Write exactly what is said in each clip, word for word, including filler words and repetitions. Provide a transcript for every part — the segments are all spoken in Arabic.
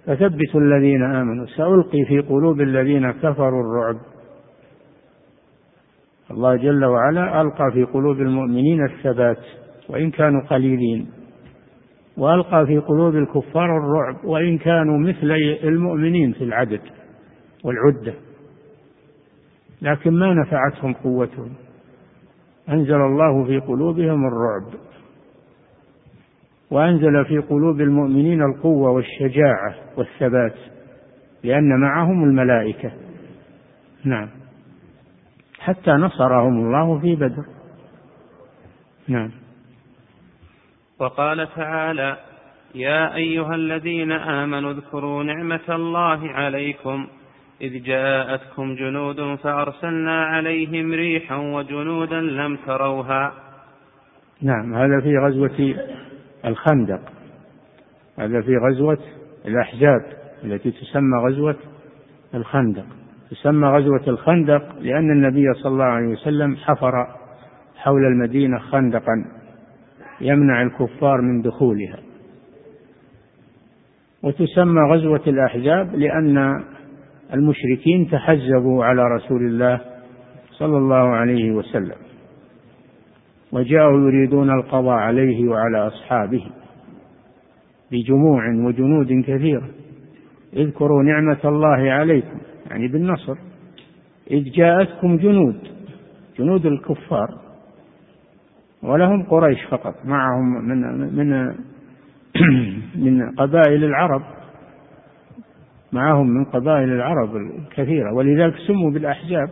فثبتوا الذين آمنوا سألقي في قلوب الذين كفروا الرعب. الله جل وعلا ألقى في قلوب المؤمنين الثبات وإن كانوا قليلين، وألقى في قلوب الكفار الرعب وإن كانوا مثل المؤمنين في العدد والعدة، لكن ما نفعتهم قوتهم، أنزل الله في قلوبهم الرعب، وأنزل في قلوب المؤمنين القوة والشجاعة والثبات لأن معهم الملائكة. نعم، حتى نصرهم الله في بدر. نعم. وقال تعالى: يا أيها الذين آمنوا اذكروا نعمة الله عليكم إذ جاءتكم جنود فأرسلنا عليهم ريحا وجنودا لم تروها. نعم، هذا في غزوة الخندق، هذا في غزوة الأحزاب التي تسمى غزوة الخندق. تسمى غزوة الخندق لأن النبي صلى الله عليه وسلم حفر حول المدينة خندقا يمنع الكفار من دخولها. وتسمى غزوة الأحزاب لأن المشركين تحزبوا على رسول الله صلى الله عليه وسلم وجاءوا يريدون القضاء عليه وعلى أصحابه بجموع وجنود كثيرة. اذكروا نعمة الله عليكم يعني بالنصر إذ جاءتكم جنود، جنود الكفار، ولهم قريش فقط، معهم من من من قبائل العرب، معهم من قبائل العرب الكثيرة، ولذلك سموا بالأحزاب.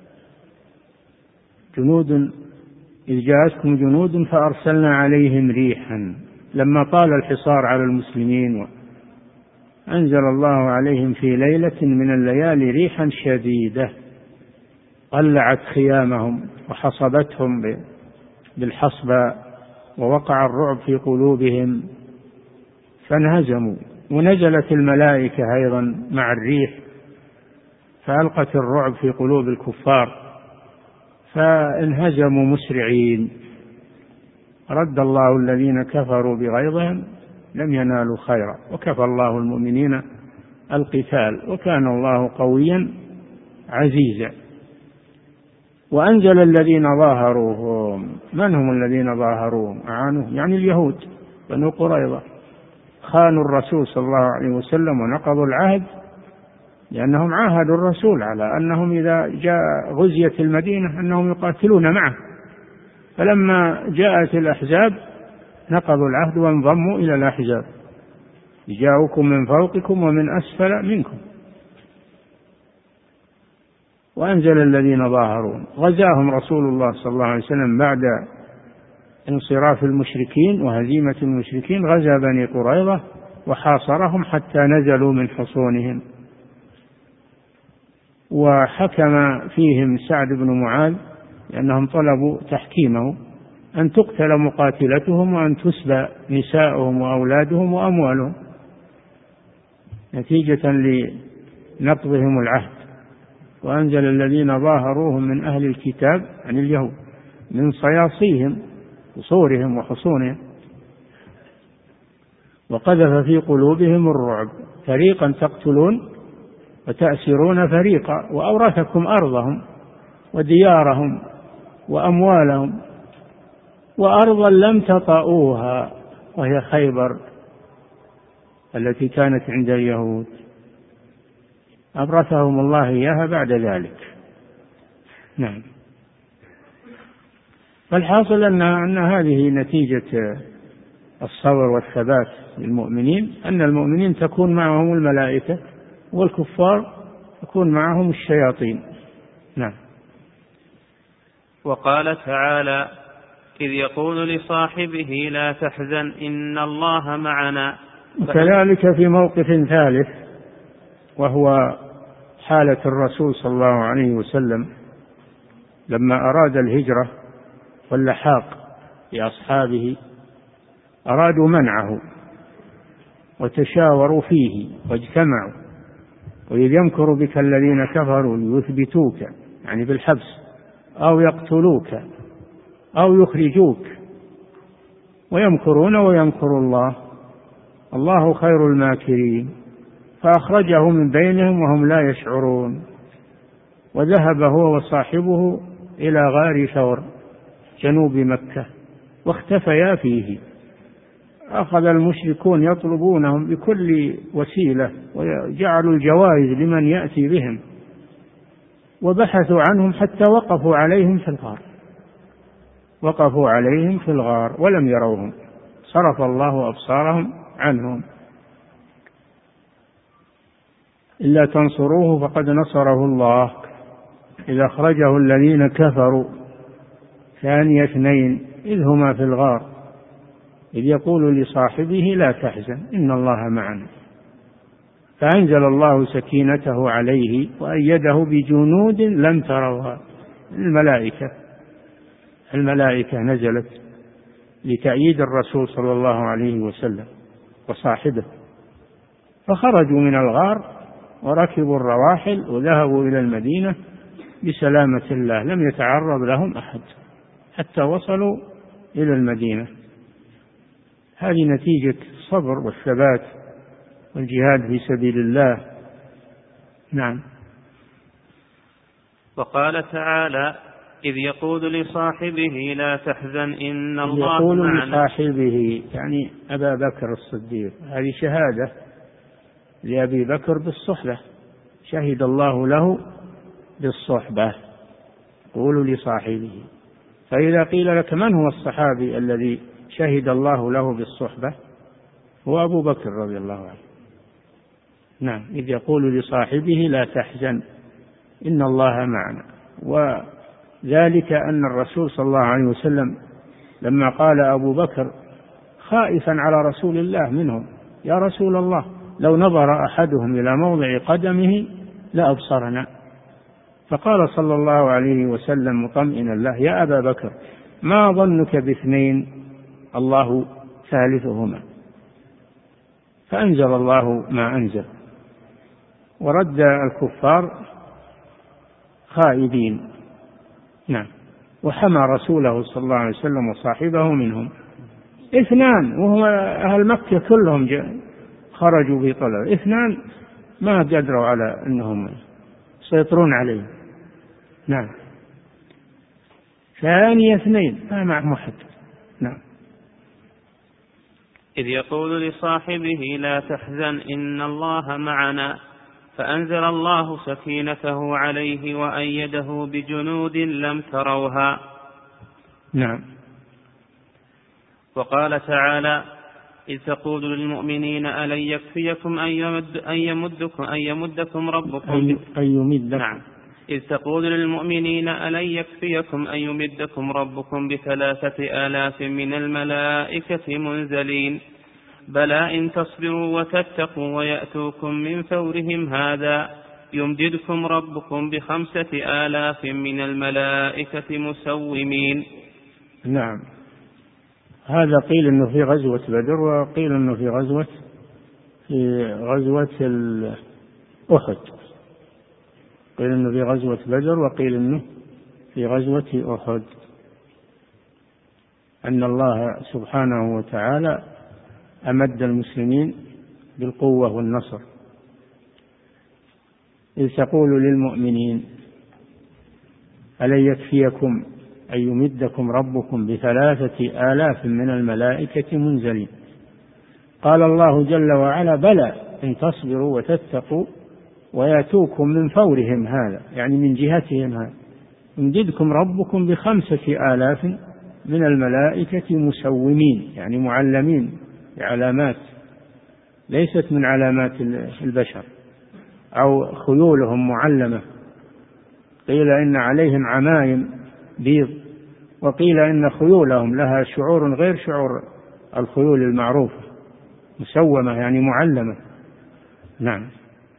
جنود إذ جاءتكم جنود فأرسلنا عليهم ريحا، لما طال الحصار على المسلمين أنزل الله عليهم في ليلة من الليالي ريحا شديدة قلعت خيامهم وحصبتهم بالحصبة، ووقع الرعب في قلوبهم فانهزموا. ونزلت الملائكة أيضا مع الريح فألقت الرعب في قلوب الكفار فانهزموا مسرعين. رد الله الذين كفروا بغيظهم لم ينالوا خيرا وكفى الله المؤمنين القتال وكان الله قويا عزيزا. وأنزل الذين ظاهروهم. من هم الذين ظاهروهم؟ أعانوه يعني اليهود بنو قريظة، خانوا الرسول صلى الله عليه وسلم ونقضوا العهد، لأنهم عاهدوا الرسول على أنهم إذا جاء غزيت المدينة أنهم يقاتلون معه، فلما جاءت الأحزاب نقضوا العهد وانضموا إلى الأحزاب. جاءوكم من فوقكم ومن أسفل منكم. وأنزل الذين ظاهرون. غزاهم رسول الله صلى الله عليه وسلم بعد انصراف المشركين وهزيمة المشركين، غزا بني قريظة وحاصرهم حتى نزلوا من حصونهم، وحكم فيهم سعد بن معاذ لأنهم طلبوا تحكيمه أن تقتل مقاتلتهم وأن تسبى نساؤهم وأولادهم وأموالهم نتيجة لنقضهم العهد. وأنزل الذين ظاهروهم من أهل الكتاب عن اليهود من صياصيهم قصورهم وحصونهم وقذف في قلوبهم الرعب، فريقا تقتلون وتأسرون فريقا، وأورثكم أرضهم وديارهم وأموالهم وأرضا لم تطئوها وهي خيبر التي كانت عند اليهود، أورثهم الله إياها بعد ذلك. نعم. فالحاصل أن, أن هذه نتيجة الصبر والثبات للمؤمنين، أن المؤمنين تكون معهم الملائكة والكفار تكون معهم الشياطين. نعم. وقال تعالى: إذ يقول لصاحبه لا تحزن إن الله معنا. وكذلك في موقف ثالث وهو حالة الرسول صلى الله عليه وسلم لما أراد الهجرة واللحاق بأصحابه، أرادوا منعه وتشاوروا فيه واجتمعوا. وإذ يمكر بك الذين كفروا ليثبتوك يعني بالحبس أو يقتلوك أو يخرجوك ويمكرون ويمكر الله الله خير الماكرين. فأخرجه من بينهم وهم لا يشعرون، وذهب هو وصاحبه إلى غار ثور جنوب مكة واختفيا فيه. أخذ المشركون يطلبونهم بكل وسيلة وجعلوا الجوائز لمن يأتي بهم، وبحثوا عنهم حتى وقفوا عليهم في الغار وقفوا عليهم في الغار ولم يروهم، صرف الله أبصارهم عنهم. إلا تنصروه فقد نصره الله إذ أخرجه الذين كفروا ثاني اثنين إذ هما في الغار إذ يقول لصاحبه لا تحزن إن الله معنا، فأنزل الله سكينته عليه وأيده بجنود لم تروها. الملائكة الملائكة نزلت لتأييد الرسول صلى الله عليه وسلم وصاحبه، فخرجوا من الغار وركبوا الرواحل وذهبوا إلى المدينة بسلامة الله، لم يتعرض لهم أحد حتى وصلوا إلى المدينة. هذه نتيجة الصبر والثبات والجهاد في سبيل الله. نعم. وقال تعالى إذ يقول لصاحبه لا تحزن إن الله يقول معنا. لصاحبه يعني أبا بكر الصديق، هذه شهادة لأبي بكر بالصحبة، شهد الله له بالصحبة. قولوا لصاحبه، فإذا قيل لك من هو الصحابي الذي شهد الله له بالصحبة؟ هو أبو بكر رضي الله عنه. نعم. إذ يقول لصاحبه لا تحزن إن الله معنا. وذلك أن الرسول صلى الله عليه وسلم لما قال أبو بكر خائفا على رسول الله منهم يا رسول الله لو نظر أحدهم إلى موضع قدمه لأبصرنا، فقال صلى الله عليه وسلم مطمئنا له يا أبا بكر ما ظنك باثنين الله ثالثهما، فأنزل الله ما أنزل ورد الكفار خائبين. نعم. وحمى رسوله صلى الله عليه وسلم وصاحبه منهم اثنان، وهم أهل مكة كلهم خرجوا في طلب، اثنان ما قدروا على أنهم سيطرون عليه. نعم. ثاني اثنين ما معهم أحد. نعم. إذ يقول لصاحبه لا تحزن إن الله معنا فأنزل الله سكينته عليه وأيده بجنود لم تروها. نعم. وقال تعالى إذ تقول للمؤمنين ألن يكفيكم أن يمد أن يمدكم أن يمدكم ربكم أن يمدكم. نعم. إذ تقول للمؤمنين ألن يكفيكم أن يمدكم ربكم بثلاثة آلاف من الملائكة منزلين بلى إن تصبروا وتتقوا ويأتوكم من فورهم هذا يمددكم ربكم بخمسة آلاف من الملائكة مسومين. نعم. هذا قيل إنه في غزوة بدر، وقيل إنه في غزوة في غزوة أحد. قيل إنه في غزوة بدر وقيل إنه في غزوة أحد، أن الله سبحانه وتعالى أمد المسلمين بالقوة والنصر. إذ تقول للمؤمنين ألن يكفيكم أن يمدكم ربكم بثلاثة آلاف من الملائكة منزلين قال الله جل وعلا بلى إن تصبروا وتتقوا ويأتوكم من فورهم هذا، يعني من جهتهم هذا، يمددكم ربكم بخمسة آلاف من الملائكة مسومين، يعني معلمين بعلامات ليست من علامات البشر أو خيولهم معلمة. قيل إن عليهم عمائم بيض، وقيل إن خيولهم لها شعور غير شعور الخيول المعروفة، مسومة يعني معلمة. نعم.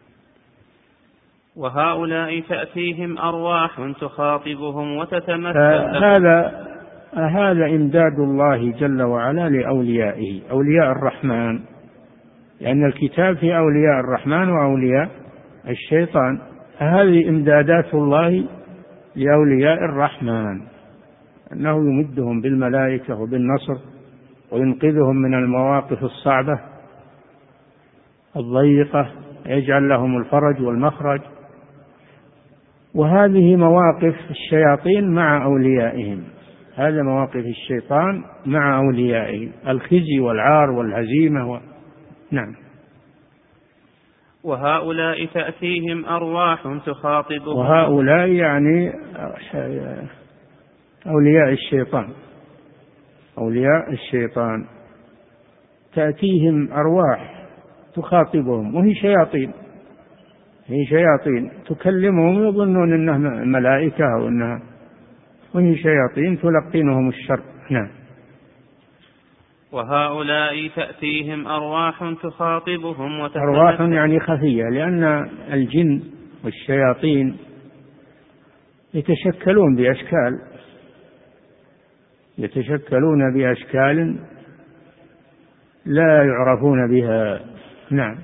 وهؤلاء تأتيهم أرواح تخاطبهم وتتمثل. هذا هذا إمداد الله جل وعلا لأوليائه، أولياء الرحمن، لأن الكتاب في أولياء الرحمن وأولياء الشيطان. هذه إمدادات الله لأولياء الرحمن، أنه يمدهم بالملائكة وبالنصر وينقذهم من المواقف الصعبة الضيقة يجعل لهم الفرج والمخرج. وهذه مواقف الشياطين مع أوليائهم، هذا مواقف الشيطان مع أوليائه، الخزي والعار والهزيمة و... نعم. وهؤلاء تأتيهم أرواح تخاطبهم. وهؤلاء يعني أولياء الشيطان، أولياء الشيطان تأتيهم أرواح تخاطبهم وهي شياطين، هي شياطين تكلمهم يظنون أنها ملائكة أو أنها، وهي شياطين تلقنهم الشر. نعم. وهؤلاء تأتيهم أرواح تخاطبهم وتتمثل. أرواح يعني خفية، لأن الجن والشياطين يتشكلون بأشكال يتشكلون بأشكال لا يعرفون بها. نعم.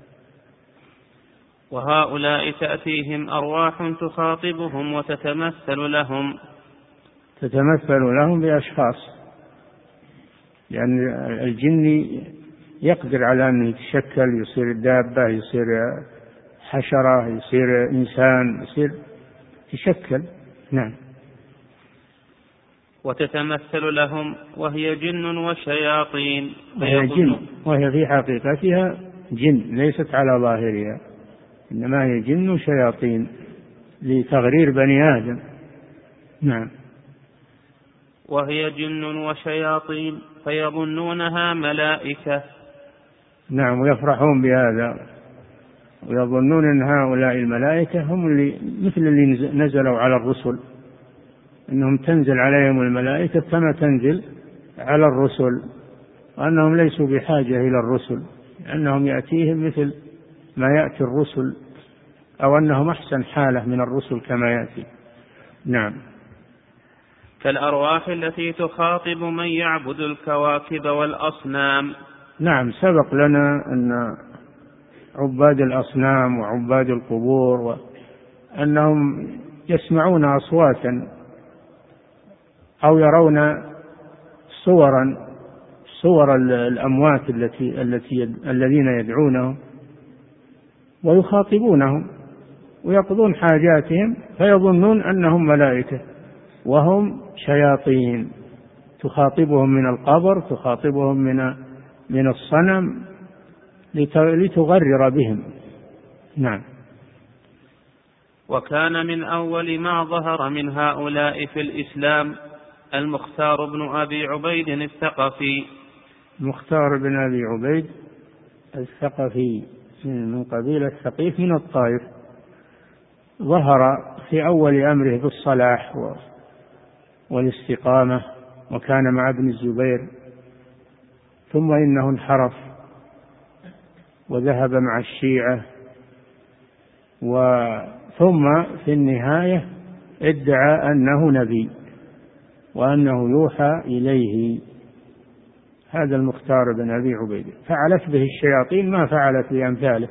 وهؤلاء تأتيهم أرواح تخاطبهم وتتمثل لهم تتمثل لهم بأشخاص، لأن الجن يقدر على أن يتشكل، يصير دابة، يصير حشرة، يصير إنسان، يصير يشكل. نعم. وتتمثل لهم وهي جن وشياطين. وهي جن، وهي في حقيقتها جن ليست على ظاهرها، إنما هي جن وشياطين لتغرير بني آدم. نعم. وهي جن وشياطين فيظنونها ملائكة. نعم. ويفرحون بهذا ويظنون أن هؤلاء الملائكة هم اللي مثل اللي نزلوا على الرسل، أنهم تنزل عليهم الملائكة كما تنزل على الرسل، وأنهم ليسوا بحاجة إلى الرسل، لأنهم يأتيهم مثل ما يأتي الرسل، أو أنهم أحسن حالة من الرسل كما يأتي. نعم. كالأرواح التي تخاطب من يعبد الكواكب والأصنام. نعم. سبق لنا أن عباد الأصنام وعباد القبور أنهم يسمعون أصواتا أو يرون صورا صور الأموات التي التي الذين يدعونهم ويخاطبونهم ويقضون حاجاتهم، فيظنون أنهم ملائكة وهم شياطين تخاطبهم من القبر، تخاطبهم من من الصنم لتغرر بهم. نعم. وكان من أول ما ظهر من هؤلاء في الإسلام المختار بن أبي عبيد الثقفي. المختار بن أبي عبيد الثقفي من قبيلة ثقيف من الطائف، ظهر في أول أمره بالصلاح والاستقامة، وكان مع ابن الزبير، ثم إنه انحرف وذهب مع الشيعة، ثم في النهاية ادعى أنه نبي وأنه يوحى إليه. هذا المختار بن أبي عبيد فعلت به الشياطين ما فعلت بأمثاله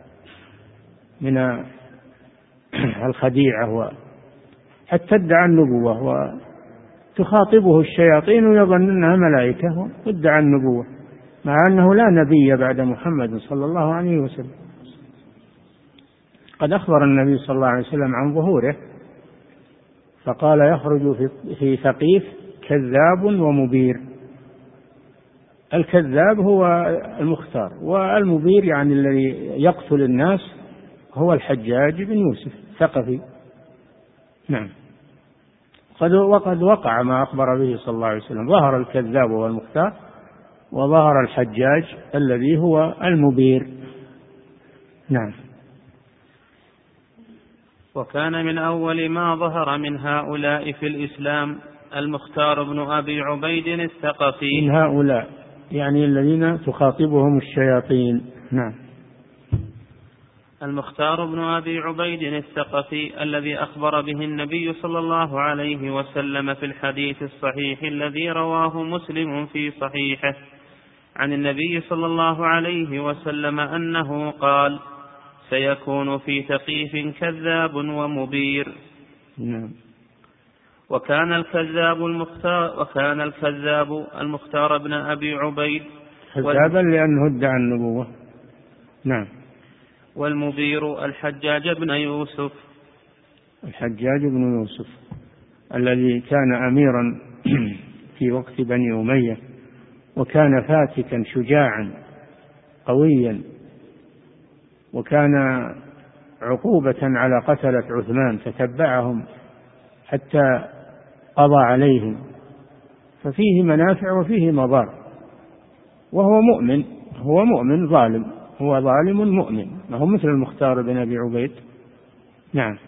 من الخديعة، حتى ادعى النبوة وتخاطبه الشياطين ويظن أنها ملائكة وادعى النبوة، مع أنه لا نبي بعد محمد صلى الله عليه وسلم. قد أخبر النبي صلى الله عليه وسلم عن ظهوره، فقال يخرج في ثقيف كذاب ومبير. الكذاب هو المختار، والمبير يعني الذي يقتل الناس هو الحجاج بن يوسف الثقفي. نعم. وقد وقع ما أخبر به صلى الله عليه وسلم، ظهر الكذاب والمختار، وظهر الحجاج الذي هو المبير. نعم. وكان من أول ما ظهر من هؤلاء في الإسلام المختار بن أبي عبيد الثقفي. من هؤلاء يعني الذين تخاطبهم الشياطين. نعم. المختار بن أبي عبيد الثقفي الذي أخبر به النبي صلى الله عليه وسلم في الحديث الصحيح الذي رواه مسلم في صحيحه عن النبي صلى الله عليه وسلم أنه قال: سيكون في ثقيف كذاب ومبير. نعم. وكان الكذاب المختار وكان الكذاب المختار ابن أبي عبيد كذابا لأنه ادعى النبوة. نعم. والمبير الحجاج بن يوسف. الحجاج بن يوسف الذي كان أميرا في وقت بني أمية، وكان فاتكا شجاعا قويا، وكان عقوبة على قتلة عثمان، تتبعهم حتى قضى عليهم، ففيه منافع وفيه مضار، وهو مؤمن، هو مؤمن ظالم، هو ظالم مؤمن، ما هو مثل المختار بن أبي عبيد. نعم.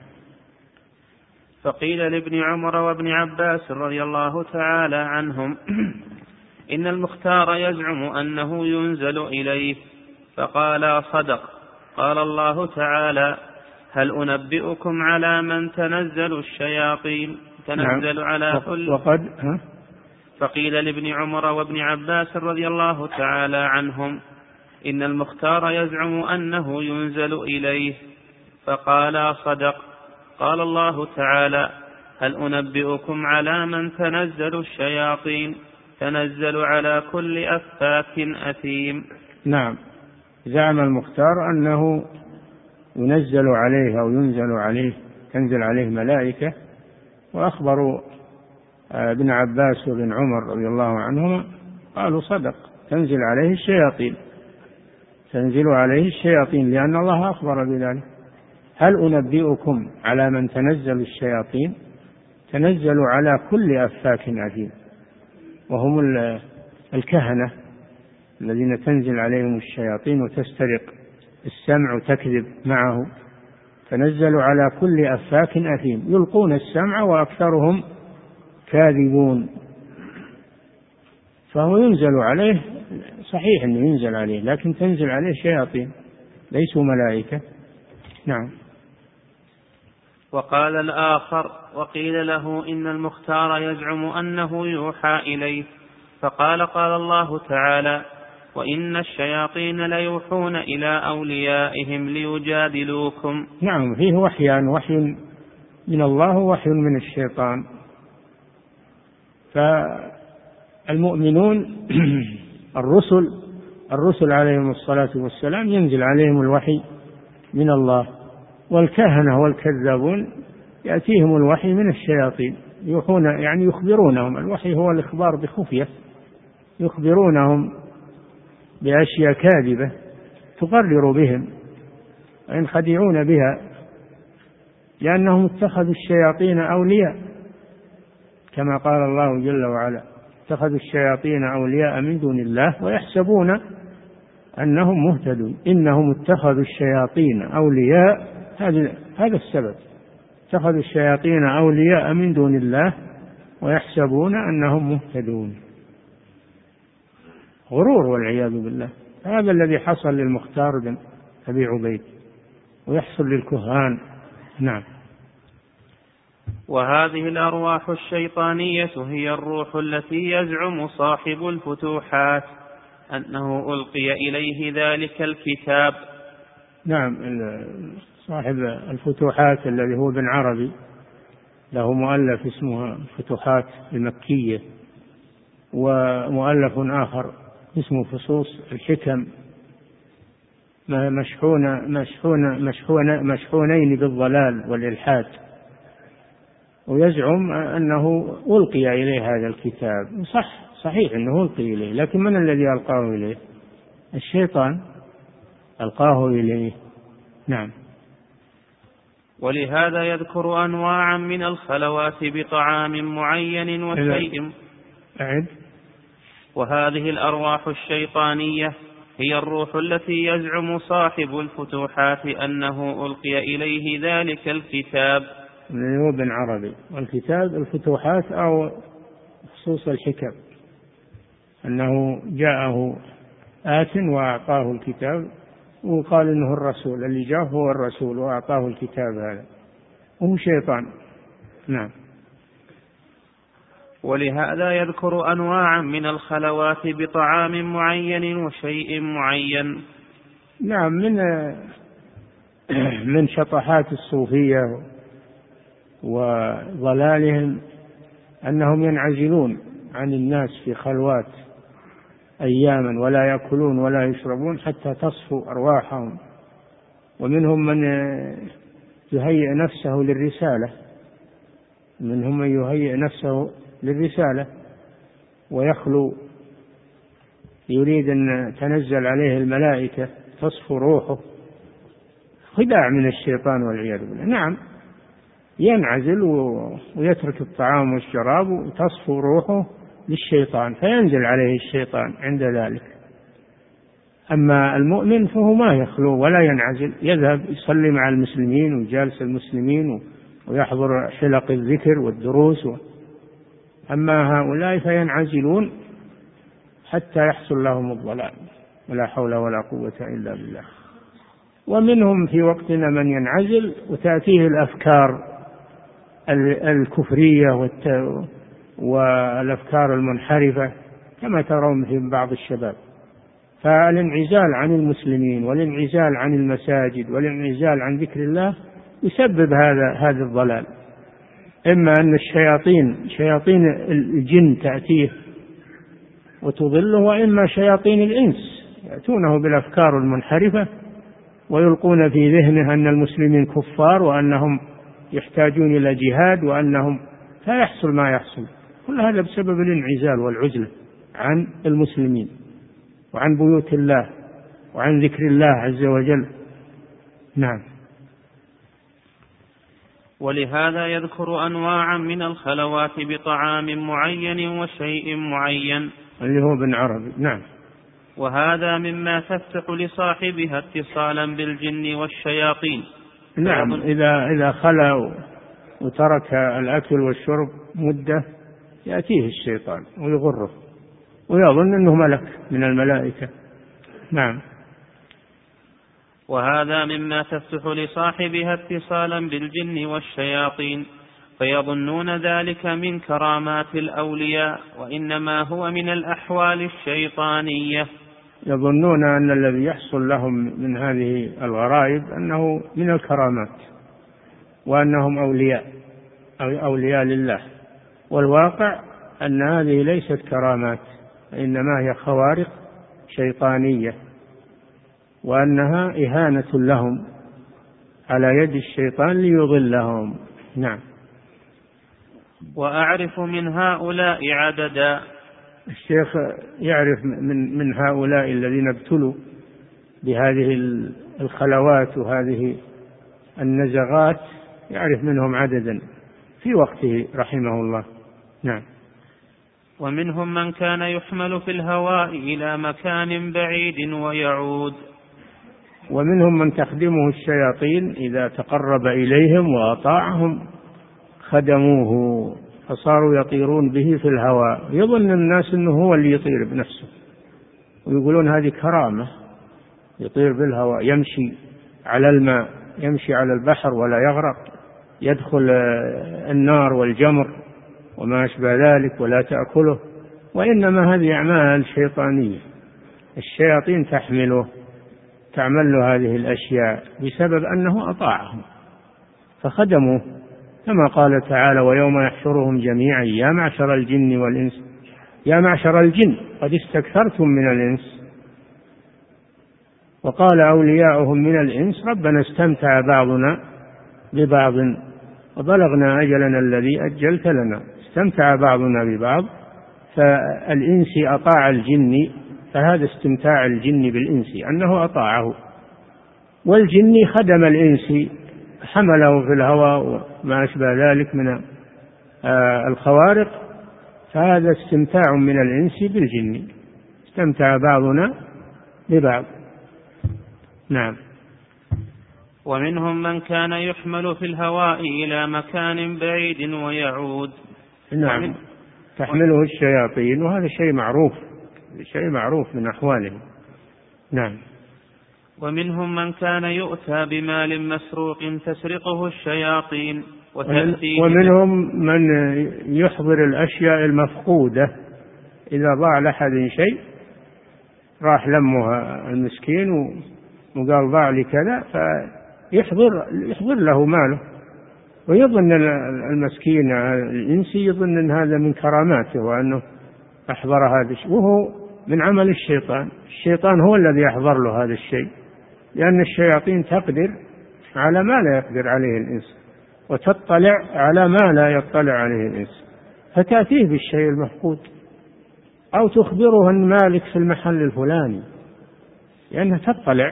فقيل لابن عمر وابن عباس رضي الله تعالى عنهم إن المختار يزعم أنه ينزل إليه، فقال صدق. قال الله تعالى هل أنبئكم على من تنزل الشياطين تنزل نعم. على كل وقد ها؟ فقيل لابن عمر وابن عباس رضي الله تعالى عنهم إن المختار يزعم أنه ينزل إليه، فقال صدق. قال الله تعالى هل أنبئكم على من تنزل الشياطين تنزل على كل أفاك أثيم. نعم. زعم المختار أنه ينزل عليه أو ينزل عليه، تنزل عليه ملائكة، وأخبروا ابن عباس وابن عمر رضي الله عنهما قالوا صدق، تنزل عليه الشياطين، تنزل عليه الشياطين، لأن الله أخبر بذلك. هل أنبئكم على من تنزل الشياطين؟ تنزل على كل أفاك أثيم، وهم الكهنة الذين تنزل عليهم الشياطين وتسترق السمع وتكذب معه، تنزل على كل أفاك أثيم، يلقون السمع وأكثرهم كاذبون. فهو ينزل عليه، صحيح أنه ينزل عليه، لكن تنزل عليه شياطين ليسوا ملائكة. نعم. وقال الآخر وقيل له إن المختار يزعم أنه يوحى إليه، فقال قال الله تعالى وإن الشياطين ليوحون إلى أوليائهم ليجادلوكم. نعم، فيه وحيان، وحي من الله ووحي من الشيطان. فالمؤمنون الرسل الرسل عليهم الصلاة والسلام ينزل عليهم الوحي من الله، والكهنة والكذابون يأتيهم الوحي من الشياطين، يوحون يعني يخبرونهم. الوحي هو الإخبار بخفية، يخبرونهم بأشياء كاذبة تقرر بهم وينخدعون بها، لأنهم اتخذوا الشياطين أولياء، كما قال الله جل وعلا اتخذوا الشياطين أولياء من دون الله ويحسبون أنهم مهتدون، إنهم اتخذوا الشياطين أولياء، هذا السبب، اتخذوا الشياطين أولياء من دون الله ويحسبون أنهم مهتدون. غرور والعياذ بالله. هذا الذي حصل للمختار بن أبي عبيد ويحصل للكهان. نعم. وهذه الأرواح الشيطانية هي الروح التي يزعم صاحب الفتوحات أنه ألقي إليه ذلك الكتاب. نعم، صاحب الفتوحات الذي هو ابن عربي، له مؤلف اسمه الفتوحات المكية، ومؤلف آخر اسمه فصوص الحكم، مشحون مشحون مشحون مشحونين بالضلال والإلحاد، ويزعم أنه ألقي إليه هذا الكتاب. صح، صحيح أنه ألقي إليه، لكن من الذي ألقاه إليه؟ الشيطان ألقاه إليه. نعم. ولهذا يذكر أنواعا من الخلوات بطعام معين وشيء. أعد. وهذه الأرواح الشيطانية هي الروح التي يزعم صاحب الفتوحات أنه ألقي إليه ذلك الكتاب. هو ابن عربي، والكتاب الفتوحات أو خصوص الحكم، أنه جاءه آت وأعطاه الكتاب، وقال إنه الرسول، اللي جاء هو الرسول وأعطاه الكتاب، هذا هو شيطان. نعم. ولهذا يذكر أنواعا من الخلوات بطعام معين وشيء معين. نعم، من من شطحات الصوفية وضلالهم أنهم ينعزلون عن الناس في خلوات أياما، ولا يأكلون ولا يشربون حتى تصفو أرواحهم ومنهم من يهيئ نفسه للرسالة منهم من يهيئ نفسه للرسالة ويخلو يريد أن تنزل عليه الملائكة تصفو روحه، خداع من الشيطان والعياذ بالله. نعم، ينعزل ويترك الطعام والشراب وتصفو روحه للشيطان فينزل عليه الشيطان عند ذلك. أما المؤمن فهو ما يخلو ولا ينعزل، يذهب يصلي مع المسلمين ويجالس المسلمين ويحضر حلق الذكر والدروس. أما هؤلاء فينعزلون حتى يحصل لهم الضلال، ولا حول ولا قوة إلا بالله. ومنهم في وقتنا من ينعزل وتأتيه الأفكار الكفرية والأفكار المنحرفة كما ترون في بعض الشباب. فالانعزال عن المسلمين والانعزال عن المساجد والانعزال عن ذكر الله يسبب هذا هذا الضلال. إما أن الشياطين شياطين الجن تأتيه وتضله، وإما شياطين الإنس يأتونه بالأفكار المنحرفة ويلقون في ذهنه أن المسلمين كفار وأنهم يحتاجون إلى جهاد وأنهم، فيحصل ما يحصل. كل هذا بسبب الانعزال والعزلة عن المسلمين وعن بيوت الله وعن ذكر الله عز وجل. نعم. ولهذا يذكر أنواعا من الخلوات بطعام معين وشيء معين اللي هو ابن عربي. نعم. وهذا مما تفتح لصاحبها اتصالا بالجن والشياطين. نعم، إذا إذا خلا وترك الأكل والشرب مدة يأتيه الشيطان ويغره ويظن أنه ملك من الملائكة. نعم. وهذا مما تفتح لصاحبها اتصالا بالجن والشياطين فيظنون ذلك من كرامات الأولياء، وإنما هو من الأحوال الشيطانية. يظنون أن الذي يحصل لهم من هذه الغرائب أنه من الكرامات وأنهم أولياء أو أولياء لله، والواقع أن هذه ليست كرامات، إنما هي خوارق شيطانية، وأنها إهانة لهم على يد الشيطان ليضلهم. نعم. وأعرف من هؤلاء عددا. الشيخ يعرف من من هؤلاء الذين ابتلوا بهذه الخلوات وهذه النزغات، يعرف منهم عددا في وقته رحمه الله. نعم. ومنهم من كان يحمل في الهواء إلى مكان بعيد ويعود. ومنهم من تخدمه الشياطين إذا تقرب إليهم وأطاعهم خدموه فصاروا يطيرون به في الهواء، يظن الناس أنه هو اللي يطير بنفسه، ويقولون هذه كرامة، يطير بالهواء، يمشي على الماء، يمشي على البحر ولا يغرق، يدخل النار والجمر وما أشبه ذلك ولا تأكله. وإنما هذه أعمال شيطانية، الشياطين تحمله تعمل له هذه الأشياء بسبب أنه أطاعهم فخدموه، كما قال تعالى: ويوم يحشرهم جميعا يا معشر الجن والإنس يا معشر الجن قد استكثرتم من الإنس. وقال أولياؤهم من الإنس: ربنا استمتع بعضنا ببعض وبلغنا أجلنا الذي أجلت لنا. استمتع بعضنا ببعض، فالإنس أطاع الجن، فهذا استمتاع الجن بالإنس أنه أطاعه، والجن خدم الإنس حمله في الهواء وما أشبه ذلك من الخوارق، فهذا استمتاع من الإنس بالجن، استمتع بعضنا ببعض. نعم. ومنهم من كان يحمل في الهواء إلى مكان بعيد ويعود. نعم، تحمله الشياطين، وهذا شيء معروف، شيء معروف من أحوالهم. نعم. ومنهم من كان يؤتى بمال مسروق تسرقه الشياطين وتأتيه. ومنهم من يحضر الأشياء المفقودة، إذا ضاع لأحد شيء راح لمها المسكين وقال ضاع لي كذا، فيحضر يحضر له ماله، ويظن المسكين الإنسي يظن أن هذا من كراماته وأنه أحضر هذا الشيء، وهو من عمل الشيطان. الشيطان هو الذي يحضر له هذا الشيء، لأن الشياطين تقدر على ما لا يقدر عليه الإنس، وتطلع على ما لا يطلع عليه الإنس، فتأتيه بالشيء المفقود، أو تخبره أن مالك في المحل الفلاني لأنها تطلع،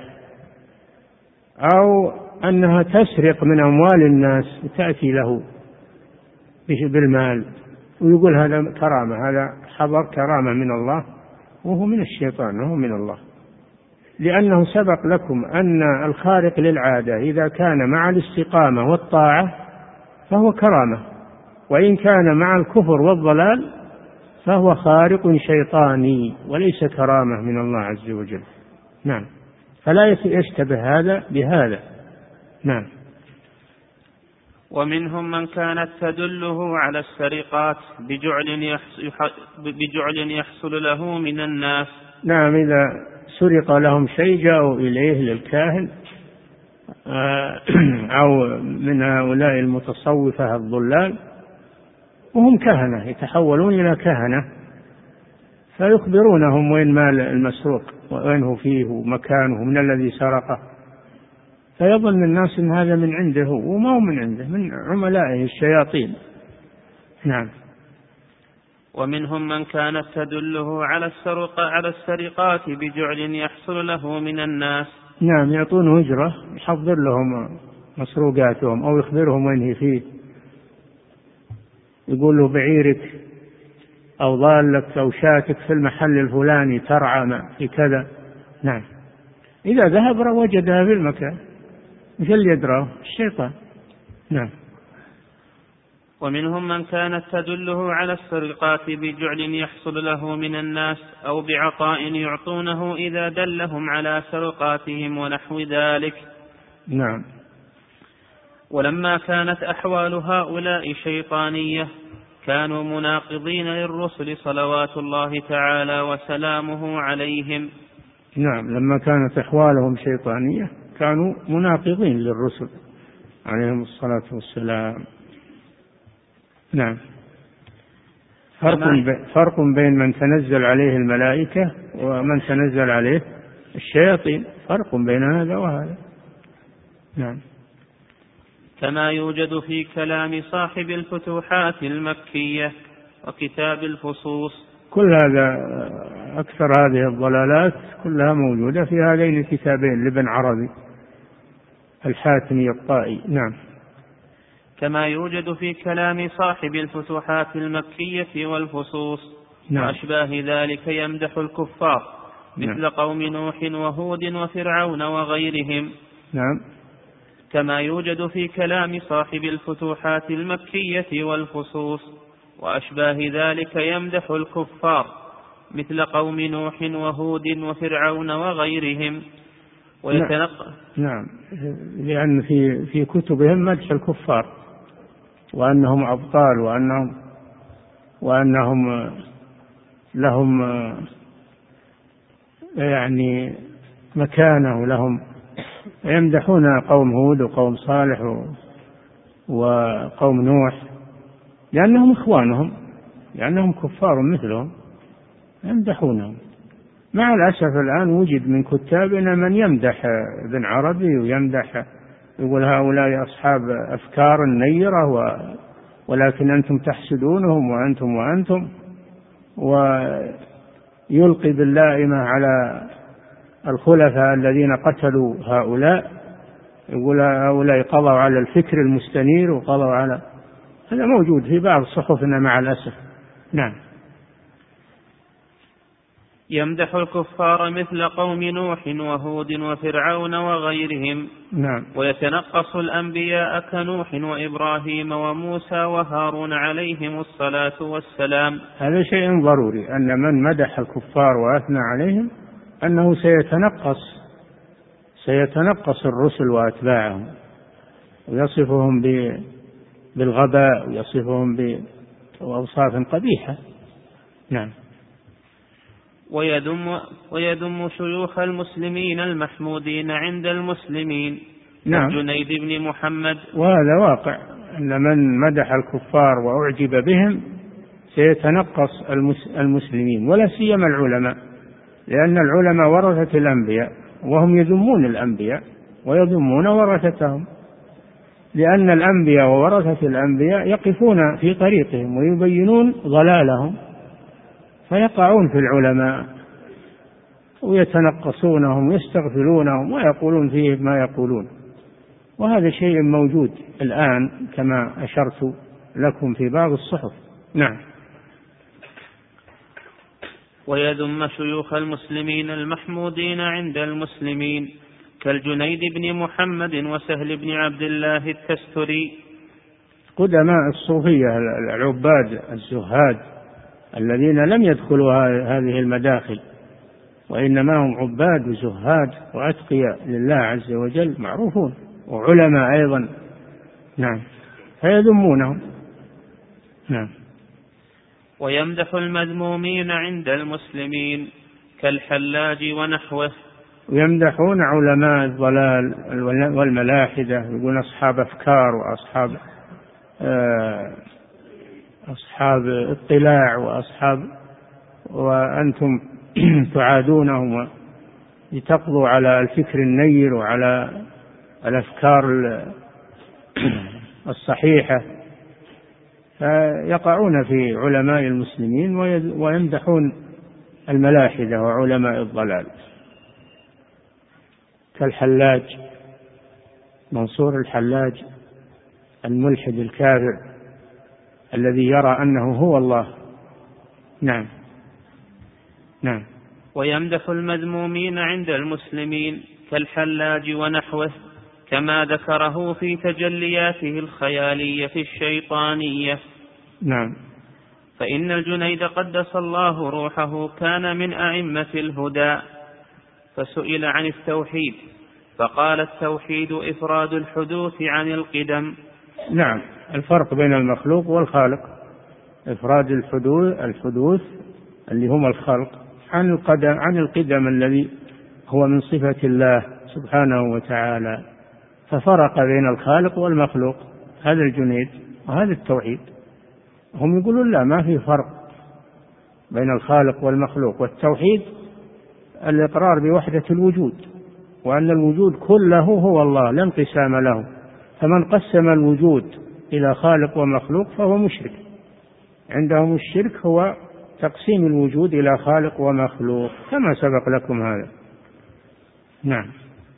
أو أنها تسرق من أموال الناس وتأتي له بالمال ويقول هذا كرامة، هذا حضر كرامة من الله، وهو من الشيطان وهو من الله، لأنه سبق لكم أن الخارق للعادة إذا كان مع الاستقامة والطاعة فهو كرامة، وإن كان مع الكفر والضلال فهو خارق شيطاني وليس كرامة من الله عز وجل. نعم، فلا يشتبه هذا بهذا. نعم. ومنهم من كانت تدله على السرقات بجعل يحصل, بجعل يحصل له من الناس. نعم، إذا سرق لهم شيء جاءوا إليه للكاهن أو من هؤلاء المتصوفة الضلال، وهم كهنة يتحولون إلى كهنة، فيخبرونهم وين مال المسروق وين هو فيه ومكانه من الذي سرقه، فيظن الناس ان هذا من عنده وما هو من عنده، من عملائه الشياطين. نعم. ومنهم من كانت تدله على السرقة على السرقات بجعل يحصل له من الناس. نعم، يعطونه أجرة يحضر لهم مسروقاتهم أو يخبرهم وين هي فيه، يقول له بعيرك أو ضالك أو شاتك في المحل الفلاني ترعى في كذا. نعم، إذا ذهب وجدها في المكان، مش اللي يدراه؟ الشيطان. نعم. ومنهم من كانت تدله على السرقات بجعل يحصل له من الناس أو بعطاء يعطونه إذا دلهم على سرقاتهم ونحو ذلك. نعم. ولما كانت أحوال هؤلاء شيطانية كانوا مناقضين للرسل صلوات الله تعالى وسلامه عليهم. نعم، لما كانت أحوالهم شيطانية كانوا مناقضين للرسل عليهم الصلاة والسلام. نعم. فرق, فرق بين من تنزل عليه الملائكة ومن تنزل عليه الشياطين، فرق بين هذا وهذا. نعم. كما يوجد في كلام صاحب الفتوحات المكية وكتاب الفصوص. كل هذا أكثر هذه الضلالات كلها موجودة في هذين الكتابين لابن عربي الحاتمي الطائي. نعم. كما يوجد في كلام صاحب الفتوحات المكية والفصوص. نعم. وأشباه ذلك يمدح الكفار مثل نعم. قوم نوح وهود وفرعون وغيرهم. نعم. كما يوجد في كلام صاحب الفتوحات المكية والفصوص وأشباه ذلك يمدح الكفار مثل قوم نوح وهود وفرعون وغيرهم ويتنقل. نعم. لأن في في كتبهم مدح الكفار وأنهم أبطال وأنهم وأنهم لهم يعني مكانة ولهم، يمدحون قوم هود وقوم صالح وقوم نوح لأنهم إخوانهم، لأنهم كفار مثلهم يمدحونهم. مع الأسف الآن وجد من كتابنا من يمدح ابن عربي ويمدح، يقول هؤلاء أصحاب أفكار نيرة ولكن أنتم تحسدونهم وأنتم وأنتم ويلقي باللائمة على الخلفاء الذين قتلوا هؤلاء، يقول هؤلاء قضوا على الفكر المستنير وقضوا على هذا، موجود في بعض صحفنا مع الأسف. نعم. يمدح الكفار مثل قوم نوح وهود وفرعون وغيرهم. نعم. ويتنقص الأنبياء كنوح وإبراهيم وموسى وهارون عليهم الصلاة والسلام. هذا شيء ضروري أن من مدح الكفار وأثنى عليهم أنه سيتنقص سيتنقص الرسل وأتباعهم ويصفهم بالغباء ويصفهم بأوصاف قبيحة. نعم. ويذم ويذم شيوخ المسلمين المحمودين عند المسلمين. نعم. جنيد بن محمد. وهذا واقع أن من مدح الكفار وأعجب بهم سيتنقص المسلمين ولا سيما العلماء، لأن العلماء ورثة الأنبياء وهم يذمون الأنبياء ويذمون ورثتهم، لأن الأنبياء وورثة الأنبياء يقفون في طريقهم ويبينون ضلالهم، فيقعون في العلماء ويتنقصونهم ويستغفلونهم ويقولون فيه ما يقولون، وهذا شيء موجود الآن كما أشرت لكم في بعض الصحف. نعم. ويذم شيوخ المسلمين المحمودين عند المسلمين كالجنيد بن محمد وسهل بن عبد الله التستري، قدماء الصوفية العباد الزهاد الذين لم يدخلوا هذه المداخل، وإنما هم عباد وزهاد وأتقياء لله عز وجل معروفون، وعلماء أيضا. نعم. فيذمونهم. نعم. ويمدح المذمومين عند المسلمين كالحلاج ونحوه، ويمدحون علماء الضلال والملاحدة، يقولون أصحاب أفكار وأصحاب أصحاب اطلاع وأصحاب، وأنتم تعادونهم لتقضوا على الفكر النير وعلى الأفكار الصحيحة، فيقعون في علماء المسلمين ويمدحون الملاحدة وعلماء الضلال كالحلاج منصور الحلاج الملحد الكافر الذي يرى أنه هو الله. نعم. نعم. ويمدح المذمومين عند المسلمين كالحلاج ونحوه كما ذكره في تجلياته الخيالية الشيطانية. نعم. فإن الجنيد قدس الله روحه كان من أئمة الهدى، فسئل عن التوحيد فقال التوحيد إفراد الحدوث عن القدم. نعم، الفرق بين المخلوق والخالق، إفراد الحدوث الحدوث اللي هم الخلق عن القدم عن القدم الذي هو من صفة الله سبحانه وتعالى، ففرق بين الخالق والمخلوق. هذا الجنيد وهذا التوحيد. هم يقولون لا، ما في فرق بين الخالق والمخلوق، والتوحيد الإقرار بوحدة الوجود، وأن الوجود كله هو الله لا انقسام له، فمن قسم الوجود إلى خالق ومخلوق فهو مشرك. عندهم الشرك هو تقسيم الوجود إلى خالق ومخلوق كما سبق لكم هذا. نعم.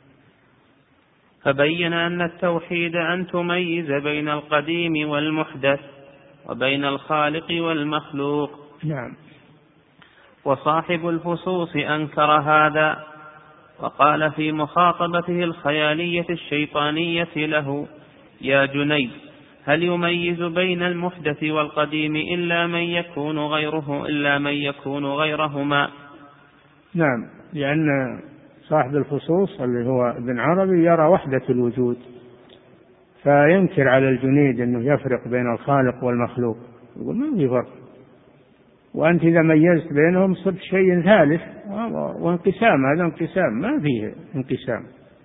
فبين أن التوحيد أن تميز بين القديم والمحدث وبين الخالق والمخلوق. نعم. وصاحب الفصوص أنكر هذا وقال في مخاطبته الخيالية الشيطانية له: يا جنيد، هل يميز بين المحدث والقديم إلا من يكون غيره إلا من يكون غيرهما؟ نعم، لأن صاحب الفصوص اللي هو ابن عربي يرى وحدة الوجود، فينكر على الجنيد أنه يفرق بين الخالق والمخلوق، يقول ما في فرق، وأنت إذا ميزت بينهم صرت شيء ثالث، وانقسام، هذا انقسام، ما فيه انقسام.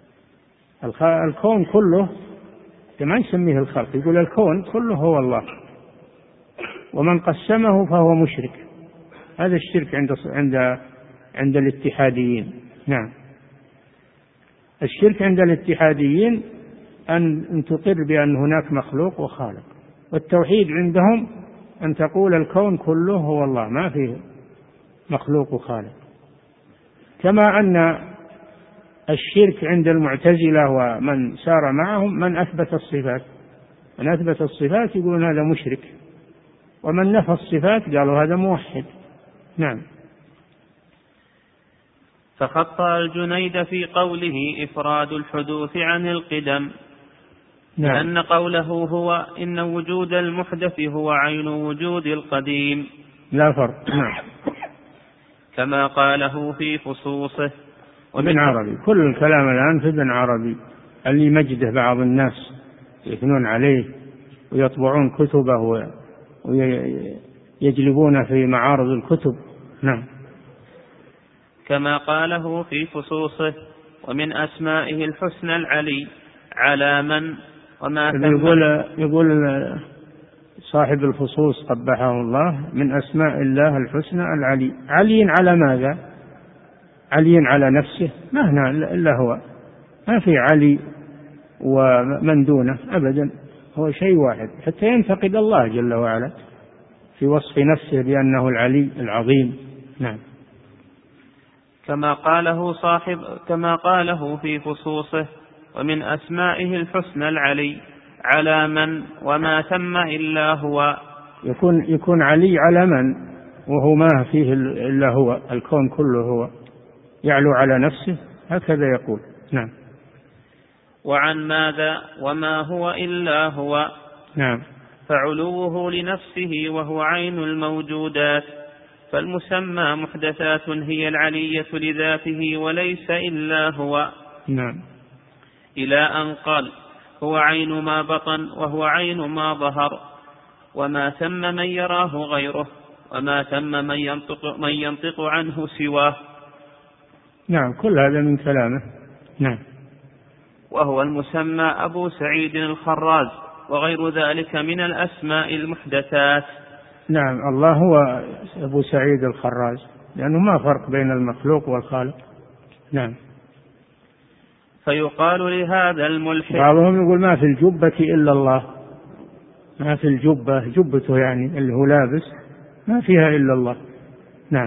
الكون كله ما يسميه الخلق، يقول الكون كله هو الله، ومن قسمه فهو مشرك. هذا الشرك عند عند عند الاتحاديين. نعم. الشرك عند الاتحاديين أن أن تقر بأن هناك مخلوق وخالق، والتوحيد عندهم أن تقول الكون كله هو الله ما فيه مخلوق وخالق. كما أن الشرك عند المعتزلة ومن سار معهم من أثبت الصفات، من أثبت الصفات يقولون هذا مشرك، ومن نفى الصفات قالوا هذا موحد. نعم. فخطأ الجنيد في قوله إفراد الحدوث عن القدم. نعم. لأن قوله هو إن وجود المحدث هو عين وجود القديم لا فرق. نعم. كما قاله في فصوصه. ابن عربي، كل الكلام الآن في ابن عربي اللي مجده بعض الناس يثنون عليه ويطبعون كتبه ويجلبون في معارض الكتب. نعم. كما قاله في فصوصه: ومن أسمائه الحسنى العلي على من وما يقول يقول صاحب الفصوص قبحه الله: من أسماء الله الحسنى العلي. علي على ماذا؟ علي على نفسه، ما هنا إلا هو، ما في علي ومن دونه أبدا، هو شيء واحد، حتى ينتقد الله جل وعلا في وصف نفسه بأنه العلي العظيم. نعم. كما قاله صاحب كما قاله في فصوصه: ومن أسمائه الحسنى العلي، على من وما ثم إلا هو. يكون يكون علي على من وهو ما فيه إلا هو، الكون كله هو، يعلو على نفسه، هكذا يقول. نعم. وعن ماذا وما هو إلا هو. نعم. فعلوه لنفسه وهو عين الموجودات، فالمسمى محدثات هي العلية لذاته وليس إلا هو. نعم. إلى أن قال: هو عين ما بطن وهو عين ما ظهر، وما ثم من يراه غيره، وما ثم من ينطق, من ينطق عنه سواه. نعم، كل هذا من كلامه. نعم. وهو المسمى أبو سعيد الخراز، وغير ذلك من الأسماء المحدثات. نعم، الله هو أبو سعيد الخراز، لأنه ما فرق بين المخلوق والخالق. نعم. فيقال لهذا الملحد، بعضهم يقول ما في الجبة إلا الله، ما في الجبة، جبته يعني اللي هو لابس، ما فيها إلا الله. نعم.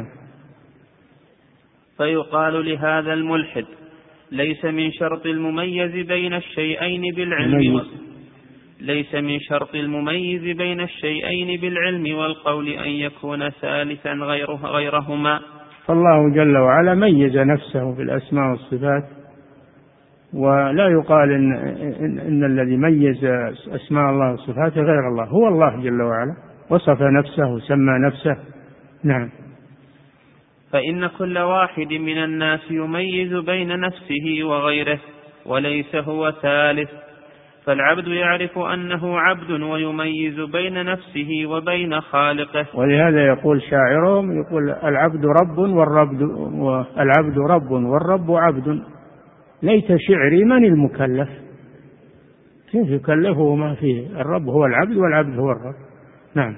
فيقال لهذا الملحد: ليس من شرط المميز بين الشيئين بالعلم و... ليس من شرط المميز بين الشيئين بالعلم والقول أن يكون ثالثا غيره غيرهما. فالله جل وعلا ميز نفسه بالأسماء والصفات، ولا يقال إن, إن, إن الذي ميز أسماء الله وصفاته غير الله، هو الله جل وعلا وصف نفسه وسمى نفسه. نعم. فإن كل واحد من الناس يميز بين نفسه وغيره، وليس هو ثالث. فالعبد يعرف أنه عبد ويميز بين نفسه وبين خالقه. ولهذا يقول شاعرهم، يقول: العبد رب والرب العبد رب والرب عبد، ليت شعري من المكلف. كيف يكلفه ما فيه؟ الرب هو العبد والعبد هو الرب. نعم.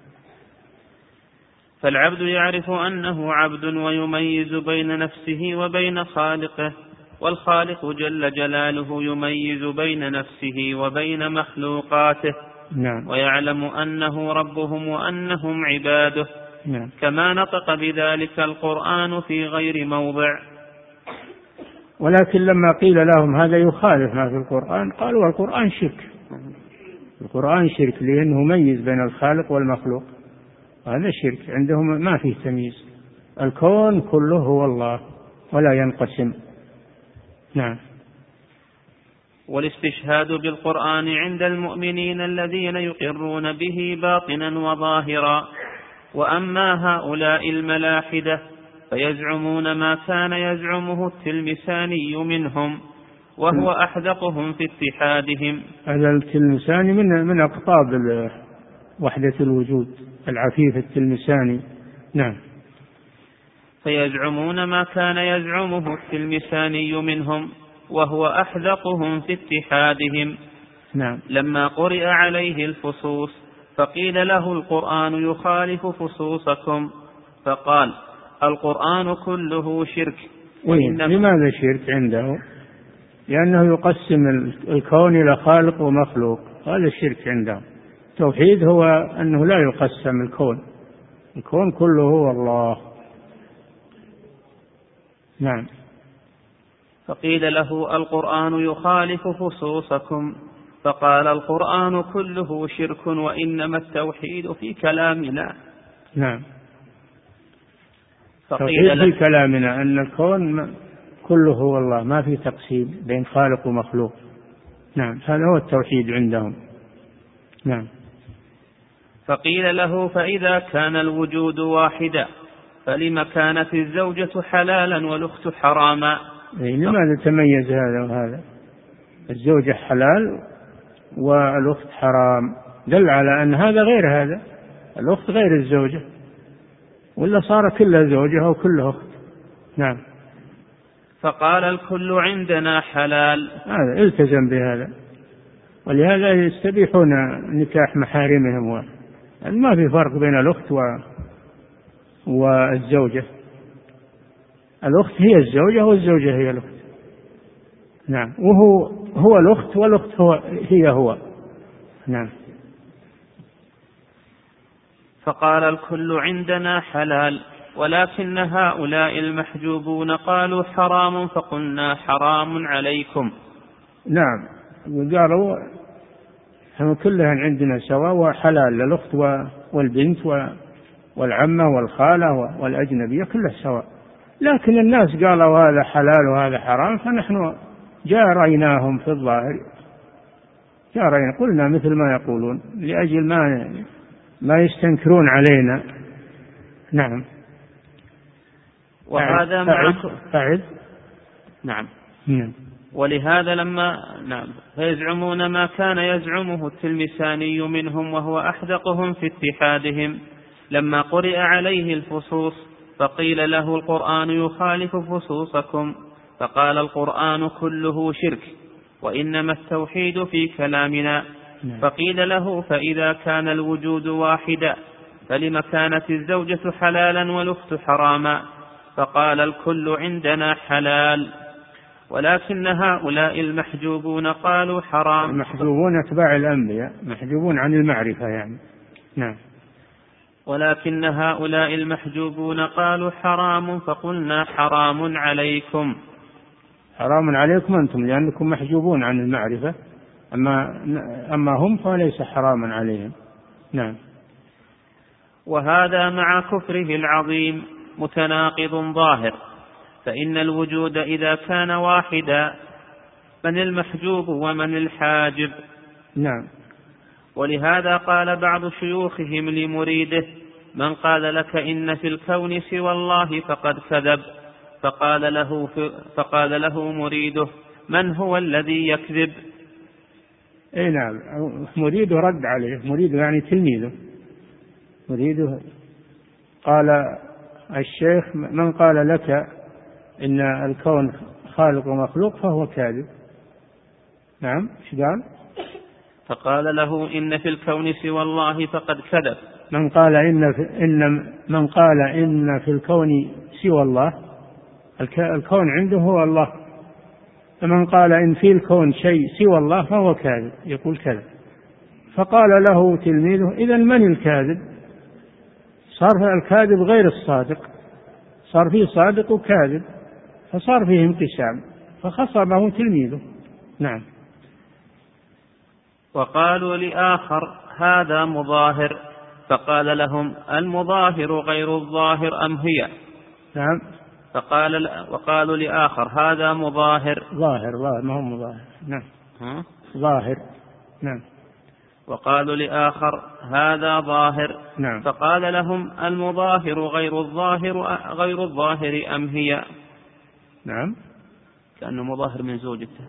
فالعبد يعرف أنه عبد ويميز بين نفسه وبين خالقه، والخالق جل جلاله يميز بين نفسه وبين مخلوقاته. نعم. ويعلم أنه ربهم وأنهم عباده. نعم. كما نطق بذلك القرآن في غير موضع. ولكن لما قيل لهم هذا يخالف ما في القرآن، قالوا: القرآن شرك، القرآن شرك، لأنه ميز بين الخالق والمخلوق، هذا شرك عندهم، ما فيه تمييز، الكون كله هو الله ولا ينقسم. نعم. والاستشهاد بالقرآن عند المؤمنين الذين يقرون به باطنا وظاهرا. وأما هؤلاء الملاحدة فيزعمون ما كان يزعمه التلمساني منهم، وهو أحدقهم في اتحادهم. هذا التلمساني من من أقطاب وحدة الوجود، العفيف التلمساني. نعم. فيزعمون ما كان يزعمه التلمساني منهم، وهو أحدقهم في اتحادهم. نعم. لما قرئ عليه الفصوص فقيل له: القرآن يخالف فصوصكم، فقال: القرآن كله شرك. لماذا شرك عنده؟ لأنه يقسم الكون إلى خالق ومخلوق، هذا الشرك عنده. التوحيد هو أنه لا يقسم الكون، الكون كله هو الله. نعم. فقيل له: القرآن يخالف فصوصكم، فقال: القرآن كله شرك، وإنما التوحيد في كلامنا. نعم. التوحيد في كلامنا أن الكون كله هو الله، ما في تقسيم بين خالق ومخلوق. نعم، هذا هو التوحيد عندهم. نعم. فقيل له: فإذا كان الوجود واحدا فلما كانت الزوجة حلالا والأخت حراما؟ لماذا تميز هذا وهذا؟ الزوجة حلال والأخت حرام، دل على أن هذا غير هذا، الأخت غير الزوجة، ولا صار كلها زوجة أو كلها أخت. نعم. فقال: الكل عندنا حلال. هذا التزم بهذا، ولهذا يستبيحون نكاح محارمهم، ما في فرق بين الأخت والزوجة. الأخت هي الزوجة والزوجة هي الأخت. نعم. وهو هو الأخت والأخت هو هي هو. نعم. فقال الكل عندنا حلال، ولكن هؤلاء المحجوبون قالوا حرام، فقلنا حرام عليكم. نعم. قالوا هم كلها عندنا سواء وحلال للأخت والبنت والعمة والخالة والأجنبية كلها سواء، لكن الناس قالوا هذا حلال وهذا حرام، فنحن جاريناهم في الظاهر، جارينا قلنا مثل ما يقولون لأجل ما ما يستنكرون علينا. نعم. وهذا معه فعد. نعم. نعم. ولهذا لما نعم فيزعمون ما كان يزعمه التلمساني منهم وهو أحدقهم في اتحادهم، لما قرئ عليه الفصوص فقيل له القرآن يخالف فصوصكم، فقال القرآن كله شرك وإنما التوحيد في كلامنا. فقيل له فإذا كان الوجود واحدا فلم كانت الزوجة حلالا والأخت حراما؟ فقال الكل عندنا حلال، ولكن هؤلاء المحجوبون قالوا حرام. المحجوبون أتباع الأنبياء، محجوبون عن المعرفة يعني. نعم. ولكن هؤلاء المحجوبون قالوا حرام، فقلنا حرام عليكم. حرام عليكم أنتم لأنكم محجوبون عن المعرفة، أما أما هم فليس حراما عليهم. نعم. وهذا مع كفره العظيم متناقض ظاهر، فإن الوجود إذا كان واحدا من المحجوب ومن الحاجب؟ نعم. ولهذا قال بعض شيوخهم لمريده من قال لك إن في الكون سوى الله فقد كذب، فقال له, فقال له مريده من هو الذي يكذب؟ اي نعم. مريده رد عليه، مريده يعني تلميذه، مريده قال الشيخ من قال لك إن الكون خالق ومخلوق فهو كاذب. نعم. ايش قال؟ فقال له إن في الكون سوى الله فقد كذب. من قال إن في إن من قال إن في الكون سوى الله، الكون عنده هو الله، فمن قال إن في الكون شيء سوى الله فهو كاذب، يقول كذب. فقال له تلميذه إذن من الكاذب؟ صار الكاذب غير الصادق، صار فيه صادق وكاذب، فصار فيه انقسام، فخصمه تلميذه. نعم. وقالوا لآخر هذا مظاهر، فقال لهم المظاهر غير الظاهر أم هي؟ نعم. فقال وقالوا لآخر هذا مظاهر، ظاهر ظاهر ما هو مظاهر. نعم. ها؟ ظاهر. نعم. وقالوا لآخر هذا ظاهر. نعم. فقال لهم المظاهر غير الظاهر غير الظاهر أم هي؟ نعم. كأنه مظاهر من زوجته.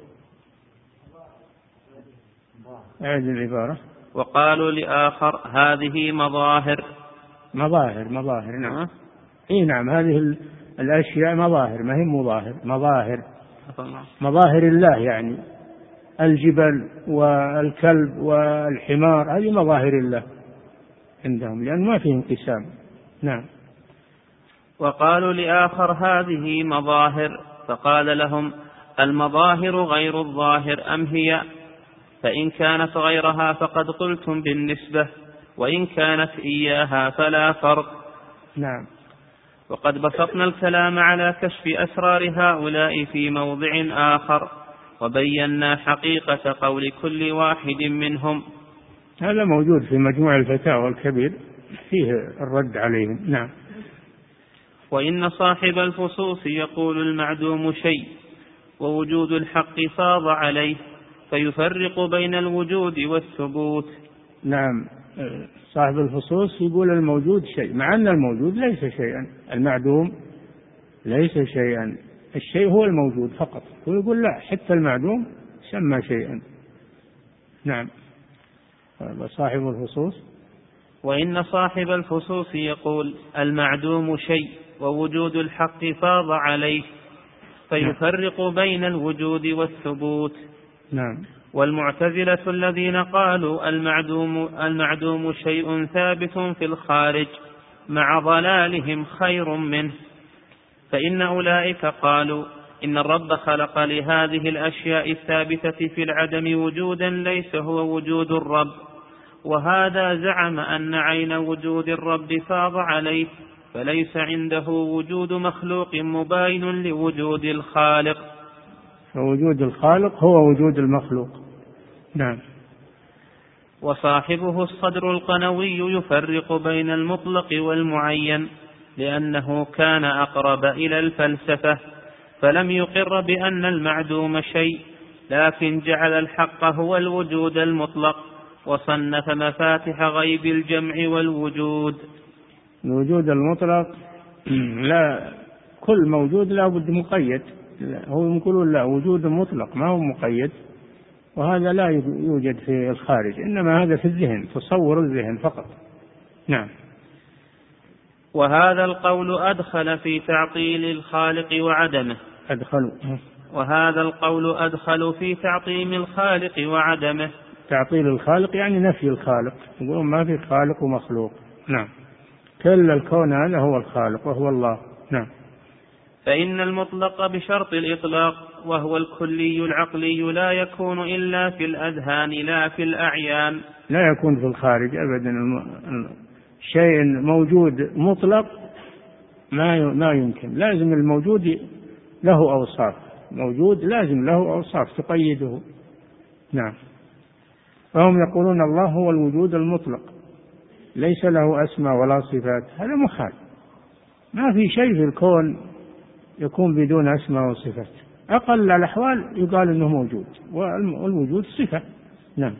أعد العبارة. وقالوا لآخر هذه مظاهر. مظاهر مظاهر. نعم. إيه نعم. هذه الأشياء مظاهر، ما هي مظاهر، مظاهر مظاهر الله، يعني الجبل والكلب والحمار هذه مظاهر الله عندهم لأن ما فيه انقسام. نعم. وقالوا لآخر هذه مظاهر، فقال لهم المظاهر غير الظاهر أم هي؟ فإن كانت غيرها فقد قلتم بالنسبة، وإن كانت إياها فلا فرق. نعم. وقد بسطنا الكلام على كشف أسرار هؤلاء في موضع آخر، وبينا حقيقة قول كل واحد منهم. هذا موجود في مجموع الفتاوى الكبير، فيه الرد عليهم. نعم. وإن صاحب الفصوص يقول المعدوم شيء ووجود الحق فاض عليه، فيفرق بين الوجود والثبوت. نعم. صاحب الفصوص يقول الموجود شيء، مع أن الموجود ليس شيئا، المعدوم ليس شيئا، الشيء هو الموجود فقط، ويقول لا حتى المعدوم سمى شيئا. نعم. صاحب الفصوص. وإن صاحب الفصوص يقول المعدوم شيء ووجود الحق فاض عليه، فيفرق بين الوجود والثبوت. نعم. والمعتزلة الذين قالوا المعدوم, المعدوم شيء ثابت في الخارج مع ضلالهم خير منه، فإن أولئك قالوا إن الرب خلق لهذه الأشياء الثابتة في العدم وجودا ليس هو وجود الرب، وهذا زعم أن عين وجود الرب فاض عليه، فليس عنده وجود مخلوق مباين لوجود الخالق. فوجود الخالق هو وجود المخلوق. نعم. وصاحبه الصدر القنوي يفرق بين المطلق والمعين، لأنه كان أقرب إلى الفلسفة، فلم يقر بأن المعدوم شيء، لكن جعل الحق هو الوجود المطلق، وصنف مفاتح غيب الجمع والوجود. الوجود المطلق لا، كل موجود لا بد مقيد، هو يقولون لا، وجود مطلق ما هو مقيد، وهذا لا يوجد في الخارج، إنما هذا في الذهن، تصور الذهن فقط. نعم. وهذا القول أدخل في تعطيل الخالق وعدمه. أدخلوا. وهذا القول أدخل في تعطيل الخالق وعدمه. تعطيل الخالق يعني نفي الخالق، يقولون ما في خالق ومخلوق. نعم. كل الكون هذا هو الخالق وهو الله. نعم. فإن المطلق بشرط الإطلاق وهو الكلي العقلي لا يكون إلا في الأذهان لا في الأعيان. لا يكون في الخارج أبدا. شيء موجود مطلق ما ما يمكن، لازم الموجود له أوصاف، موجود لازم له أوصاف تقيده. نعم. فهم يقولون الله هو الوجود المطلق ليس له أسماء ولا صفات، هذا محال، ما في شيء في الكون يكون بدون أسماء وصفات، أقل الأحوال يقال أنه موجود، والوجود صفة. نعم.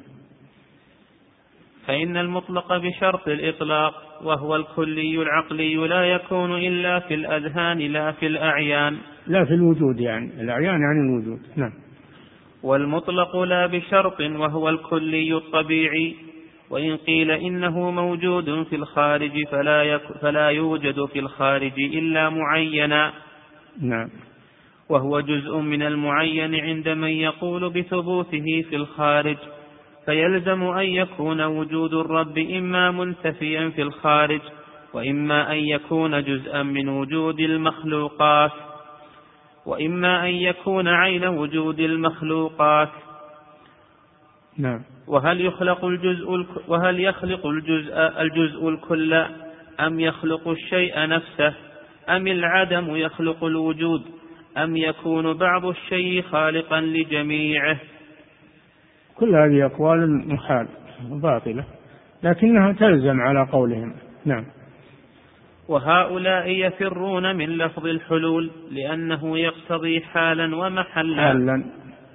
فإن المطلق بشرط الإطلاق وهو الكلي العقلي لا يكون إلا في الأذهان لا في الأعيان. لا في الوجود، يعني الأعيان يعني الوجود. نعم. والمطلق لا بشرط وهو الكلي الطبيعي، وإن قيل إنه موجود في الخارج فلا, يك فلا يوجد في الخارج إلا معينا. نعم. وهو جزء من المعين عند من يقول بثبوته في الخارج، فيلزم أن يكون وجود الرب إما منتفيا في الخارج، وإما أن يكون جزءا من وجود المخلوقات، وإما أن يكون عين وجود المخلوقات. نعم. وهل يخلق الجزء وهل يخلق الجزء الجزء الكل أم يخلق الشيء نفسه، أم العدم يخلق الوجود، أم يكون بعض الشيء خالقا لجميعه؟ كل هذه أقوال محال باطلة، لكنها تلزم على قولهم. نعم. وهؤلاء يفرون من لفظ الحلول لأنه يقتضي حالا ومحلا. حالا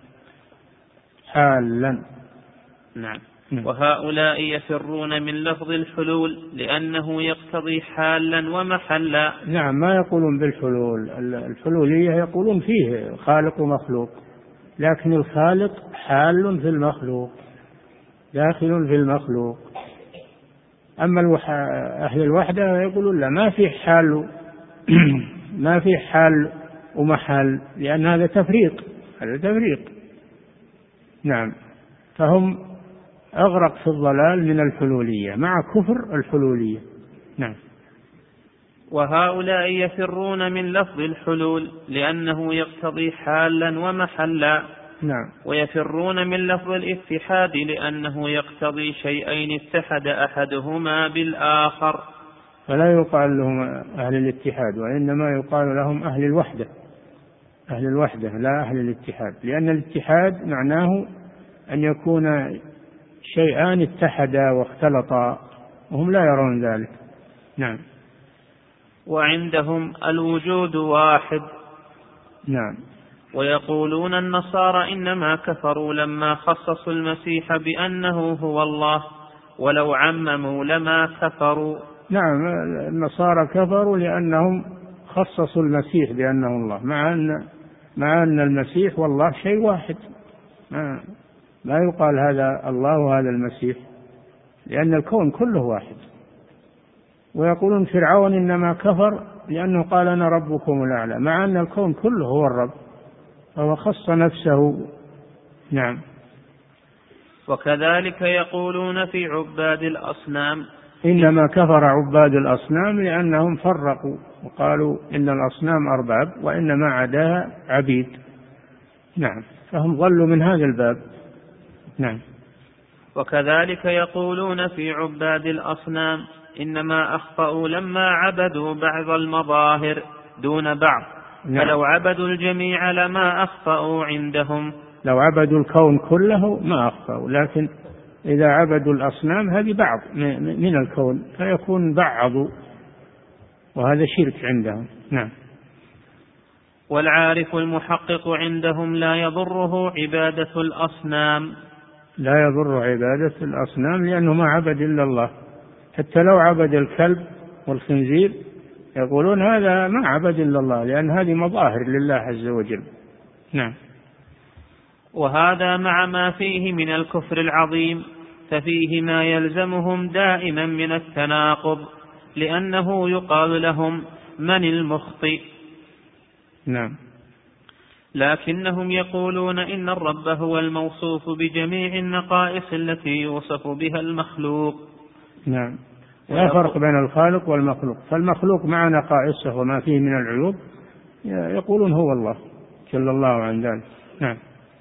حالا. نعم. وهؤلاء يفرون من لفظ الحلول لأنه يقتضي حالا ومحلا. نعم. ما يقولون بالحلول، الحلولية يقولون فيه خالق ومخلوق، لكن الخالق حال في المخلوق، داخل في المخلوق. أما الوح... أهل الوحدة يقولون لا، ما في حال ما في حال ومحل، لأن هذا تفريق، هذا تفريق. نعم. فهم أغرق في الضلال من الحلولية مع كفر الحلولية. نعم. وهؤلاء يفرون من لفظ الحلول لأنه يقتضي حالا ومحلا. نعم. ويفرون من لفظ الاتحاد لأنه يقتضي شيئين اتحد أحدهما بالآخر. فلا يقال لهم أهل الاتحاد، وإنما يقال لهم أهل الوحدة، أهل الوحدة لا أهل الاتحاد، لأن الاتحاد معناه أن يكون شيئان اتحدا واختلطا، وهم لا يرون ذلك. نعم. وعندهم الوجود واحد. نعم. ويقولون النصارى إنما كفروا لما خصصوا المسيح بأنه هو الله، ولو عمموا لما كفروا. نعم. النصارى كفروا لأنهم خصصوا المسيح بأنه الله، مع أن مع أن المسيح والله شيء واحد، ما, ما يقال هذا الله وهذا المسيح، لأن الكون كله واحد. ويقولون فرعون إنما كفر لأنه قال أنا ربكم الأعلى، مع أن الكون كله هو الرب، فهو خص نفسه. نعم. وكذلك يقولون في عباد الأصنام إنما كفر عباد الأصنام لأنهم فرقوا وقالوا إن الأصنام أرباب وإن ما عداها عبيد. نعم، فهم ضلوا من هذا الباب. نعم. وكذلك يقولون في عباد الأصنام إنما أخطأوا لما عبدوا بعض المظاهر دون بعض. نعم. فلو عبدوا الجميع لما أخطأوا عندهم. لو عبدوا الكون كله ما أخطأوا، لكن إذا عبدوا الأصنام هذه بعض من الكون فيكون بعضوا، وهذا شرك عندهم. نعم. والعارف المحقق عندهم لا يضره عبادة الأصنام. لا يضر عبادة الأصنام لأنه ما عبد إلا الله. حتى لو عبد الكلب والخنزير يقولون هذا ما عبد إلا الله، لأن هذه مظاهر لله عز وجل. نعم. وهذا مع ما فيه من الكفر العظيم، ففيه ما يلزمهم دائما من التناقض، لأنه يقال لهم من المخطئ. نعم. لكنهم يقولون إن الرب هو الموصوف بجميع النقائص التي يوصف بها المخلوق. نعم. لا فرق بين الخالق والمخلوق، فالمخلوق مع نقائصه وما فيه من العيوب يقولون هو الله جل الله عن ذلك. نعم.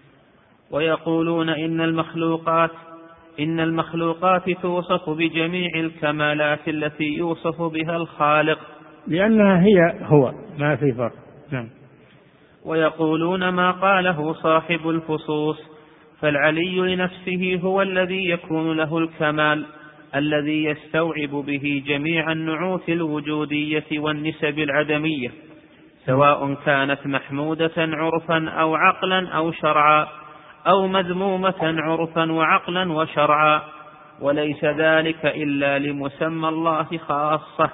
ويقولون إن المخلوقات إن المخلوقات توصف بجميع الكمالات التي يوصف بها الخالق، لأنها هي هو ما في فرق. نعم. ويقولون ما قاله صاحب الفصوص، فالعلي لنفسه هو الذي يكون له الكمال الذي يستوعب به جميع النعوت الوجودية والنسب العدمية، سواء كانت محمودة عرفا أو عقلا أو شرعا، أو مذمومة عرفا وعقلا وشرعا، وليس ذلك إلا لمسمى الله خاصة.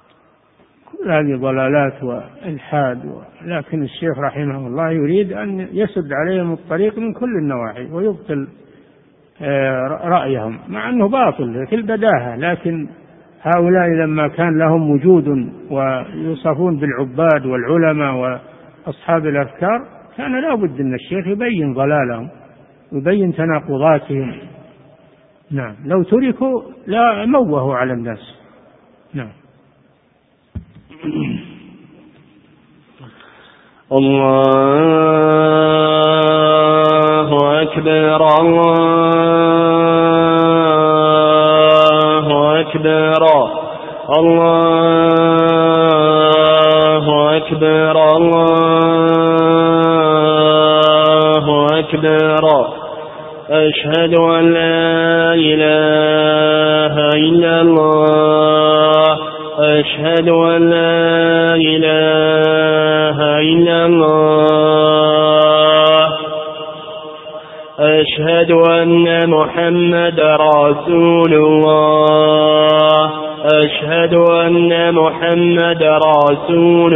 كل هذه ضلالات والحاد، لكن الشيخ رحمه الله يريد أن يسد عليهم الطريق من كل النواحي ويبطل رأيهم، مع أنه باطل في البداهة، لكن هؤلاء لما كان لهم وجود ويوصفون بالعباد والعلماء وأصحاب الأفكار كان لا بد أن الشيخ يبين ضلالهم ويبين تناقضاتهم. نعم. لو تركوا لا موهوا على الناس. نعم. الله أكبر الله أكبر الله أكبر الله أكبر أشهد أن لا إله إلا الله أشهد أن لا إله إلا الله أشهد أن محمد رسول الله أشهد أن محمد رسول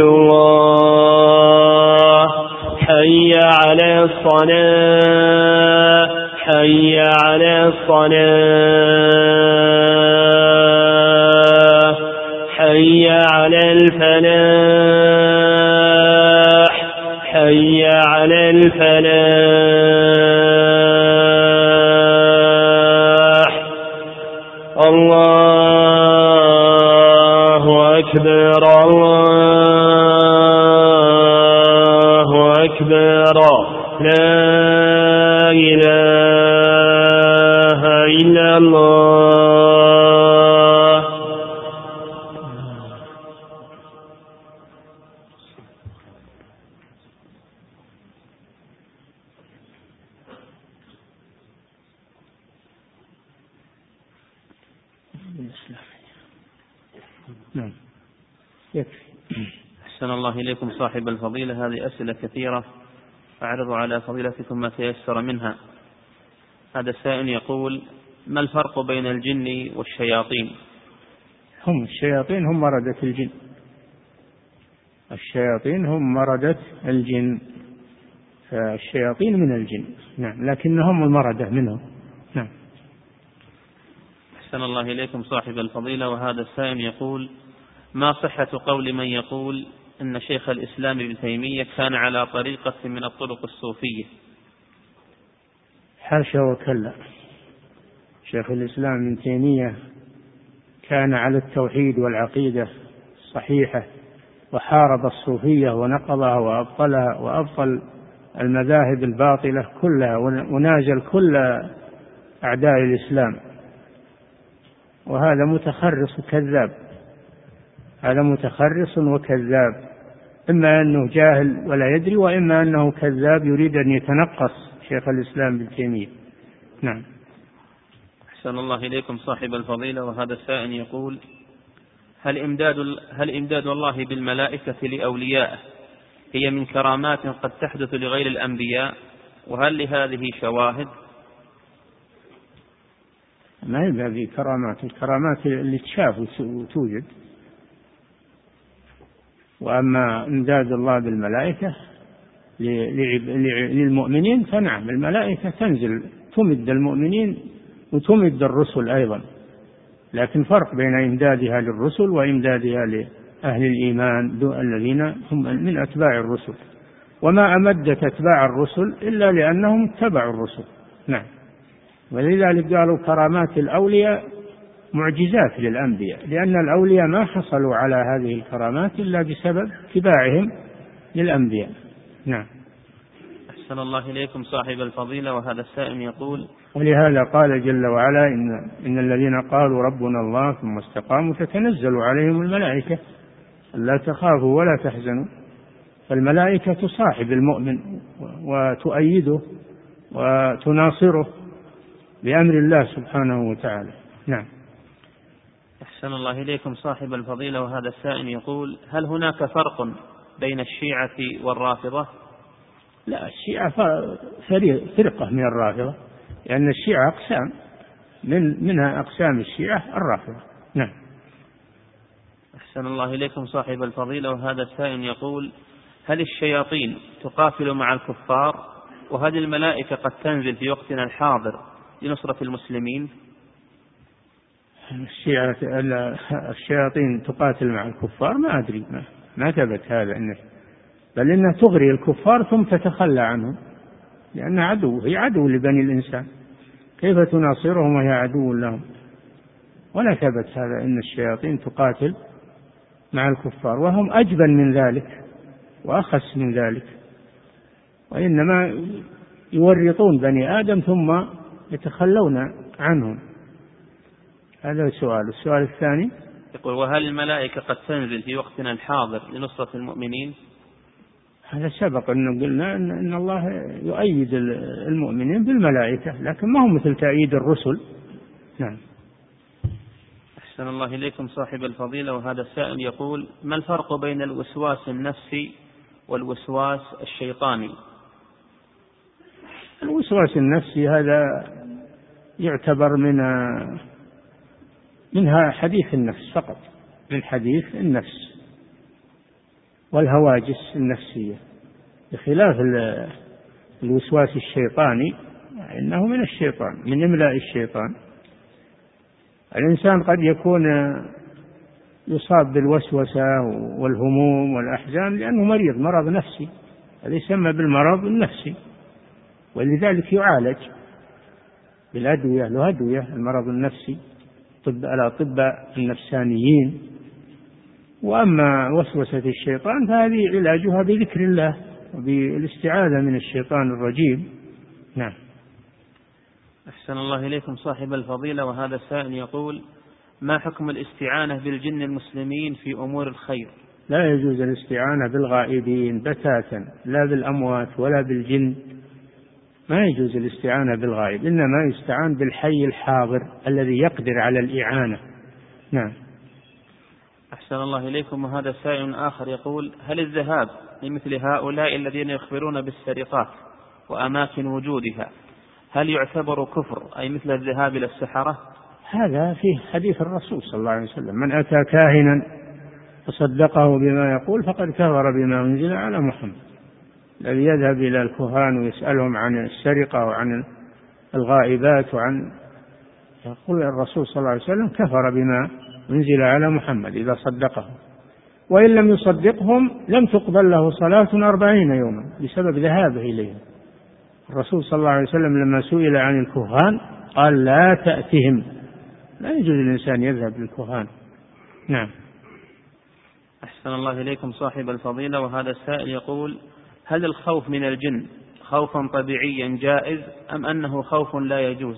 الله حي على الصلاة حي على الصلاة حي على الفلاح حي على الفلاح الله أكبر الله أكبر لا إله إلا الله. نعم. يكفي. أحسن الله إليكم صاحب الفضيلة، هذه أسئلة كثيرة أعرض على فضيلتكم ما تيسر منها. هذا السائل يقول: ما الفرق بين الجن والشياطين؟ هم الشياطين هم مردة الجن، الشياطين هم مردة الجن، فالشياطين من الجن. نعم، لكنهم المردة منهم. نعم. أحسن الله إليكم صاحب الفضيلة، وهذا السائل يقول: ما صحة قول من يقول أن شيخ الإسلام ابن تيمية كان على طريقة من الطرق الصوفية؟ حاشا وكلا، شيخ الإسلام ابن تيمية كان على التوحيد والعقيدة الصحيحة، وحارب الصوفية ونقضها وأبطلها وأبطل المذاهب الباطلة كلها، ونازل كل أعداء الإسلام. وهذا متخرص وكذاب، هذا متخرص وكذاب، إما أنه جاهل ولا يدري، وإما أنه كذاب يريد أن يتنقص شيخ الإسلام ابن تيمية. نعم. أحسن الله إليكم صاحب الفضيلة. وهذا السائل يقول: هل إمداد, هل إمداد الله بالملائكة لأوليائه هي من كرامات قد تحدث لغير الأنبياء، وهل لهذه شواهد؟ ما هي هذه كرامات، الكرامات اللي تشاف وتوجد. وأما إمداد الله بالملائكة للمؤمنين فنعم، الملائكة تنزل تمد المؤمنين وتمد الرسل أيضا، لكن فرق بين إمدادها للرسل وإمدادها لأهل الإيمان الذين هم من أتباع الرسل. وما أمدت أتباع الرسل إلا لأنهم اتبعوا الرسل. نعم. ولذلك قالوا كرامات الأولياء معجزات للأنبياء، لأن الأولياء ما حصلوا على هذه الكرامات إلا بسبب اتباعهم للأنبياء. نعم. أحسن الله إليكم صاحب الفضيلة. وهذا السائل يقول: ولهذا قال جل وعلا: إن, إن الذين قالوا ربنا الله ثم استقاموا تتنزل عليهم الملائكة ألا تخافوا ولا تحزنوا. فالملائكة تصاحب المؤمن وتؤيده وتناصره بأمر الله سبحانه وتعالى. نعم. أحسن الله إليكم صاحب الفضيلة. وهذا السائل يقول: هل هناك فرق بين الشيعة والرافضة؟ لا، الشيعة فرقة من الرافضة، لأن الشيعة أقسام، من منها أقسام الشيعة الرافضة. نعم. أحسن الله إليكم صاحب الفضيلة. وهذا السائل يقول: هل الشياطين تقاتل مع الكفار؟ وهل الملائكة قد تنزل في وقتنا الحاضر لنصرة المسلمين؟ الشيعة الشياطين تقاتل مع الكفار ما أدري، ما, ما ثبت هذا، إنه بل إنها تغري الكفار ثم تتخلى عنهم، لأنها عدو، هي عدو لبني الإنسان، كيف تناصرهم وهي عدو لهم؟ ولا ثبت هذا إن الشياطين تقاتل مع الكفار، وهم أجبن من ذلك وأخس من ذلك، وإنما يورطون بني آدم ثم يتخلون عنهم. هذا السؤال. السؤال الثاني يقول: وهل الملائكة قد تنزل في وقتنا الحاضر لنصرة المؤمنين؟ هذا سبق أنه قلنا أن الله يؤيد المؤمنين بالملائكة، لكن ما هم مثل تأييد الرسل. نعم. أحسن الله إليكم صاحب الفضيلة. وهذا السائل يقول: ما الفرق بين الوسواس النفسي والوسواس الشيطاني؟ الوسواس النفسي هذا يعتبر من منها حديث النفس فقط، من حديث النفس والهواجس النفسية، بخلاف الوسواس الشيطاني إنه من الشيطان، من إملاء الشيطان. الإنسان قد يكون يصاب بالوسوسة والهموم والأحزان لأنه مريض مرض نفسي، هذا يسمى بالمرض النفسي، ولذلك يعالج بالأدوية، له أدوية المرض النفسي طب الأطباء النفسانيين. وأما وسوسة الشيطان فهذه علاجها بذكر الله وبالاستعاذة من الشيطان الرجيم. نعم. أحسن الله إليكم صاحب الفضيلة. وهذا السائل يقول: ما حكم الاستعانة بالجن المسلمين في أمور الخير؟ لا يجوز الاستعانة بالغائبين بتاتا، لا بالأموات ولا بالجن، ما يجوز الاستعانة بالغائب، إنما يستعان بالحي الحاضر الذي يقدر على الإعانة. نعم. أحسن الله إليكم. وهذا سائل آخر يقول: هل الذهاب لمثل هؤلاء الذين يخبرون بالسرقات وأماكن وجودها هل يعتبر كفر، أي مثل الذهاب إلى السحرة؟ هذا فيه حديث الرسول صلى الله عليه وسلم: من أتى كاهنا فصدقه بما يقول فقد كفر بما أنزل على محمد. الذي يذهب إلى الكهان ويسألهم عن السرقة وعن الغائبات وعن، يقول الرسول صلى الله عليه وسلم: كفر بما أنزل على محمد إذا صدقه، وإن لم يصدقهم لم تقبل له صلاة أربعين يوما بسبب ذهابه إليهم. الرسول صلى الله عليه وسلم لما سئل عن الكهان قال: لا تأتهم لا يجوز الإنسان يذهب للكهان. نعم. أحسن الله إليكم صاحب الفضيلة، وهذا السائل يقول: هل الخوف من الجن خوفا طبيعيا جائز أم أنه خوف لا يجوز؟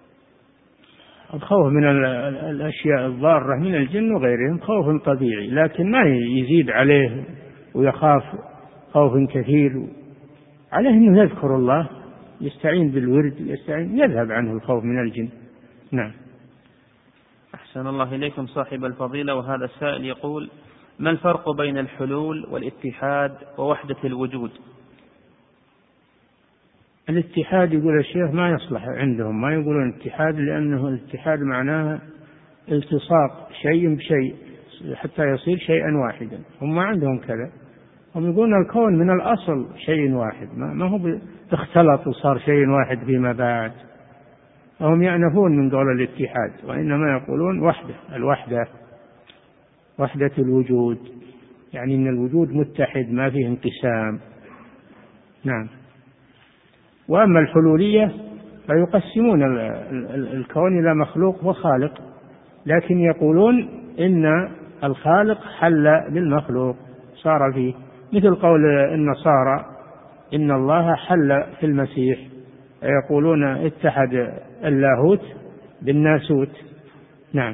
الخوف من الأشياء الضارة من الجن وغيرهم خوف طبيعي، لكن ما يزيد عليه ويخاف خوف كثير. عليه أنه يذكر الله، يستعين بالورد، يستعين يذهب عنه الخوف من الجن. نعم. أحسن الله إليكم صاحب الفضيلة، وهذا السائل يقول: ما الفرق بين الحلول والاتحاد ووحدة الوجود؟ الاتحاد يقول الشيخ ما يصلح عندهم، ما يقولون اتحاد، لأنه الاتحاد معناه التصاق شيء بشيء حتى يصير شيئا واحدا. هم ما عندهم كذا، هم يقولون الكون من الأصل شيء واحد، ما هو اختلط وصار شيء واحد فيما بعد. هم يأنفون من قول الاتحاد، وإنما يقولون وحدة، الوحدة وحدة الوجود، يعني أن الوجود متحد ما فيه انقسام. نعم. وأما الحلولية فيقسمون الكون إلى مخلوق وخالق، لكن يقولون إن الخالق حل بالمخلوق صار فيه، مثل قول النصارى إن الله حل في المسيح، يقولون اتحد اللاهوت بالناسوت. نعم.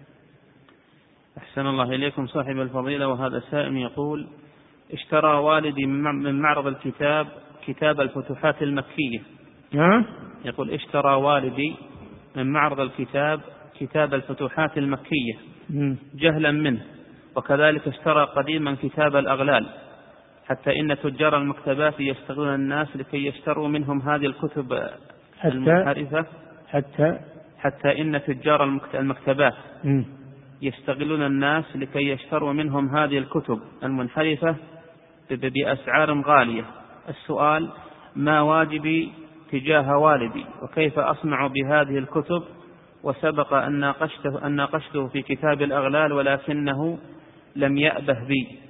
أحسن الله إليكم صاحب الفضيلة، وهذا السائل يقول: اشترى والدي من معرض الكتاب كتاب الفتوحات المكية. ها؟ يقول: اشترى والدي من معرض الكتاب كتاب الفتوحات المكية جهلا منه، وكذلك اشترى قديما كتاب الأغلال، حتى إن تجار المكتبات يستغلون الناس لكي يشتروا منهم هذه الكتب المنحرفة حتى حتى إن تجار المكتبات م. يستغلون الناس لكي يشتروا منهم هذه الكتب المنحرفة بأسعار غالية. السؤال: ما واجبي تجاه والدي، وكيف أصنع بهذه الكتب؟ وسبق أن ناقشته, أن ناقشته في كتاب الأغلال ولكنه لم يأبه بي.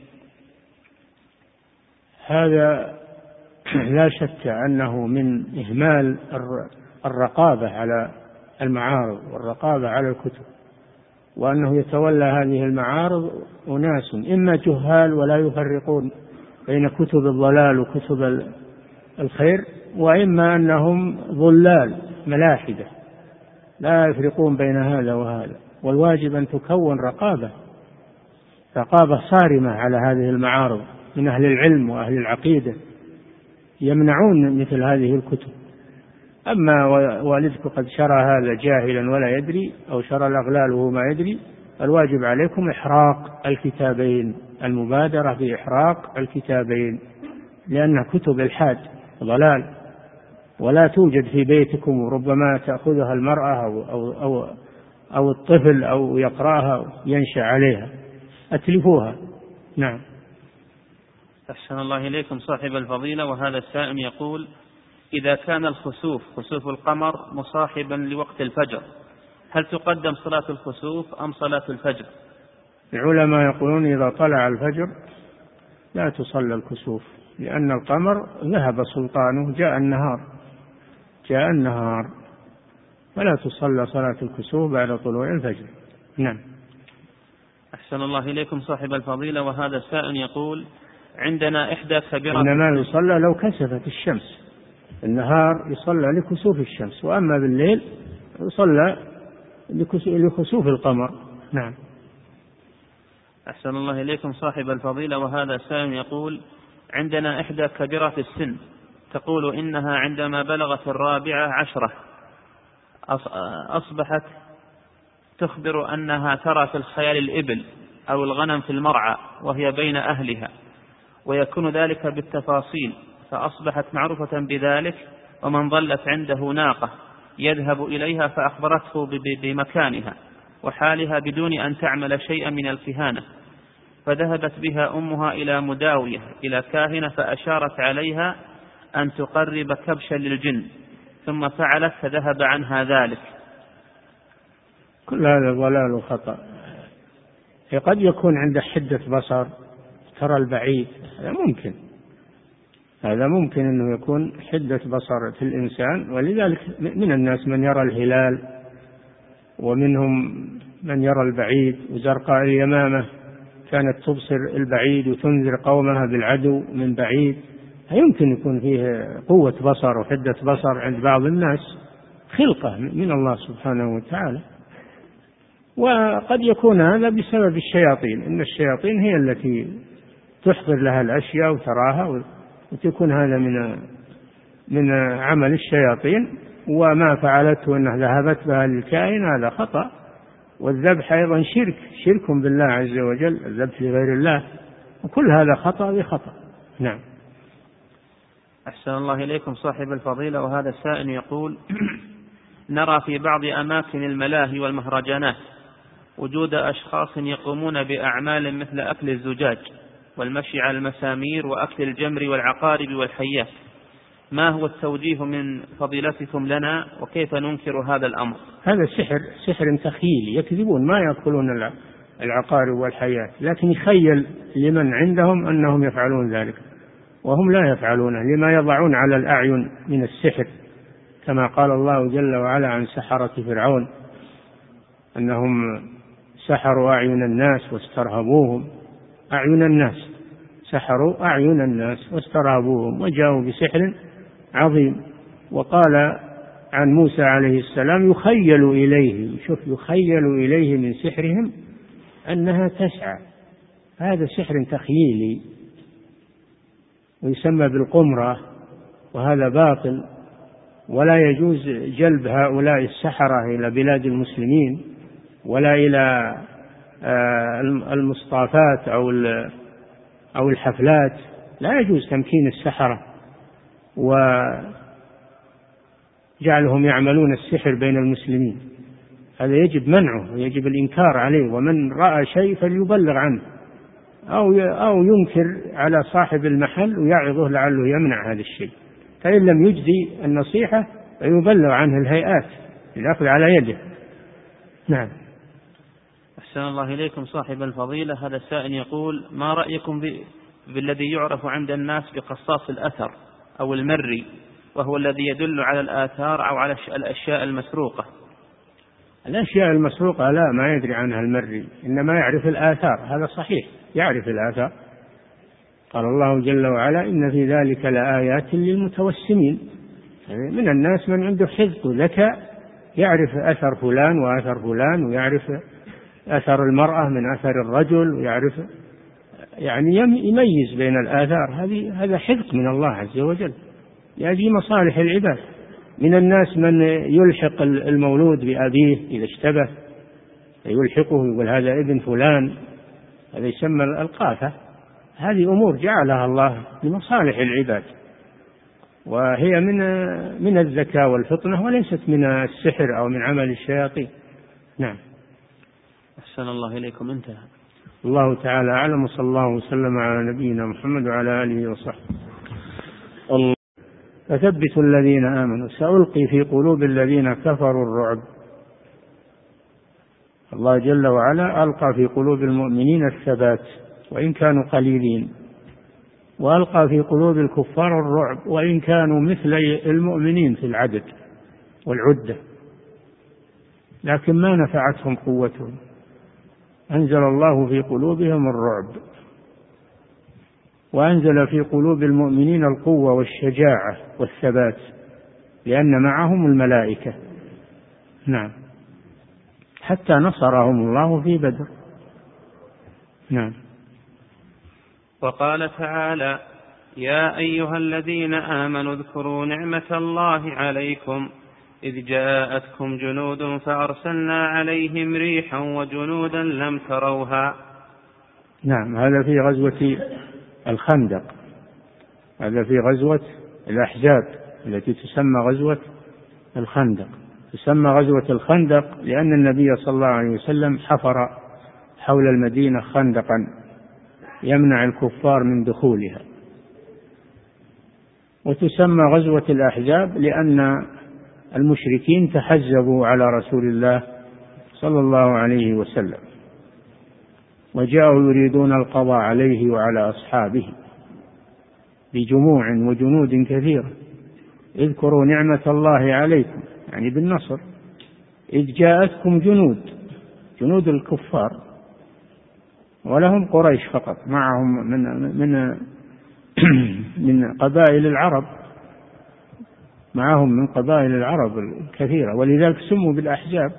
هذا لا شك أنه من إهمال الرقابة على المعارض والرقابة على الكتب، وأنه يتولى هذه المعارض أناس إما جهال ولا يفرقون بين كتب الضلال وكتب الخير، وإما أنهم ضلال ملاحدة لا يفرقون بين هذا وهذا. والواجب أن تكون رقابة رقابة صارمة على هذه المعارض من أهل العلم وأهل العقيدة يمنعون مثل هذه الكتب. أما والدك قد شرى هذا جاهلا ولا يدري، أو شرى الأغلال وهو ما يدري، الواجب عليكم إحراق الكتابين، المبادرة بإحراق الكتابين، لأنها كتب الحاد ضلال ولا توجد في بيتكم، وربما تأخذها المرأة أو, أو, أو, أو الطفل أو يقرأها ينشأ عليها، أتلفوها. نعم. أحسن الله إليكم صاحب الفضيلة، وهذا السائل يقول: إذا كان الخسوف خسوف القمر مصاحبا لوقت الفجر، هل تقدم صلاة الخسوف أم صلاة الفجر؟ العلماء يقولون إذا طلع الفجر لا تصلى الكسوف، لأن القمر ذهب سلطانه، جاء النهار جاء النهار فلا تصلى صلاة الكسوف بعد طلوع الفجر. نعم. أحسن الله إليكم صاحب الفضيلة، وهذا السائل يقول: عندنا إحدى كبيرات، إنما يصلى لو كسفت الشمس، النهار يصلى لكسوف الشمس، وأما بالليل يصلى لخسوف القمر. نعم. أحسن الله إليكم صاحب الفضيلة، وهذا سائل يقول: عندنا إحدى كبيرات السن تقول إنها عندما بلغت الرابعة عشرة أصبحت تخبر أنها ترى في الخيال الإبل أو الغنم في المرعى وهي بين أهلها، ويكون ذلك بالتفاصيل، فأصبحت معروفة بذلك، ومن ظلت عنده ناقة يذهب إليها فأخبرته بمكانها وحالها بدون أن تعمل شيئا من الكهانة، فذهبت بها أمها إلى مداوية إلى كاهنة فأشارت عليها أن تقرب كبشا للجن، ثم فعلت فذهب عنها ذلك. كل هذا ضلال وخطأ. قد يكون عند حدة بصر ترى البعيد، هذا ممكن هذا ممكن أنه يكون حدة بصر في الإنسان، ولذلك من الناس من يرى الهلال ومنهم من يرى البعيد، وزرقاء اليمامة كانت تبصر البعيد وتنذر قومها بالعدو من بعيد. يمكن يكون فيه قوة بصر وحدة بصر عند بعض الناس، خلقة من الله سبحانه وتعالى. وقد يكون هذا بسبب الشياطين، إن الشياطين هي التي تحضر لها الأشياء وتراها، وتكون هذا من من عمل الشياطين. وما فعلته أنها ذهبت بها للكائن هذا خطأ. والذبح أيضا شرك، شرك بالله عز وجل، الذبح لغير الله، وكل هذا خطأ بخطأ. نعم. أحسن الله إليكم صاحب الفضيلة. وهذا السائل يقول: نرى في بعض أماكن الملاهي والمهرجانات وجود أشخاص يقومون بأعمال مثل أكل الزجاج والمشي على المسامير وأكل الجمر والعقارب والحيات، ما هو التوجيه من فضيلتكم لنا، وكيف ننكر هذا الأمر؟ هذا سحر، سحر تخيلي، يكذبون، ما يأكلون العقارب والحيات، لكن يخيل لمن عندهم أنهم يفعلون ذلك وهم لا يفعلونه، لما يضعون على الأعين من السحر، كما قال الله جل وعلا عن سحرة فرعون أنهم سحروا أعين الناس واسترهبوهم. أعين الناس، سحروا أعين الناس واسترهبوهم وجاءوا بسحر عظيم. وقال عن موسى عليه السلام: يخيل إليه، شوف، يخيل إليه من سحرهم أنها تسعى. هذا سحر تخييلي ويسمى بالقمرة، وهذا باطل، ولا يجوز جلب هؤلاء السحرة إلى بلاد المسلمين ولا إلى المصطافات أو أو الحفلات. لا يجوز تمكين السحرة وجعلهم يعملون السحر بين المسلمين، هذا يجب منعه ويجب الإنكار عليه، ومن رأى شيء فليبلغ عنه أو أو ينكر على صاحب المحل ويعظه لعله يمنع هذا الشيء. فإن لم يجزي النصيحة فيبلغ عنه الهيئات للأخذ على يده. نعم. أحسن الله إليكم صاحب الفضيلة. هذا السائل يقول: ما رأيكم بالذي يعرف عند الناس بقصاص الأثر أو المري، وهو الذي يدل على الآثار أو على الأشياء المسروقة؟ الأشياء المسروقة لا، ما يدري عنها المري، إنما يعرف الآثار، هذا صحيح، يعرف الآثار. قال الله جل وعلا: إن في ذلك لآيات للمتوسمين. من الناس من عنده حذق وذكاء، يعرف أثر فلان وأثر فلان، ويعرف أثر المرأة من أثر الرجل، ويعرف يعني يميز بين الآثار. هذه هذا حذق من الله عز وجل لأجل مصالح العباد. من الناس من يلحق المولود بأبيه إذا اشتبه، يلحقه يقول هذا ابن فلان، هذا يسمى القافة. هذه أمور جعلها الله لمصالح العباد، وهي من من الذكاء والفطنة، وليست من السحر أو من عمل الشياطين. نعم. أحسن الله إليكم. انتهى. الله تعالى أعلم، وصلى الله وسلم على نبينا محمد وعلى آله وصحبه. الله. فثبتوا الذين آمنوا سألقي في قلوب الذين كفروا الرعب. الله جل وعلا ألقى في قلوب المؤمنين الثبات وإن كانوا قليلين، وألقى في قلوب الكفار الرعب وإن كانوا مثل المؤمنين في العدد والعدة، لكن ما نفعتهم قوتهم، أنزل الله في قلوبهم الرعب، وأنزل في قلوب المؤمنين القوة والشجاعة والثبات، لأن معهم الملائكة. نعم. حتى نصرهم الله في بدر. نعم. وقال تعالى: يا أيها الذين آمنوا اذكروا نعمة الله عليكم إذ جاءتكم جنود فأرسلنا عليهم ريحا وجنودا لم تروها. نعم. هذا في غزوة الخندق، هذا في غزوة الأحزاب التي تسمى غزوة الخندق. تسمى غزوة الخندق لأن النبي صلى الله عليه وسلم حفر حول المدينة خندقا يمنع الكفار من دخولها. وتسمى غزوة الأحزاب لأن المشركين تحزبوا على رسول الله صلى الله عليه وسلم وجاءوا يريدون القضاء عليه وعلى أصحابه بجموع وجنود كثيرة. اذكروا نعمة الله عليكم، يعني بالنصر، إذ جاءتكم جنود جنود الكفار، ولهم قريش فقط، معهم من من من قبائل العرب، معهم من قبائل العرب الكثيرة، ولذلك سموا بالأحزاب.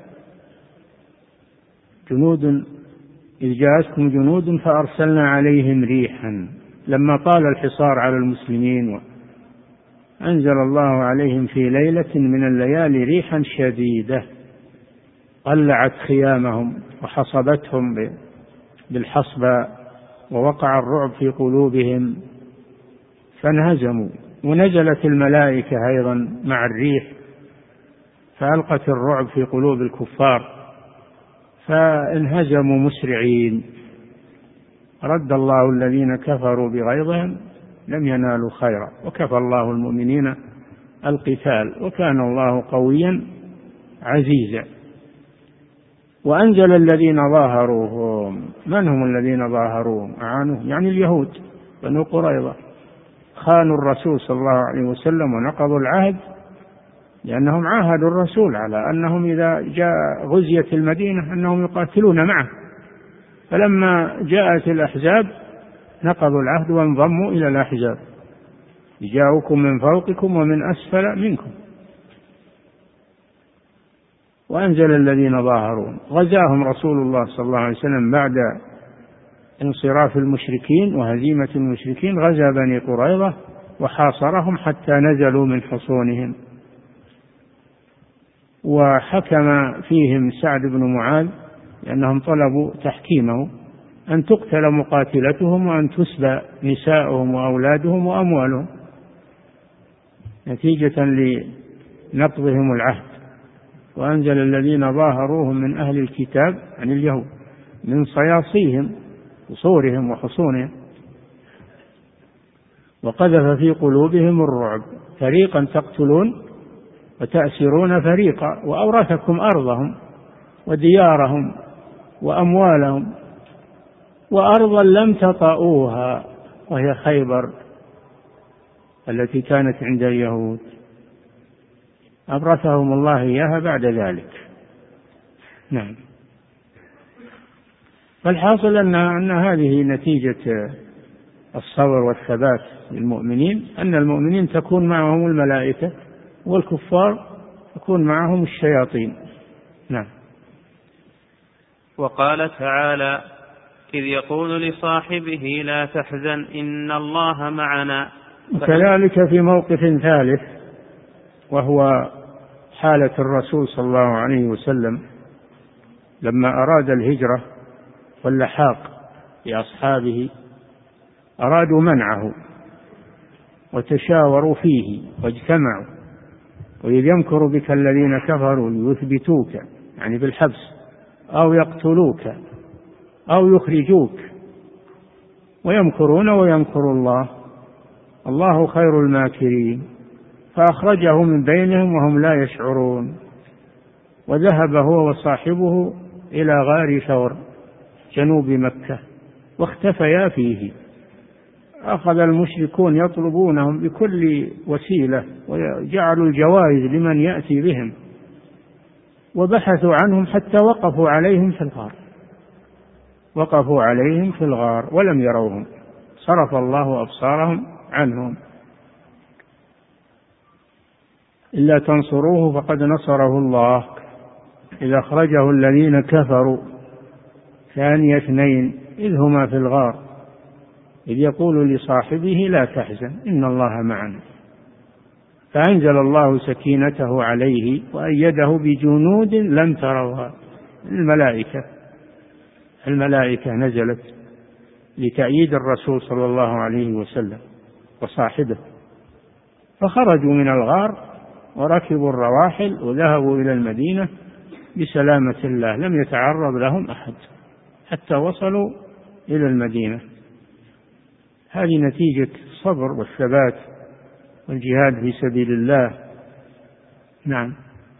جنود إذ جاءتكم جنود فأرسلنا عليهم ريحا، لما طال الحصار على المسلمين أنزل الله عليهم في ليلة من الليالي ريحا شديدة قلعت خيامهم وحصبتهم بالحصبة، ووقع الرعب في قلوبهم فانهزموا. ونزلت الملائكة أيضا مع الريح فألقت الرعب في قلوب الكفار فانهزموا مسرعين. رد الله الذين كفروا بغيظهم لم ينالوا خيرا، وكفى الله المؤمنين القتال، وكان الله قويا عزيزا. وأنزل الذين ظاهروهم. من هم الذين ظاهروهم؟ أعانوهم يعني اليهود بنو قريظة، خانوا الرسول صلى الله عليه وسلم ونقضوا العهد، لأنهم عاهدوا الرسول على أنهم إذا جاء غزيت المدينة أنهم يقاتلون معه، فلما جاءت الأحزاب نقضوا العهد وانضموا إلى الأحزاب. جاءوكم من فوقكم ومن أسفل منكم. وأنزل الذين ظاهرون. غزاهم رسول الله صلى الله عليه وسلم بعد انصراف المشركين وهزيمة المشركين، غزا بني قريظة وحاصرهم حتى نزلوا من حصونهم، وحكم فيهم سعد بن معاذ لأنهم طلبوا تحكيمه أن تقتل مقاتلتهم وأن تسبى نساؤهم وأولادهم وأموالهم نتيجة لنقضهم العهد. وأنزل الذين ظاهروهم من أهل الكتاب عن اليهود من صياصيهم وصورهم وحصونهم، وقذف في قلوبهم الرعب، فريقا تقتلون وتأسرون فريقا، وأورثكم أرضهم وديارهم وأموالهم وأرضا لم تطئوها وهي خيبر التي كانت عند اليهود، أورثهم الله إياها بعد ذلك. نعم. فالحاصل أن, أن هذه نتيجة الصبر والثبات للمؤمنين، أن المؤمنين تكون معهم الملائكة والكفار تكون معهم الشياطين. نعم. وقال تعالى: إذ يقول لصاحبه لا تحزن إن الله معنا. وكذلك في موقف ثالث، وهو حالة الرسول صلى الله عليه وسلم لما أراد الهجرة واللحاق بأصحابه، أرادوا منعه وتشاوروا فيه واجتمعوا. وإذ يمكر بك الذين كفروا ليثبتوك يعني بالحبس أو يقتلوك أو يخرجوك، ويمكرون ويمكر الله الله خير الماكرين. فأخرجه من بينهم وهم لا يشعرون، وذهب هو وصاحبه إلى غار ثور جنوب مكة واختفيا فيه. أخذ المشركون يطلبونهم بكل وسيلة وجعلوا الجوائز لمن يأتي بهم، وبحثوا عنهم حتى وقفوا عليهم في الغار وقفوا عليهم في الغار ولم يروهم، صرف الله أبصارهم عنهم. إلا تنصروه فقد نصره الله إذا أخرجه الذين كفروا ثاني اثنين إذ هما في الغار إذ يقول لصاحبه لا تحزن إن الله معنا. فأنزل الله سكينته عليه وأيده بجنود لم تروها. الملائكة الملائكة نزلت لتأييد الرسول صلى الله عليه وسلم وصاحبه، فخرجوا من الغار وركبوا الرواحل وذهبوا إلى المدينة بسلامة الله، لم يتعرض لهم أحد حتى وصلوا إلى المدينة. هذه نتيجة الصبر والثبات والجهاد في سبيل الله. نعم.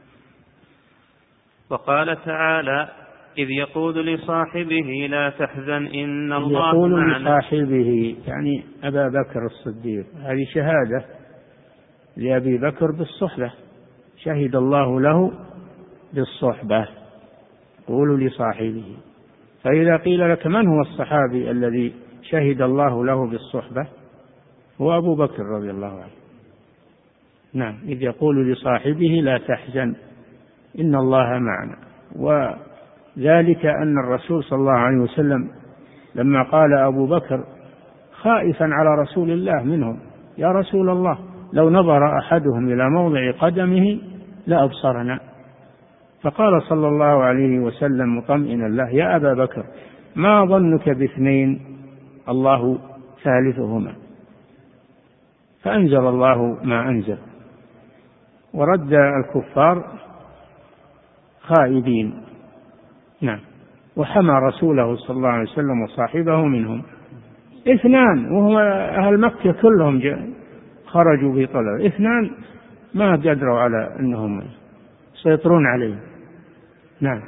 وقال تعالى: إذ يقول لصاحبه لا تحزن إن الله يقول معنا. لصاحبه يعني أبا بكر الصديق، هذه شهادة لأبي بكر بالصحبة، شهد الله له بالصحبة، قولوا لصاحبه. فإذا قيل لك من هو الصحابي الذي شهد الله له بالصحبة؟ هو أبو بكر رضي الله عنه. نعم، إذ يقول لصاحبه لا تحزن إن الله معنا. وذلك أن الرسول صلى الله عليه وسلم لما قال أبو بكر خائفا على رسول الله منهم: يا رسول الله لو نظر أحدهم إلى موضع قدمه لأبصرنا. فقال صلى الله عليه وسلم مطمئنا له: يا أبا بكر ما ظنك باثنين الله ثالثهما. فأنزل الله ما أنزل ورد الكفار خائبين. نعم، وحمى رسوله صلى الله عليه وسلم وصاحبه منهم. اثنان وهم أهل مكة كلهم خرجوا في طلب، اثنان ما قدروا على أنهم سيطرون عليه. نعم،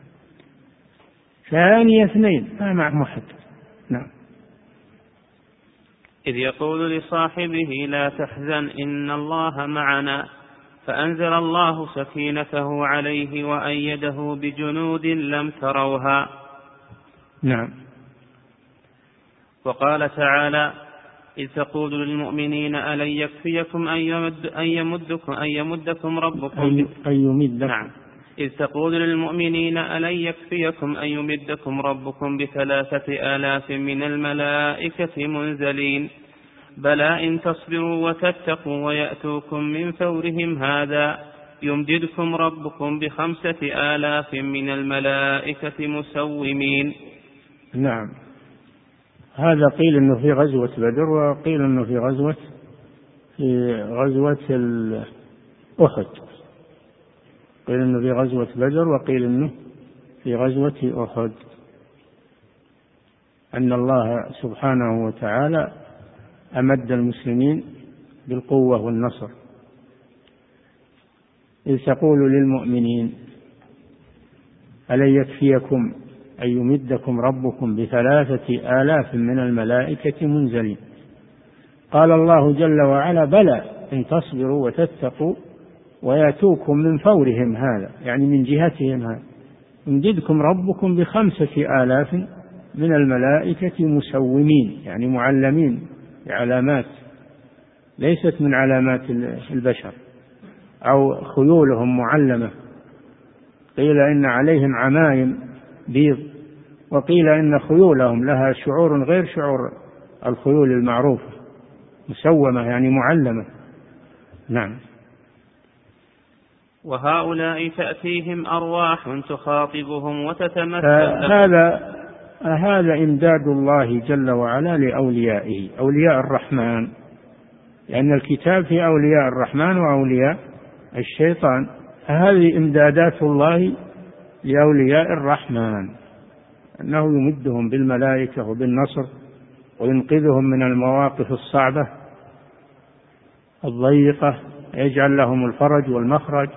ثاني اثنين ما معهم أحد. نعم. إذ يقول لصاحبه لا تحزن إن الله معنا فأنزل الله سكينته عليه وأيده بجنود لم تروها. نعم. وقال تعالى: إذ تقول للمؤمنين ألن يكفيكم أن يمد أن يمدكم أن يمدكم ربكم أن يمدكم. نعم. إذ تقول للمؤمنين ألن يكفيكم أن يمدكم ربكم بثلاثة آلاف من الملائكة منزلين بلى إن تصبروا وتتقوا ويأتوكم من فورهم هذا يمددكم ربكم بخمسة آلاف من الملائكة مسومين. نعم، هذا قيل إنه في غزوة بدر، وقيل إنه في غزوة في غزوة أحد. قيل إنه في غزوة بدر وقيل إنه في غزوة أحد. أن الله سبحانه وتعالى أمد المسلمين بالقوة والنصر. إذ تقول للمؤمنين ألن يكفيكم أن يمدكم ربكم بثلاثة آلاف من الملائكة منزلين. قال الله جل وعلا: بلى إن تصبروا وتتقوا ويأتوكم من فورهم هذا، يعني من جهتهم هذا، يمددكم ربكم بخمسة آلاف من الملائكة مسومين، يعني معلمين بعلامات ليست من علامات البشر، أو خيولهم معلمة. قيل إن عليهم عمائم بيض، وقيل إن خيولهم لها شعور غير شعور الخيول المعروفة، مسومة يعني معلمة. نعم. وهؤلاء تأتيهم أرواح تخاطبهم وتتمثل. هذا هذا إمداد الله جل وعلا لأوليائه، أولياء الرحمن، لأن الكتاب في أولياء الرحمن وأولياء الشيطان. هذه إمدادات الله لأولياء الرحمن، أنه يمدهم بالملائكة وبالنصر وينقذهم من المواقف الصعبة الضيقة، يجعل لهم الفرج والمخرج.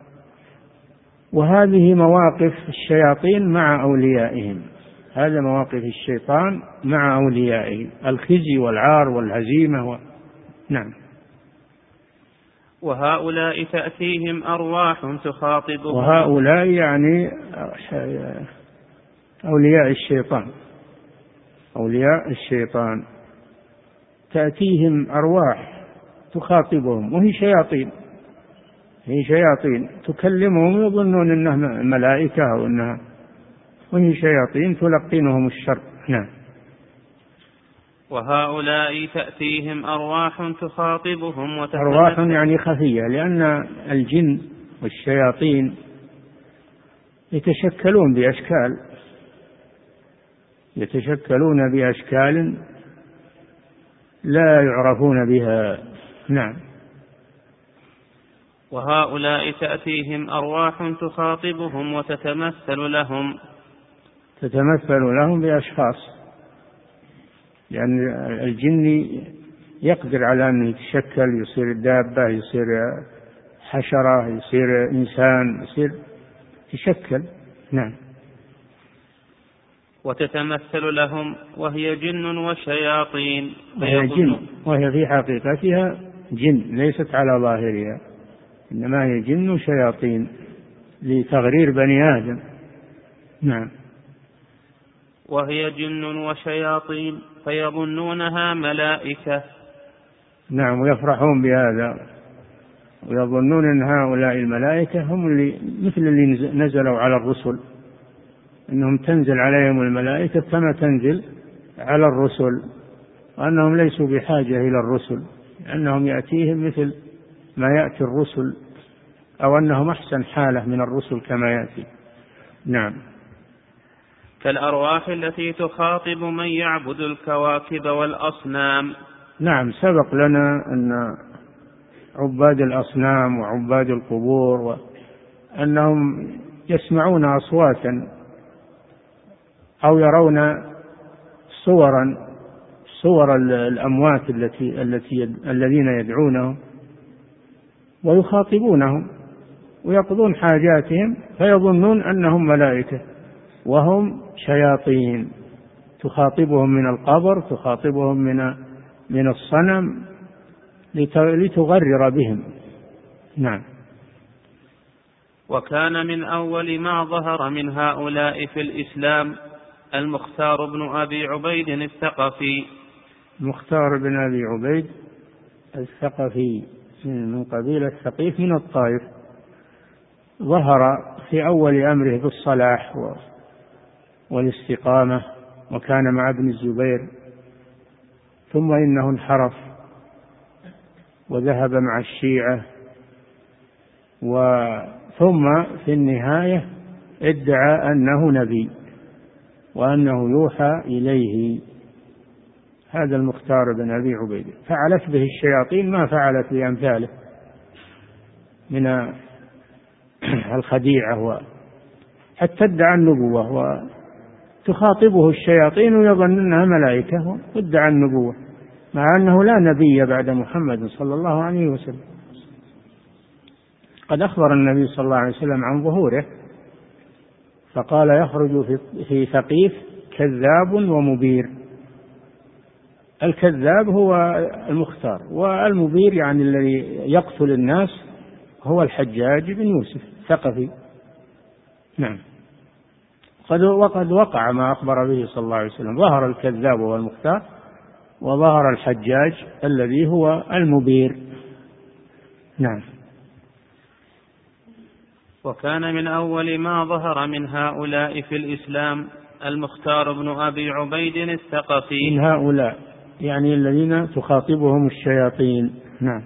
وهذه مواقف الشياطين مع أوليائهم، هذا مواقف الشيطان مع أوليائه، الخزي والعار والهزيمة و... نعم. وهؤلاء تأتيهم أرواح تخاطبهم. وهؤلاء يعني أولياء الشيطان، أولياء الشيطان تأتيهم أرواح تخاطبهم، وهي شياطين، هي شياطين تكلمهم يظنون أنها ملائكة أو أنها، وهي شياطين تلقنهم الشر. نعم. وهؤلاء تأتيهم أرواح تخاطبهم وتتمثل. أرواح يعني خفية، لأن الجن والشياطين يتشكلون بأشكال يتشكلون بأشكال لا يعرفون بها. نعم. وهؤلاء تأتيهم أرواح تخاطبهم وتتمثل لهم تتمثل لهم بأشخاص، لأن يعني الجن يقدر على أن يتشكل، يصير دابة، يصير حشرة، يصير إنسان، يصير يتشكل. نعم. وتتمثل لهم وهي جن وشياطين. وهي جن، وهي في حقيقتها جن، ليست على ظاهرها، إنما هي جن وشياطين. لتغرير بني آدم. نعم. وهي جن وشياطين فيظنونها ملائكة. نعم، ويفرحون بهذا ويظنون أن هؤلاء الملائكة هم اللي مثل اللي نزلوا على الرسل، أنهم تنزل عليهم الملائكة كما تنزل على الرسل، وأنهم ليسوا بحاجة إلى الرسل، أنهم يأتيهم مثل ما يأتي الرسل، أو أنهم أحسن حالة من الرسل كما يأتي. نعم. كالأرواح التي تخاطب من يعبد الكواكب والأصنام. نعم، سبق لنا أن عباد الأصنام وعباد القبور أنهم يسمعون أصواتا أو يرون صورا صور الأموات التي التي الذين يدعونهم ويخاطبونهم ويقضون حاجاتهم، فيظنون أنهم ملائكة وهم شياطين تخاطبهم من القبر، تخاطبهم من من الصنم لتغرر بهم. نعم. وكان من أول ما ظهر من هؤلاء في الإسلام المختار بن أبي عبيد الثقفي. المختار بن أبي عبيد الثقفي من قبيلة ثقيف من الطائف، ظهر في أول أمره بالصلاح والاستقامة، وكان مع ابن الزبير، ثم إنه انحرف وذهب مع الشيعة، ثم في النهاية ادعى أنه نبي وأنه يوحى إليه. هذا المختار بن أبي عبيد فعلت به الشياطين ما فعلت بأمثاله من الخديعة، حتى ادعى النبوة وتخاطبه الشياطين ويظن أنها ملائكة وادعى النبوة، مع أنه لا نبي بعد محمد صلى الله عليه وسلم. قد أخبر النبي صلى الله عليه وسلم عن ظهوره فقال يخرج في ثقيف كذاب ومبير. الكذاب هو المختار، والمبير يعني الذي يقتل الناس هو الحجاج بن يوسف الثقفي. نعم. وقد وقع ما أخبر به صلى الله عليه وسلم، ظهر الكذاب والمختار، وظهر الحجاج الذي هو المبير. نعم. وكان من أول ما ظهر من هؤلاء في الإسلام المختار بن أبي عبيد الثقفي. من هؤلاء يعني الذين تخاطبهم الشياطين. نعم.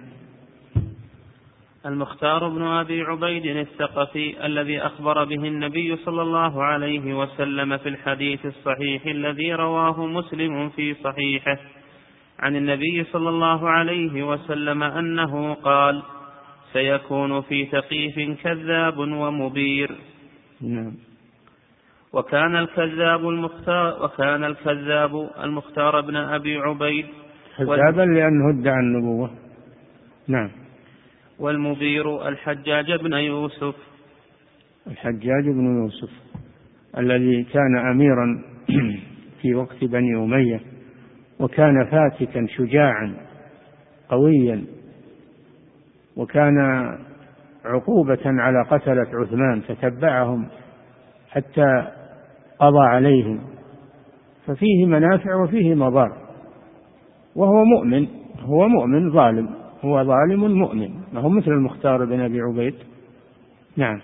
المختار بن أبي عبيد الثقفي الذي أخبر به النبي صلى الله عليه وسلم في الحديث الصحيح الذي رواه مسلم في صحيحه عن النبي صلى الله عليه وسلم أنه قال: سيكون في ثقيف كذاب ومبير. نعم. وكان الكذاب المختار وكان الكذاب المختار بن أبي عبيد كذابا لأنه ادعى النبوة. نعم. والمبير الحجاج بن يوسف. الحجاج بن يوسف الذي كان أميرا في وقت بني أمية، وكان فاتكا شجاعا قويا، وكان عقوبة على قتلة عثمان فتبعهم حتى قضى عليهم، ففيه منافع وفيه مضار، وهو مؤمن هو مؤمن ظالم هو ظالم مؤمن، ما هو مثل المختار بن أبي عبيد. نعم.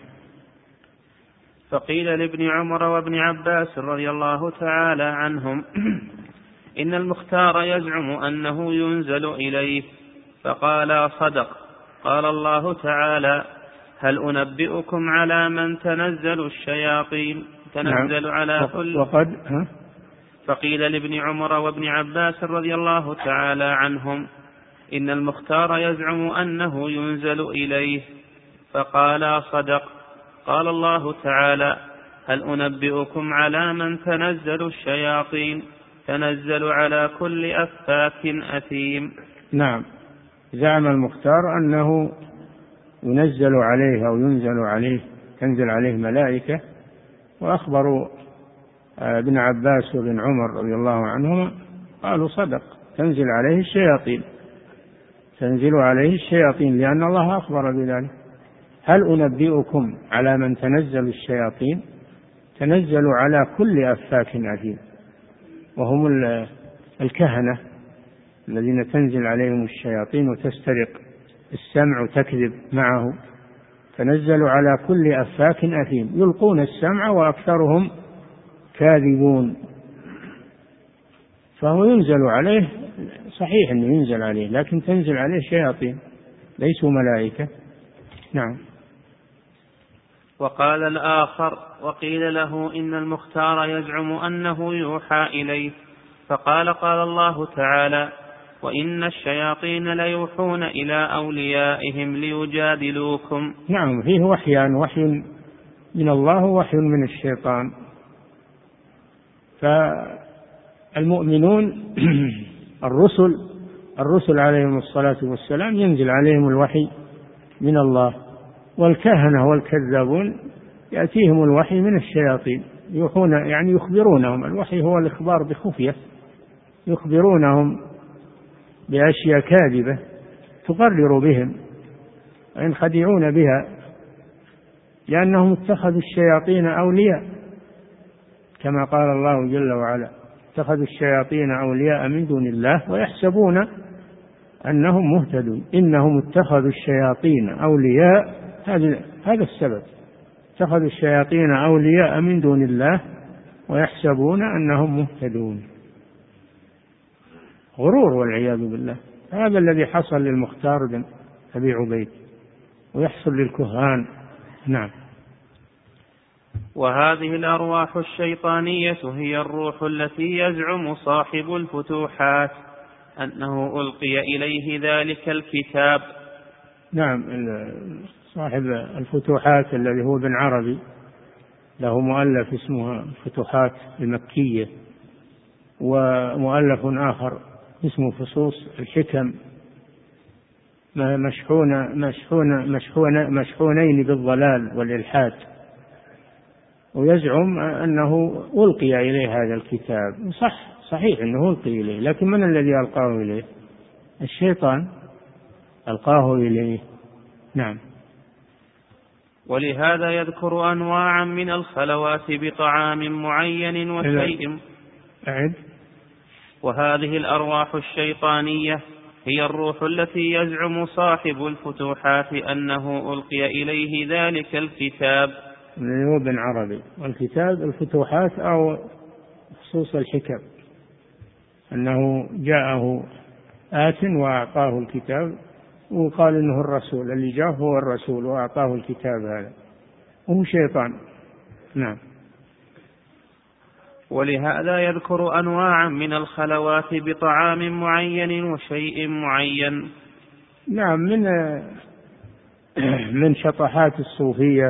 فقيل لابن عمر وابن عباس رضي الله تعالى عنهم: إن المختار يزعم أنه ينزل إليه، فقال: صدق. قال الله تعالى: هل أنبئكم على من تنزل الشياطين تنزل نعم. على كل وقد ها؟ فقيل لابن عمر وابن عباس رضي الله تعالى عنهم: إن المختار يزعم أنه ينزل إليه، فقال: صدق. قال الله تعالى: هل أنبئكم على من تنزل الشياطين تنزل على كل أفاك أثيم. نعم. زعم المختار أنه ينزل عليه أو ينزل عليه تنزل عليه ملائكة، وأخبروا ابن عباس وابن عمر رضي الله عنهما قالوا: صدق، تنزل عليه الشياطين تنزل عليه الشياطين لأن الله أخبر بذلك. هل أنبئكم على من تنزل الشياطين؟ تنزل على كل أفاك أثيم، وهم الكهنة الذين تنزل عليهم الشياطين وتسترق السمع وتكذب معه. تنزل على كل أفاك أثيم يلقون السمع وأكثرهم كاذبون. فهو ينزل عليه، صحيح أنه ينزل عليه، لكن تنزل عليه شياطين ليسوا ملائكة. نعم. وقال الآخر: وقيل له إن المختار يزعم أنه يوحى إليه، فقال: قال الله تعالى: وإن الشياطين ليوحون إلى أوليائهم ليجادلوكم. نعم، فيه وحيان، وحي من الله ووحي من الشيطان. فالمؤمنون الرسل الرسل عليهم الصلاة والسلام ينزل عليهم الوحي من الله، والكهنة والكذابون يأتيهم الوحي من الشياطين، يوحون يعني يخبرونهم. الوحي هو الإخبار بخفية، يخبرونهم بأشياء كاذبة تقرر بهم وينخدعون بها، لأنهم اتخذوا الشياطين أولياء، كما قال الله جل وعلا: اتخذوا الشياطين أولياء من دون الله ويحسبون أنهم مهتدون. إنهم اتخذوا الشياطين أولياء، هذا السبب، اتخذوا الشياطين أولياء من دون الله ويحسبون أنهم مهتدون. غرور والعياذ بالله. هذا الذي حصل للمختار بن أبي عبيد ويحصل للكهان. نعم. وهذه الأرواح الشيطانية هي الروح التي يزعم صاحب الفتوحات أنه ألقي إليه ذلك الكتاب. نعم، صاحب الفتوحات الذي هو ابن عربي، له مؤلف اسمه الفتوحات المكية، ومؤلف آخر اسمه فصوص الحكم، مشحون مشحون مشحون مشحونين بالضلال والإلحاد. ويزعم أنه ألقي إليه هذا الكتاب. صح، صحيح أنه ألقي إليه، لكن من الذي ألقاه إليه؟ الشيطان ألقاه إليه. نعم. ولهذا يذكر أنواعا من الخلوات بطعام معين وشيء. أعد. وهذه الأرواح الشيطانية هي الروح التي يزعم صاحب الفتوحات أنه ألقي إليه ذلك الكتاب. هو ابن عربي، والكتاب الفتوحات أو خصوص الحكم، أنه جاءه آت وأعطاه الكتاب وقال إنه الرسول، اللي جاء هو الرسول وأعطاه الكتاب هذا، وهو شيطان. نعم. ولهذا يذكر أنواعا من الخلوات بطعام معين وشيء معين. نعم، من من شطحات الصوفية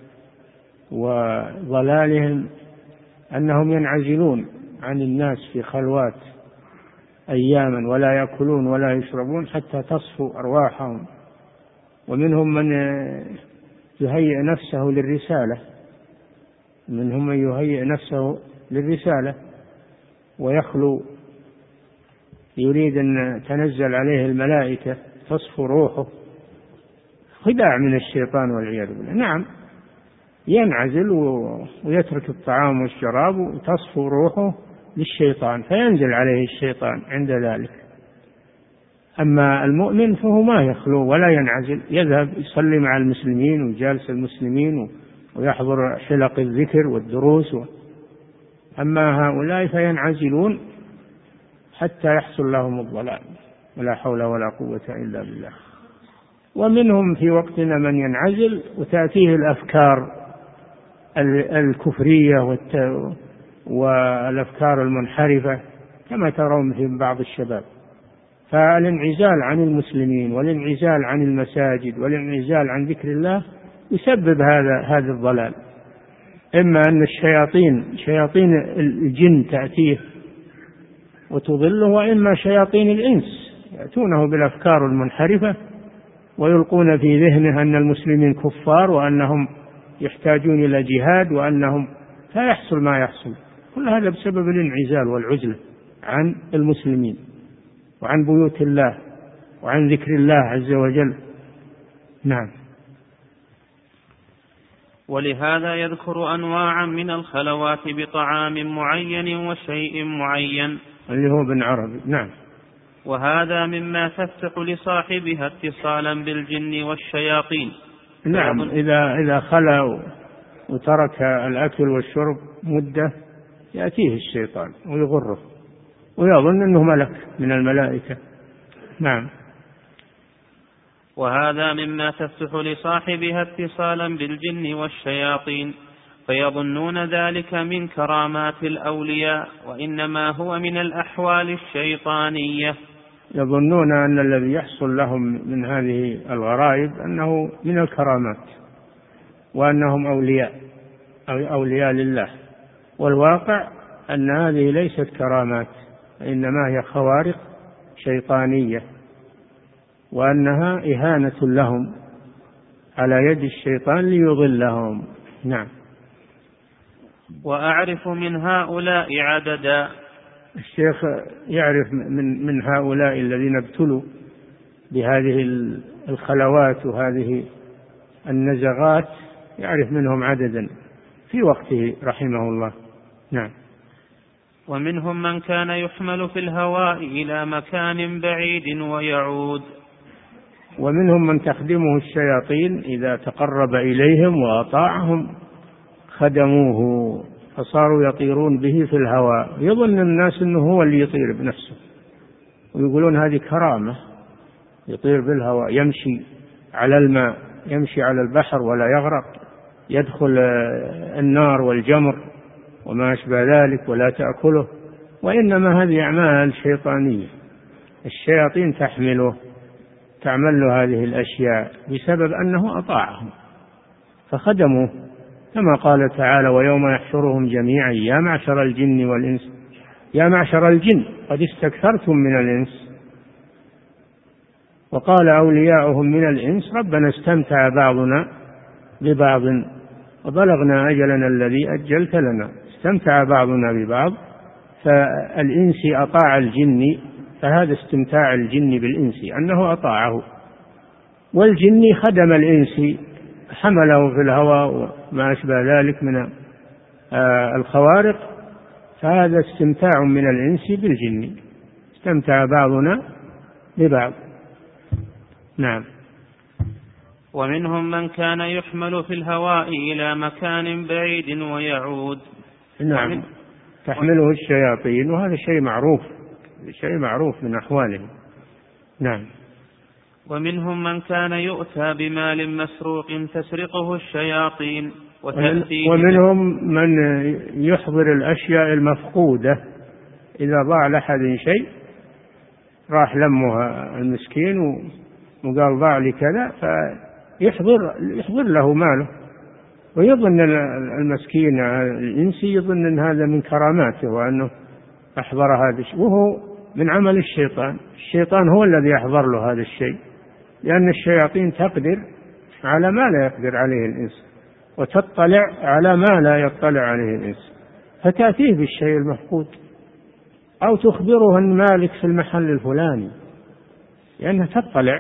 وضلالهم أنهم ينعزلون عن الناس في خلوات أياما ولا يأكلون ولا يشربون حتى تصفو أرواحهم. ومنهم من يهيئ نفسه للرسالة، منهم من يهيئ نفسه للرسالة ويخلو، يريد أن تنزل عليه الملائكة تصفو روحه، خداع من الشيطان والعياذ بالله. نعم، ينعزل ويترك الطعام والشراب وتصفو روحه للشيطان، فينزل عليه الشيطان عند ذلك. أما المؤمن فهو ما يخلو ولا ينعزل، يذهب يصلي مع المسلمين ويجالس المسلمين ويحضر حلق الذكر والدروس. أما هؤلاء فينعزلون حتى يحصل لهم الضلال، ولا حول ولا قوة إلا بالله. ومنهم في وقتنا من ينعزل وتأتيه الأفكار الكفرية والأفكار المنحرفة كما ترون في بعض الشباب. فالانعزال عن المسلمين والانعزال عن المساجد والانعزال عن ذكر الله يسبب هذا هذا الضلال. إما أن الشياطين شياطين الجن تأتيه وتضله، وإما شياطين الإنس يأتونه بالأفكار المنحرفة ويلقون في ذهنه أن المسلمين كفار وأنهم يحتاجون إلى جهاد وأنهم، فيحصل ما يحصل. كل هذا بسبب الانعزال والعزلة عن المسلمين وعن بيوت الله وعن ذكر الله عز وجل. نعم. ولهذا يذكر أنواعا من الخلوات بطعام معين وشيء معين اللي هو ابن عربي. نعم. وهذا مما تفتح لصاحبها اتصالا بالجن والشياطين. نعم. إذا إذا خلا وترك الأكل والشرب مدة يأتيه الشيطان ويغره ويظن أنه ملك من الملائكة. نعم. وهذا مما تفتح لصاحبها اتصالا بالجن والشياطين فيظنون ذلك من كرامات الأولياء وإنما هو من الأحوال الشيطانية. يظنون أن الذي يحصل لهم من هذه الغرائب أنه من الكرامات وأنهم أولياء أو أولياء لله، والواقع أن هذه ليست كرامات، إنما هي خوارق شيطانية، وأنها إهانة لهم على يد الشيطان ليضلهم. نعم. وأعرف من هؤلاء عددا. الشيخ يعرف من من هؤلاء الذين ابتلوا بهذه الخلوات وهذه النزغات، يعرف منهم عددا في وقته رحمه الله. نعم. ومنهم من كان يحمل في الهواء إلى مكان بعيد ويعود. ومنهم من تخدمه الشياطين إذا تقرب إليهم وأطاعهم خدموه فصاروا يطيرون به في الهواء، يظن الناس أنه هو اللي يطير بنفسه، ويقولون هذه كرامة، يطير بالهواء، يمشي على الماء، يمشي على البحر ولا يغرق، يدخل النار والجمر وما أشبه ذلك ولا تأكله، وإنما هذه أعمال شيطانية، الشياطين تحمله تعمل له هذه الأشياء بسبب أنه أطاعهم فخدموه، كما قال تعالى: ويوم يحشرهم جميعا يا معشر الجن والإنس يا معشر الجن قد استكثرتم من الإنس. وقال أولياؤهم من الإنس: ربنا استمتع بعضنا ببعض وبلغنا أجلنا الذي أجلت لنا. استمتع بعضنا ببعض، فالإنس أطاع الجن، فهذا استمتاع الجن بالإنس أنه أطاعه، والجن خدم الإنس حمله في الهواء وما أشبه ذلك من الخوارق، فهذا استمتاع من الإنس بالجن، استمتع بعضنا ببعض. نعم. ومنهم من كان يحمل في الهواء إلى مكان بعيد ويعود. نعم. تحمله الشياطين، وهذا شيء معروف، شيء معروف من أحوالهم. نعم. ومنهم من كان يؤتى بمال مسروق تسرقه الشياطين وتأتيه. ومنهم من يحضر الأشياء المفقودة، إذا ضاع لأحد شيء راح لمها المسكين وقال ضاع لي كذا، فيحضر يحضر له ماله، ويظن المسكين الإنسي يظن أن هذا من كراماته وأنه أحضر هذا الشيء، وهو من عمل الشيطان. الشيطان هو الذي يحضر له هذا الشيء، لأن الشياطين تقدر على ما لا يقدر عليه الإنس، وتطلع على ما لا يطلع عليه الإنس، فتأتيه بالشيء المفقود، أو تخبره أن مالك في المحل الفلاني لأنها تطلع،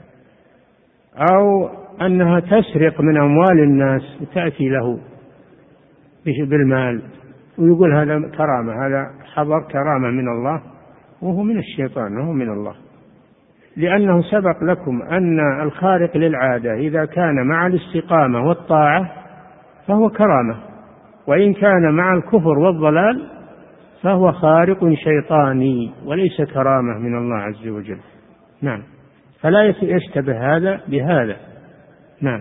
أو أنها تسرق من أموال الناس وتأتي له بالمال ويقول هذا كرامة، هذا حضر كرامة من الله، وهو من الشيطان وهو من الله، لأنه سبق لكم أن الخارق للعادة إذا كان مع الاستقامة والطاعة فهو كرامة، وإن كان مع الكفر والضلال فهو خارق شيطاني وليس كرامة من الله عز وجل. نعم. فلا يشتبه هذا بهذا. نعم.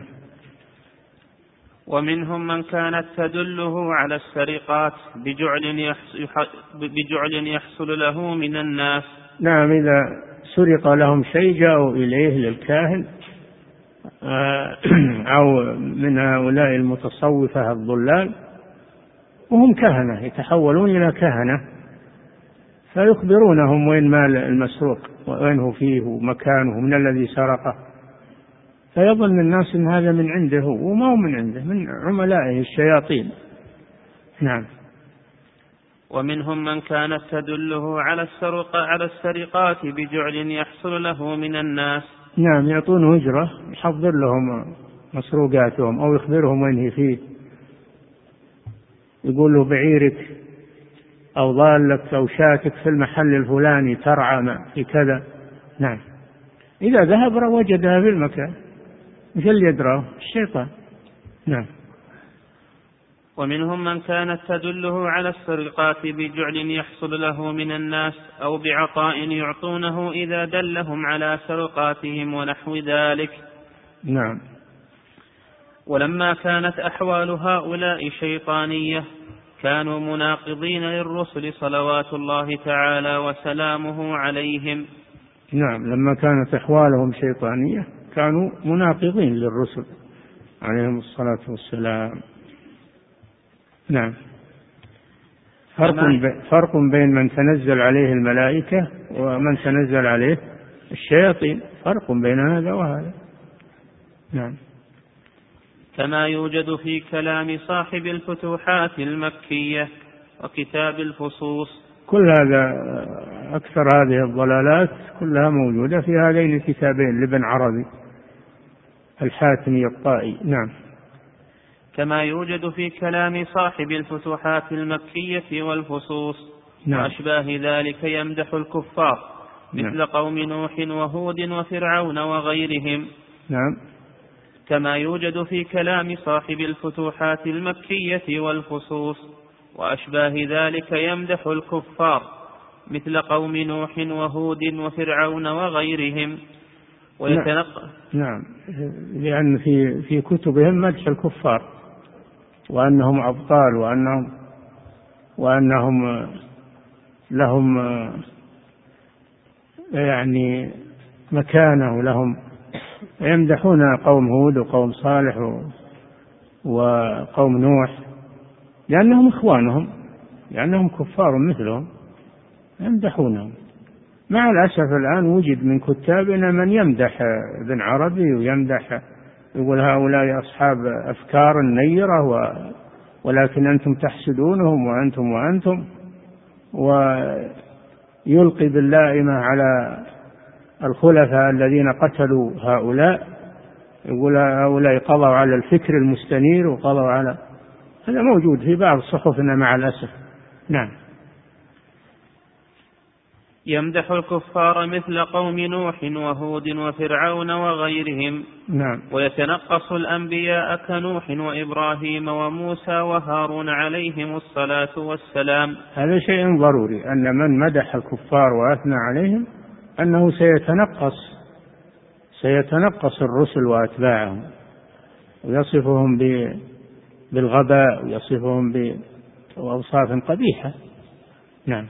ومنهم من كانت تدله على السرقات بجعل يحصل, بجعل يحصل له من الناس. نعم. إذا سرق لهم شيء جاءوا إليه للكاهن أو من هؤلاء المتصوفة الضلال، وهم كهنة يتحولون إلى كهنة، فيخبرونهم وين مال المسروق وين هو فيه ومكانه من الذي سرقه، فيظن الناس أن هذا من عنده وما هو من عنده، من عملائه الشياطين. نعم. ومنهم من كانت تدله على السرقة على السرقات بجعل يحصل له من الناس. نعم. يعطونه أجرة، يحضر لهم مسروقاتهم، أو يخبرهم وين هي فيه، يقول له بعيرك أو ضالك أو شاتك في المحل الفلاني ترعى في كذا. نعم، إذا ذهب وجدها في المكان، مش اللي يدراه؟ الشيطان. نعم. ومنهم من كانت تدله على السرقات بجعل يحصل له من الناس أو بعطاء يعطونه إذا دلهم على سرقاتهم ونحو ذلك. نعم. ولما كانت أحوال هؤلاء شيطانية كانوا مناقضين للرسل صلوات الله تعالى وسلامه عليهم. نعم، لما كانت أحوالهم شيطانية كانوا مناقضين للرسل عليهم الصلاة والسلام. نعم. فرق, فرق بين من تنزل عليه الملائكة ومن تنزل عليه الشياطين، فرق بين هذا وهذا. نعم. كما يوجد في كلام صاحب الفتوحات المكية وكتاب الفصوص. كل هذا، أكثر هذه الضلالات كلها موجودة في هذين الكتابين لابن عربي الحاتمي الطائي. نعم. كما يوجد في كلام صاحب الفتوحات المكية والفصوص. نعم. وأشباه ذلك يمدح الكفار مثل نعم. قوم نوح وهود وفرعون وغيرهم. نعم. كما يوجد في كلام صاحب الفتوحات المكية والفصوص وأشباه ذلك يمدح الكفار مثل قوم نوح وهود وفرعون وغيرهم ويتنقى. نعم. لأن في في كتبهم مدح الكفار وأنهم أبطال وأنهم وأنهم لهم يعني مكانة ولهم، يمدحون قوم هود وقوم صالح وقوم نوح لأنهم إخوانهم، لأنهم كفار مثلهم، يمدحونهم. مع الأسف الآن وجد من كتابنا من يمدح ابن عربي ويمدح، يقول هؤلاء أصحاب أفكار نيرة ولكن أنتم تحسدونهم وأنتم وأنتم، ويلقي باللائمة على الخلفاء الذين قتلوا هؤلاء، يقول هؤلاء قضوا على الفكر المستنير وقضوا على هذا، موجود في بعض صحفنا مع الأسف. نعم. يمدح الكفار مثل قوم نوح وهود وفرعون وغيرهم. نعم. ويتنقص الأنبياء كنوح وإبراهيم وموسى وهارون عليهم الصلاة والسلام. هذا شيء ضروري، أن من مدح الكفار وأثنى عليهم أنه سيتنقص سيتنقص الرسل وأتباعهم ويصفهم بالغباء ويصفهم بأوصاف قبيحة. نعم.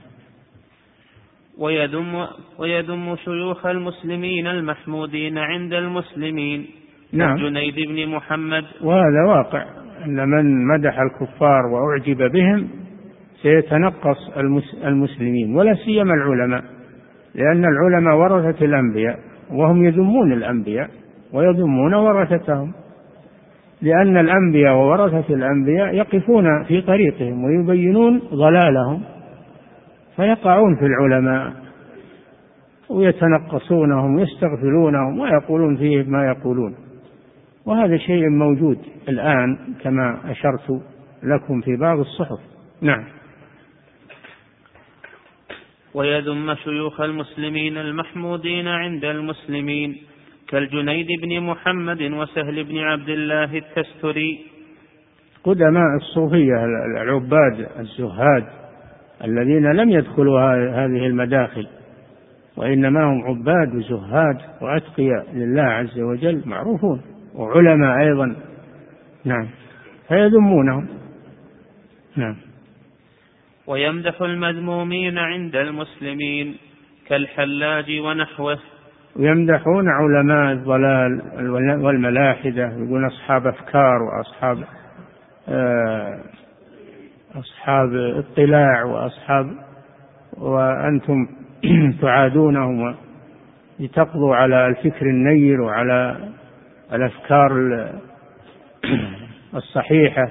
ويذم ويذم شيوخ المسلمين المحمودين عند المسلمين. نعم. جنيد بن محمد. وهذا واقع، أن من مدح الكفار وأعجب بهم سيتنقص المسلمين، ولا سيما العلماء، لأن العلماء ورثة الأنبياء وهم يذمون الأنبياء ويذمون ورثتهم، لأن الأنبياء وورثة الأنبياء يقفون في طريقهم ويبينون ضلالهم، فيقعون في العلماء ويتنقصونهم ويستغفلونهم ويقولون فيه ما يقولون، وهذا شيء موجود الآن كما أشرت لكم في بعض الصحف. نعم. ويذم شيوخ المسلمين المحمودين عند المسلمين كالجنيد بن محمد وسهل بن عبد الله التستري، قدماء الصوفية العباد الزهاد الذين لم يدخلوا هذه المداخل، وإنما هم عباد وزهاد وأتقياء لله عز وجل معروفون، وعلماء أيضا. نعم. فيذمونهم. نعم. ويمدح المذمومين عند المسلمين كالحلاج ونحوه. ويمدحون علماء الضلال والملاحدة، يقولون أصحاب أفكار وأصحاب أصحاب اطلاع وأصحاب، وأنتم تعادونهم لتقضوا على الفكر النير وعلى الأفكار الصحيحة،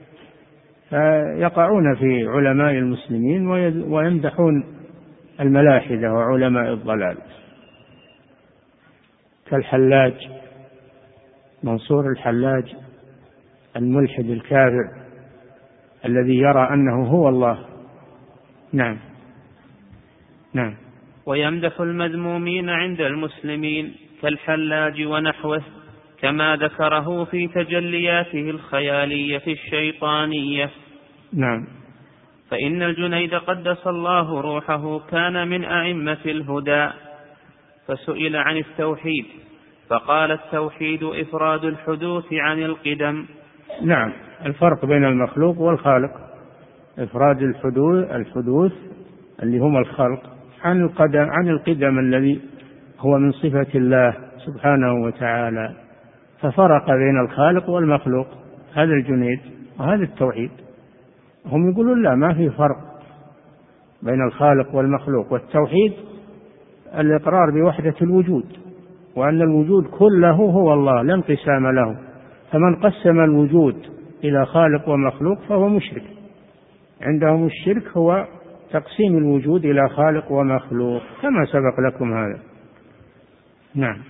فيقعون في علماء المسلمين ويمدحون الملاحدة وعلماء الضلال كالحلاج منصور الحلاج الملحد الكافر الذي يرى أنه هو الله. نعم نعم. ويمدح المذمومين عند المسلمين كالحلاج ونحوه كما ذكره في تجلياته الخيالية الشيطانية. نعم. فإن الجنيد قدس الله روحه كان من أئمة الهدى، فسئل عن التوحيد فقال التوحيد إفراد الحدوث عن القدم. نعم، الفرق بين المخلوق والخالق، إفراد الحدوث الحدوث اللي هم الخلق عن القدم عن القدم الذي هو من صفة الله سبحانه وتعالى، ففرق بين الخالق والمخلوق. هذا الجنيد وهذا التوحيد. هم يقولون لا، ما في فرق بين الخالق والمخلوق، والتوحيد الإقرار بوحدة الوجود وأن الوجود كله هو الله لا انقسام له، فمن قسم الوجود إلى خالق ومخلوق فهو مشرك. عندهم الشرك هو تقسيم الوجود إلى خالق ومخلوق كما سبق لكم هذا. نعم.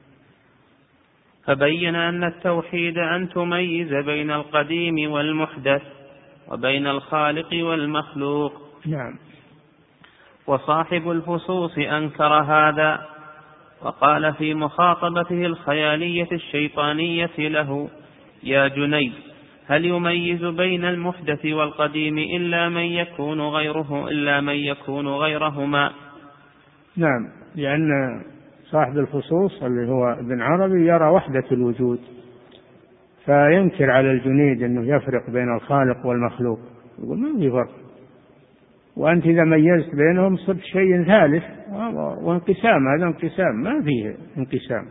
فبين أن التوحيد أن تميز بين القديم والمحدث وبين الخالق والمخلوق. نعم. وصاحب الفصوص أنكر هذا وقال في مخاطبته الخيالية الشيطانية له: يا جنيد، هل يميز بين المحدث والقديم إلا من يكون غيره إلا من يكون غيرهما؟ نعم، لأن صاحب الفصوص اللي هو ابن عربي يرى وحدة الوجود، فينكر على الجنيد أنه يفرق بين الخالق والمخلوق، يقول ما في فرق، وأنت إذا ميزت بينهم صرت شيء ثالث، وانقسام، هذا انقسام، ما فيه انقسام.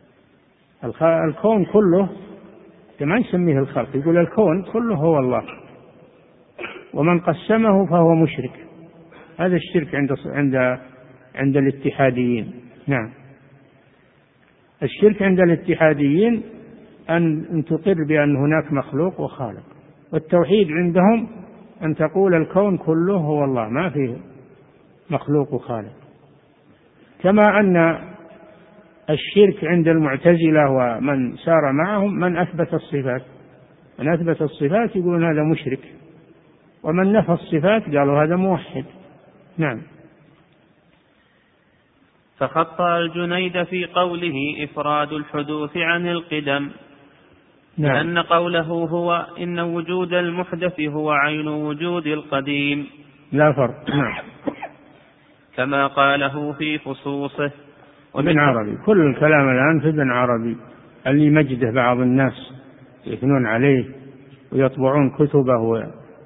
الكون كله ما يسميه الخلق، يقول الكون كله هو الله، ومن قسمه فهو مشرك. هذا الشرك عند عند عند الاتحاديين. نعم. الشرك عند الاتحاديين أن أن تقر بأن هناك مخلوق وخالق، والتوحيد عندهم أن تقول الكون كله هو الله ما فيه مخلوق وخالق. كما أن الشرك عند المعتزلة ومن سار معهم من أثبت الصفات، من أثبت الصفات يقولون هذا مشرك، ومن نفى الصفات قالوا هذا موحد. نعم. فخطأ الجنيد في قوله إفراد الحدوث عن القدم. نعم. لأن قوله هو إن وجود المحدث هو عين وجود القديم لا فرق. نعم. كما قاله في فصوصه. ابن عربي، كل الكلام الآن في ابن عربي اللي مجده بعض الناس يثنون عليه ويطبعون كتبه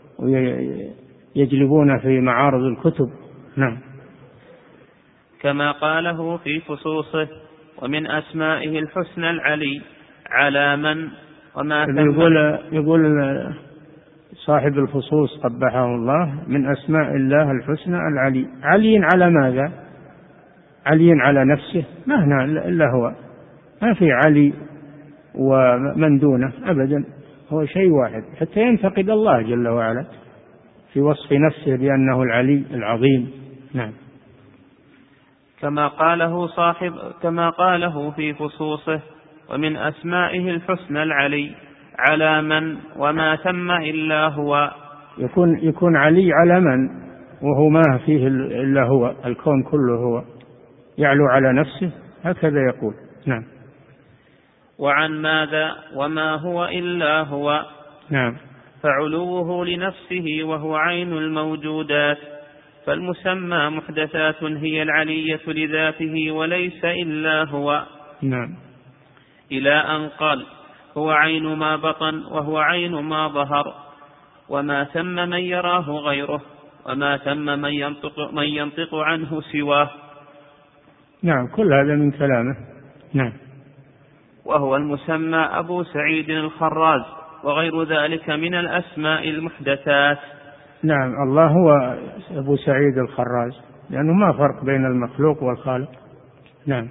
ويجلبون في معارض الكتب. نعم. كما قاله في فصوصه: ومن أسمائه الحسنى العلي على من وما يقول, يقول صاحب الفصوص قبحه الله: من أسماء الله الحسنى العلي. علي على ماذا؟ علي على نفسه؟ ما هنا إلا هو، ما في علي ومن دونه أبدا، هو شيء واحد، حتى ينتقد الله جل وعلا في وصف نفسه بأنه العلي العظيم. نعم. كما قاله صاحب كما قاله في فصوصه: ومن أسمائه الحسنى العلي على من وما ثم إلا هو. يكون يكون علي على من وهو ما فيه إلا هو، الكون كله هو، يعلو على نفسه، هكذا يقول. نعم. وعن ماذا وما هو إلا هو. نعم. فعلوه لنفسه وهو عين الموجودات، فالمسمى محدثات هي العلية لذاته وليس إلا هو. نعم. إلى أن قال: هو عين ما بطن وهو عين ما ظهر، وما ثم من يراه غيره، وما ثم من ينطق, من ينطق عنه سواه. نعم، كل هذا من كلامه. نعم. وهو المسمى أبو سعيد الخراز وغير ذلك من الأسماء المحدثات. نعم، الله هو أبو سعيد الخراز، لأنه ما فرق بين المخلوق والخالق. نعم.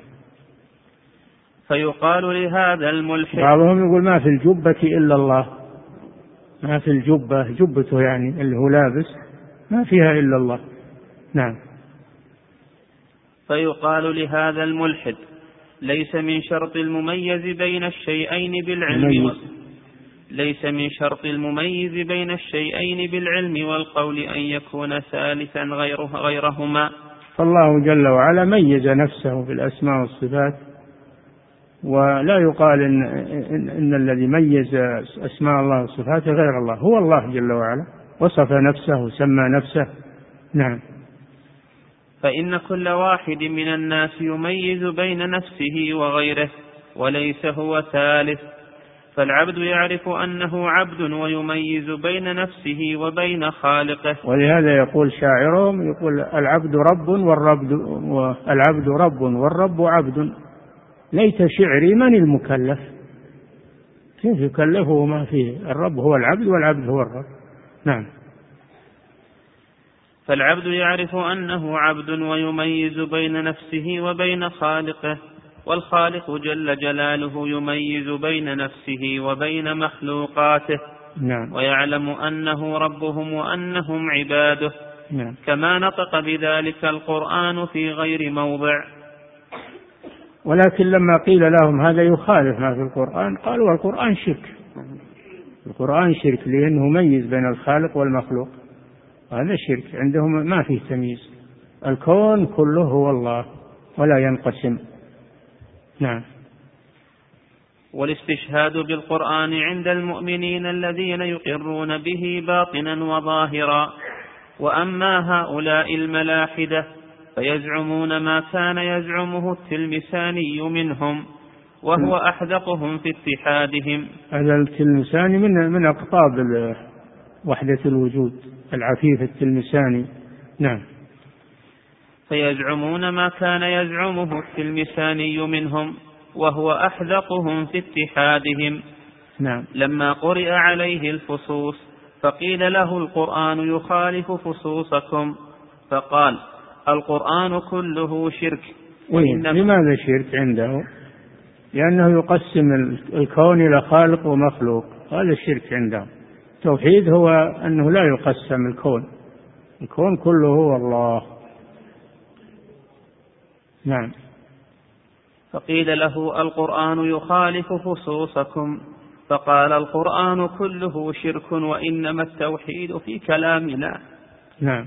فيقال لهذا الملحد، بعضهم يقول ما في الجبة إلا الله، ما في الجبة، جبته يعني اللي هو لابس، ما فيها إلا الله. نعم. فيقال لهذا الملحد: ليس من شرط المميز بين الشيئين بالعلم ليس من شرط المميز بين الشيئين بالعلم والقول أن يكون ثالثا غيره غيرهما. فالله جل وعلا ميز نفسه في الأسماء والصفات، ولا يقال إن, إن, إن الذي ميز أسماء الله وصفاته غير الله، هو الله جل وعلا وصف نفسه وسمى نفسه. نعم. فإن كل واحد من الناس يميز بين نفسه وغيره وليس هو ثالث، فالعبد يعرف أنه عبد ويميز بين نفسه وبين خالقه. ولهذا يقول شاعرهم يقول العبد رب والرب العبد رب والرب عبد، ليت شعري من المكلف، كيف يكلفه ما فيه؟ الرب هو العبد والعبد هو الرب. نعم. فالعبد يعرف أنه عبد ويميز بين نفسه وبين خالقه، والخالق جل جلاله يميز بين نفسه وبين مخلوقاته. نعم. ويعلم أنه ربهم وأنهم عباده. نعم. كما نطق بذلك القرآن في غير موضع. ولكن لما قيل لهم هذا يخالف ما في القرآن قالوا القرآن شرك، القرآن شرك لأنه ميز بين الخالق والمخلوق، هذا شرك عندهم، ما فيه تمييز، الكون كله هو الله ولا ينقسم. نعم. والاستشهاد بالقرآن عند المؤمنين الذين يقرون به باطنا وظاهرا. وأما هؤلاء الملاحدة فيزعمون ما كان يزعمه التلمساني منهم، وهو أحدقهم في اتحادهم. هذا التلمساني من من أقطاب وحدة الوجود، العفيف التلمساني. نعم. فيزعمون ما كان يزعمه التلمساني منهم، وهو أحدقهم في اتحادهم. نعم. لما قرئ عليه الفصوص فقيل له القرآن يخالف فصوصكم، فقال القرآن كله شرك. لماذا شرك عنده؟ لأنه يقسم الكون إلى خالق ومخلوق، هذا الشرك عنده. التوحيد هو أنه لا يقسم الكون، الكون كله هو الله. نعم. فقيل له القرآن يخالف فصوصكم، فقال القرآن كله شرك وإنما التوحيد في كلامنا. نعم.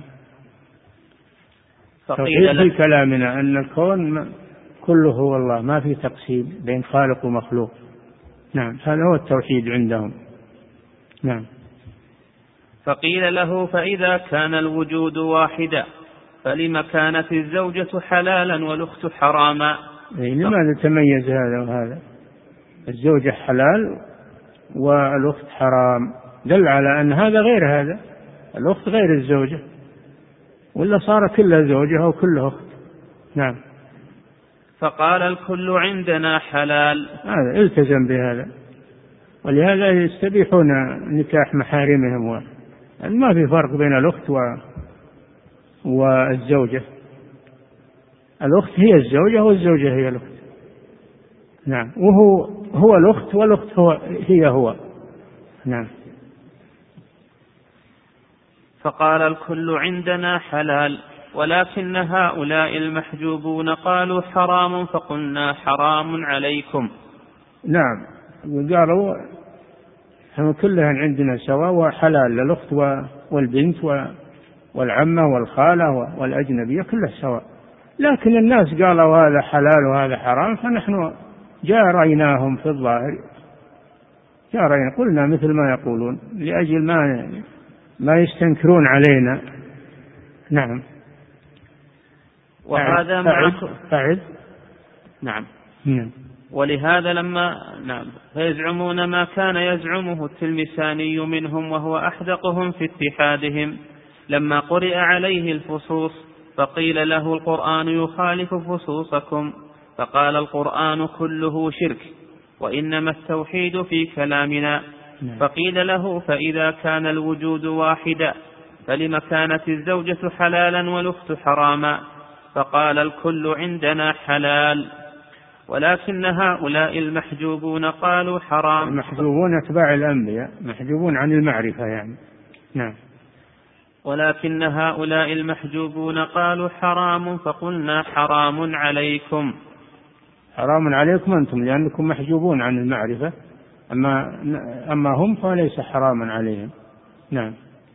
فقيل في كلامنا أن الكون كله هو الله، ما في تقسيم بين خالق ومخلوق. نعم، هذا هو التوحيد عندهم. نعم. فقيل له فإذا كان الوجود واحدا فلما كانت الزوجة حلالا والأخت حراما؟ لماذا تميز هذا وهذا؟ الزوجة حلال والأخت حرام، دل على أن هذا غير هذا، الأخت غير الزوجة، ولا صار كلها زوجة أو كلها أخت. نعم. فقال الكل عندنا حلال، هذا التزم بهذا، ولهذا يستبيحون نكاح محارمهم، ما في فرق بين الأخت و... والزوجة، الأخت هي الزوجة والزوجة هي الأخت. نعم. وهو هو الأخت والأخت هو هي هو. نعم. فقال الكل عندنا حلال، ولكن هؤلاء المحجوبون قالوا حرام، فقلنا حرام عليكم. نعم. قالوا هم كلها عندنا سواء وحلال للأخت والبنت والعمة والخالة والأجنبية كلها سواء، لكن الناس قالوا هذا حلال وهذا حرام، فنحن جاريناهم في الظاهر، جارينا قلنا مثل ما يقولون لأجل ما ما يستنكرون علينا. نعم. وهذا معه فعد. نعم. نعم. ولهذا لما نعم فيزعمون ما كان يزعمه التلمساني منهم، وهو أحدقهم في اتحادهم. لما قرئ عليه الفصوص فقيل له القرآن يخالف فصوصكم، فقال القرآن كله شرك وإنما التوحيد في كلامنا. فقيل له فإذا كان الوجود واحدا فلما كانت الزوجة حلالا والأخت حراما؟ فقال الكل عندنا حلال، ولكن هؤلاء المحجوبون قالوا حرام. المحجوبون أتباع الأنبياء، محجوبون عن المعرفة يعني. نعم. ولكن هؤلاء المحجوبون قالوا حرام، فقلنا حرام عليكم. حرام عليكم أنتم لأنكم محجوبون عن المعرفة، أما أما هم فليس حراما عليهم. نعم.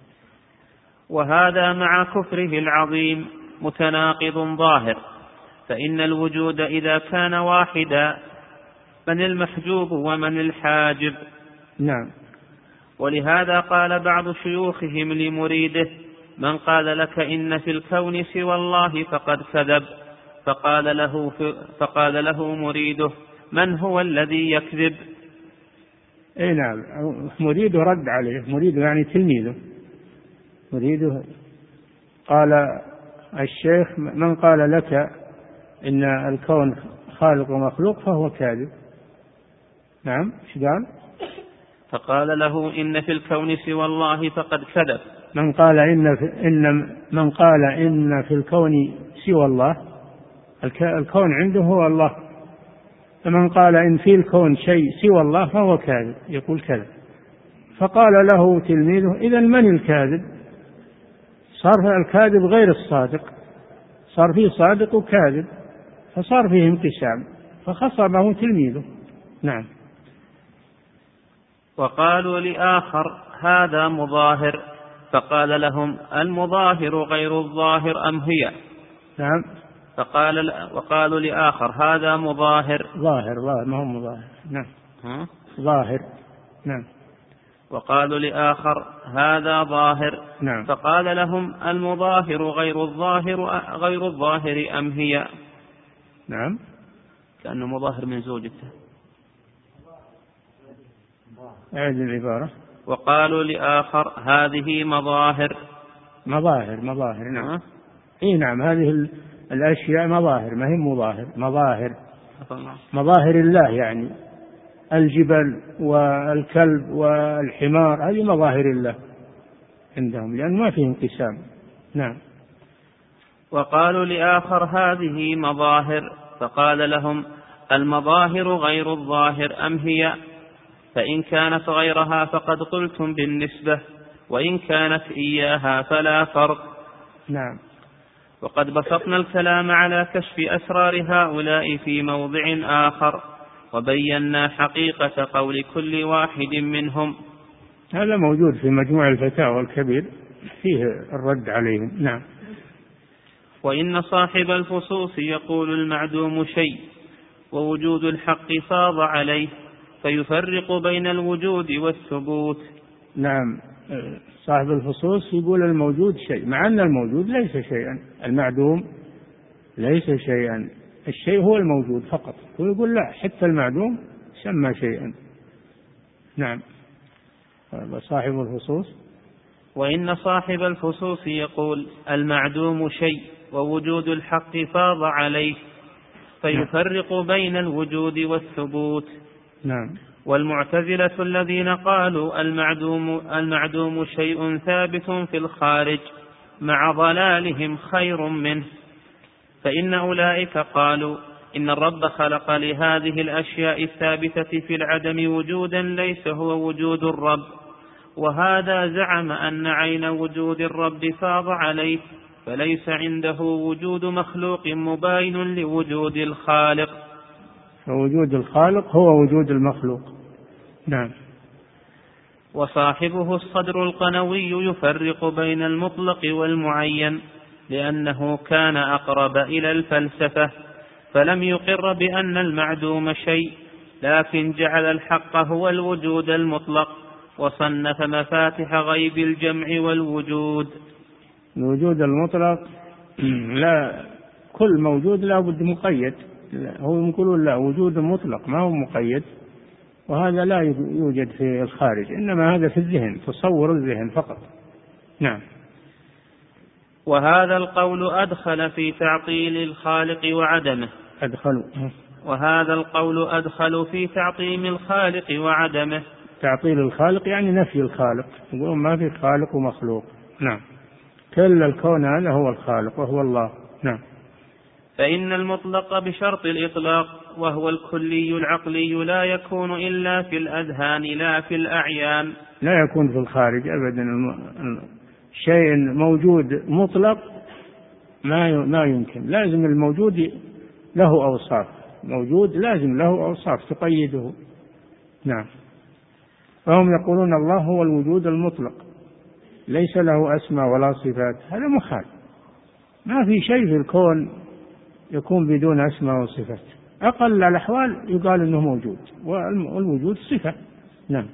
وهذا مع كفره العظيم متناقض ظاهر، فإن الوجود إذا كان واحدا من المحجوب ومن الحاجب؟ نعم. ولهذا قال بعض شيوخهم لمريده: من قال لك إن في الكون سوى الله فقد كذب. فقال له, فقال له مريده: من هو الذي يكذب؟ اي نعم، مريده رد عليه، مريده يعني تلميذه، مريده قال الشيخ: من قال لك إن الكون خالق ومخلوق فهو كاذب. نعم. ايش قال؟ فقال له: إن في الكون سوى الله فقد كذب. من قال إن في إن من قال إن في الكون سوى الله، الكون عنده هو الله، فمن قال إن في الكون شيء سوى الله فهو كاذب، يقول كذب. فقال له تلميذه: إذن من الكاذب؟ صار الكاذب غير الصادق، صار فيه صادق وكاذب، فصار فيه انقسام، فخصمه تلميذه. نعم. وقالوا لآخر: هذا مظاهر. فقال لهم: المظاهر غير الظاهر أم هي؟ نعم. فقال وقالوا لآخر: هذا مظاهر. ظاهر ظاهر ما هو مظاهر. نعم. ها؟ ظاهر. نعم. وقالوا لآخر: هذا ظاهر. نعم. فقال لهم: المظاهر غير الظاهر غير الظاهر أم هي؟ نعم. كأنه مظاهر من زوجته. أعد العبارة. وقالوا لآخر: هذه مظاهر. مظاهر مظاهر. نعم. أه؟ اي نعم، هذه الأشياء مظاهر، ما هي مظاهر، مظاهر مظاهر الله، يعني الجبل والكلب والحمار هذه مظاهر الله عندهم، لأن ما فيه انقسام. نعم. وقالوا لآخر: هذه مظاهر. فقال لهم: المظاهر غير الظاهر أم هي؟ فإن كانت غيرها فقد قلتم بالنسبة، وإن كانت إياها فلا فرق. نعم. وقد بسطنا الكلام على كشف أسرار هؤلاء في موضع آخر، وبينا حقيقة قول كل واحد منهم. هذا موجود في مجموع الفتاوى الكبير، فيه الرد عليهم. نعم. وإن صاحب الفصوص يقول المعدوم شيء ووجود الحق فاض عليه، فيفرق بين الوجود والثبوت. نعم. صاحب الفصوص يقول الموجود شيء، مع أن الموجود ليس شيئا، المعدوم ليس شيئا، الشيء هو الموجود فقط، ويقول لا، حتى المعدوم سمى شيئا. نعم. صاحب الفصوص. وإن صاحب الفصوص يقول المعدوم شيء ووجود الحق فاض عليه، فيفرق بين الوجود والثبوت. نعم. والمعتزلة الذين قالوا المعدوم, المعدوم شيء ثابت في الخارج مع ضلالهم خير منه، فإن أولئك قالوا إن الرب خلق لهذه الأشياء الثابتة في العدم وجودا ليس هو وجود الرب، وهذا زعم أن عين وجود الرب فاض عليه، فليس عنده وجود مخلوق مباين لوجود الخالق، فوجود الخالق هو وجود المخلوق. نعم. وصاحبه الصدر القنوي يفرق بين المطلق والمعين، لأنه كان أقرب إلى الفلسفة، فلم يقر بأن المعدوم شيء، لكن جعل الحق هو الوجود المطلق، وصنف مفاتح غيب الجمع والوجود. الوجود المطلق لا، كل موجود لا بد مقيد، هو يقولون لا، وجود مطلق ما هو مقيد، وهذا لا يوجد في الخارج، إنما هذا في الذهن، تصور الذهن فقط. نعم. وهذا القول أدخل في تعطيل الخالق وعدمه. أدخلوا. وهذا القول أدخل في تعطيل الخالق وعدمه. تعطيل الخالق يعني نفي الخالق، يقولون ما في خالق ومخلوق. نعم. كل الكون هذا هو الخالق وهو الله. نعم. فإن المطلق بشرط الإطلاق وهو الكلي العقلي لا يكون إلا في الأذهان لا في الأعيان. لا يكون في الخارج أبدا. شيء موجود مطلق ما ما يمكن، لازم الموجود له أوصاف، موجود لازم له أوصاف تقيده. نعم. فهم يقولون الله هو الوجود المطلق ليس له أسماء ولا صفات، هذا محال. ما في شيء في الكون يكون بدون أسماء وصفات، أقل الأحوال يقال أنه موجود، والوجود صفة. نعم.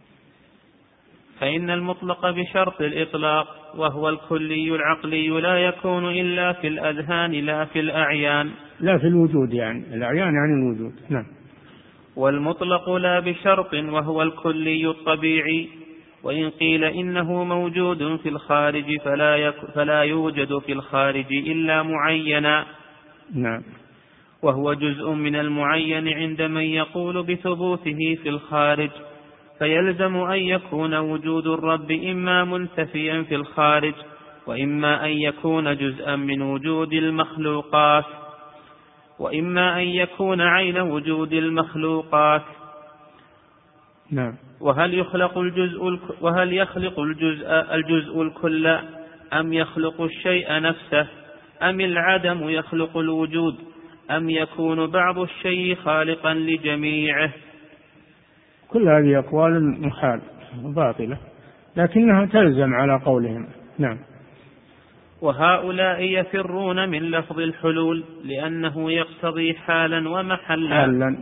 فإن المطلق بشرط الإطلاق وهو الكلي العقلي لا يكون إلا في الأذهان لا في الأعيان. لا في الوجود، يعني الأعيان يعني الوجود. نعم. والمطلق لا بشرط وهو الكلي الطبيعي، وإن قيل إنه موجود في الخارج فلا, يك فلا يوجد في الخارج إلا معينا. نعم. وهو جزء من المعين عند من يقول بثبوته في الخارج، فيلزم أن يكون وجود الرب إما منتفيا في الخارج وإما أن يكون جزءا من وجود المخلوقات وإما أن يكون عين وجود المخلوقات. نعم. وهل يخلق الجزء وهل يخلق الجزء الجزء الكل أم يخلق الشيء نفسه أم العدم يخلق الوجود أم يكون بعض الشيء خالقا لجميعه؟ كل هذه أقوال محال باطلة لكنها تلزم على قولهم. نعم. وهؤلاء يفرون من لفظ الحلول لأنه يقتضي حالا ومحلا. حالا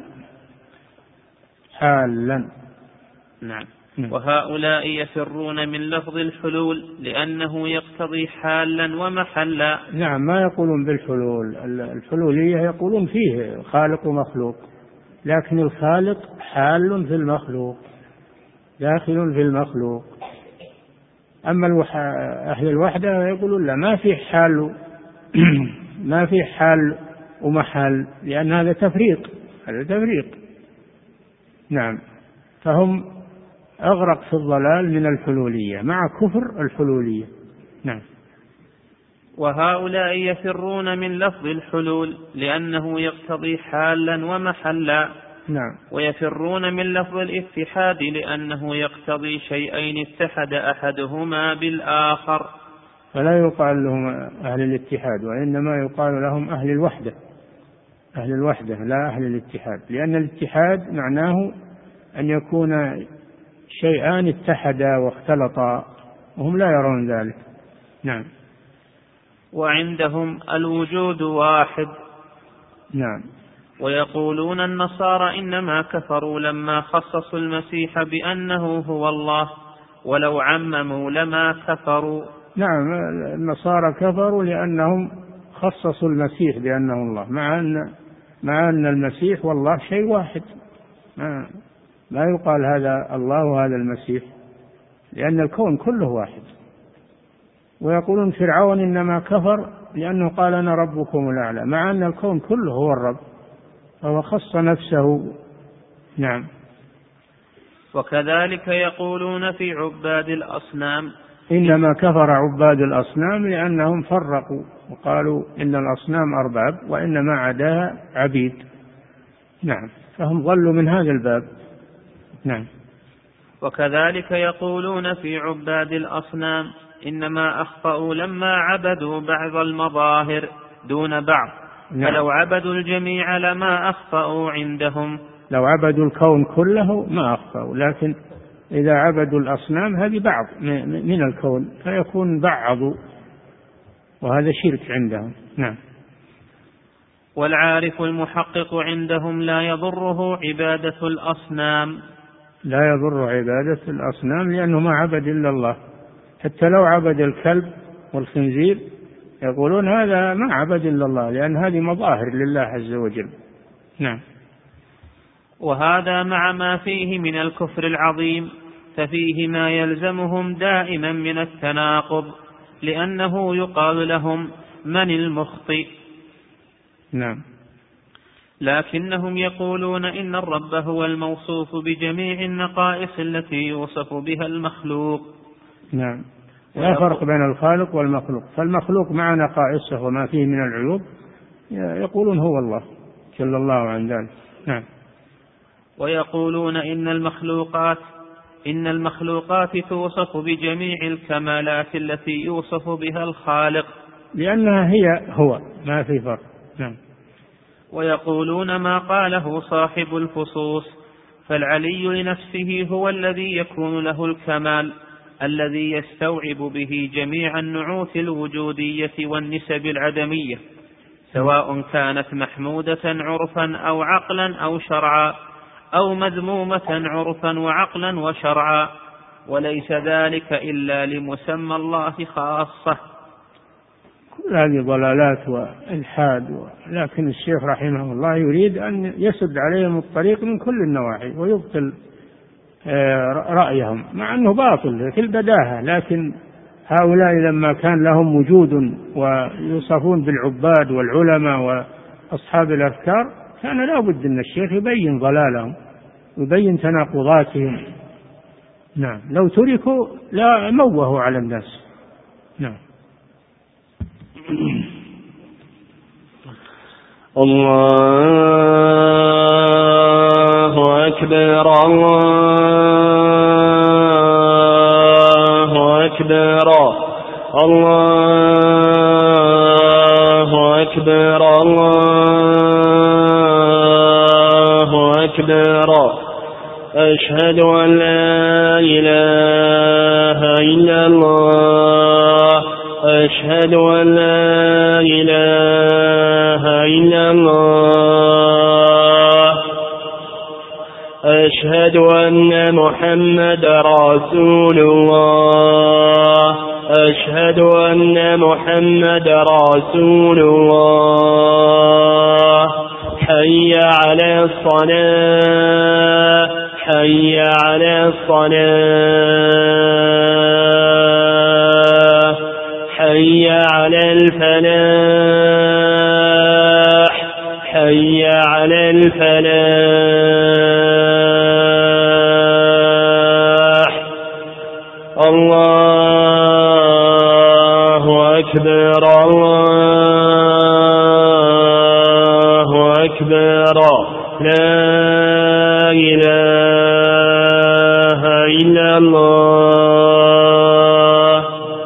حالا. نعم. وهؤلاء يفرون من لفظ الحلول لأنه يقتضي حالا ومحلا. نعم. ما يقولون بالحلول، الحلولية يقولون فيه خالق ومخلوق، لكن الخالق حال في المخلوق داخل في المخلوق. أما أهل الوحدة يقولون لا، ما في حال ما في حال ومحل، لأن هذا تفريق هذا تفريق. نعم. فهم أغرق في الضلال من الحلولية مع كفر الحلولية. نعم. وهؤلاء يفرون من لفظ الحلول لأنه يقتضي حالا ومحلا. نعم. ويفرون من لفظ الاتحاد لأنه يقتضي شيئين اتحد أحدهما بالآخر. فلا يقال لهم أهل الاتحاد، وإنما يقال لهم أهل الوحدة أهل الوحدة لا أهل الاتحاد، لأن الاتحاد معناه أن يكون شيئان اتحدا واختلطا، وهم لا يرون ذلك. نعم. وعندهم الوجود واحد. نعم. ويقولون النصارى إنما كفروا لما خصصوا المسيح بأنه هو الله، ولو عمموا لما كفروا. نعم. النصارى كفروا لأنهم خصصوا المسيح بأنه الله، مع أن مع أن المسيح والله شيء واحد، ما, ما يقال هذا الله وهذا المسيح، لأن الكون كله واحد. ويقولون فرعون إنما كفر لأنه قال أنا ربكم الأعلى، مع أن الكون كله هو الرب، فهو خص نفسه. نعم. وكذلك يقولون في عباد الأصنام إنما كفر عباد الأصنام لأنهم فرقوا وقالوا إن الأصنام أرباب وإن ما عداها عبيد. نعم. فهم ضلوا من هذا الباب. نعم. وكذلك يقولون في عباد الأصنام إنما أخطأوا لما عبدوا بعض المظاهر دون بعض. نعم. فلو عبدوا الجميع لما أخطأوا عندهم. لو عبدوا الكون كله ما أخطأوا، لكن إذا عبدوا الأصنام هذه بعض من الكون فيكون بعضوا، وهذا شرك عندهم. نعم. والعارف المحقق عندهم لا يضره عبادة الأصنام. لا يضر عبادة الأصنام لأنه ما عبد إلا الله، حتى لو عبد الكلب والخنزير يقولون هذا ما عبد إلا الله، لأن هذه مظاهر لله عز وجل. نعم. وهذا مع ما فيه من الكفر العظيم، ففيه ما يلزمهم دائما من التناقض، لأنه يقال لهم من المخطئ. نعم. لكنهم يقولون إن الرب هو الموصوف بجميع النقائص التي يوصف بها المخلوق. نعم. لا فرق بين الخالق والمخلوق، فالمخلوق مع نقائصه وما فيه من العيوب يقولون هو الله جل الله عن ذلك. نعم. ويقولون إن المخلوقات إن المخلوقات توصف بجميع الكمالات التي يوصف بها الخالق، لأنها هي هو ما في فرق. نعم. ويقولون ما قاله صاحب الفصوص، فالعلي لنفسه هو الذي يكون له الكمال الذي يستوعب به جميع النعوت الوجودية والنسب العدمية، سواء كانت محمودة عرفا أو عقلا أو شرعا، أو مذمومة عرفا وعقلا وشرعا، وليس ذلك إلا لمسمى الله خاصة. كل هذه ضلالات والحاد، لكن الشيخ رحمه الله يريد أن يسد عليهم الطريق من كل النواحي ويبطل رأيهم، مع أنه باطل في البداهة، لكن هؤلاء لما كان لهم وجود ويوصفون بالعباد والعلماء وأصحاب الأفكار كان لا بد أن الشيخ يبين ضلالهم ويبين تناقضاتهم. نعم، لو تركوا لا موهوا على الناس. نعم. الله أكبر الله أكبر الله أكبر الله أكبر أشهد أن لا إله إلا الله أشهد أن لا إله إلا الله أشهد أن محمد رسول الله أشهد أن محمد رسول الله حي على الصلاة حي على الصلاة حي على الفلاح حي على الفلاح. الله أكبر الله أكبر لا إله إلا الله.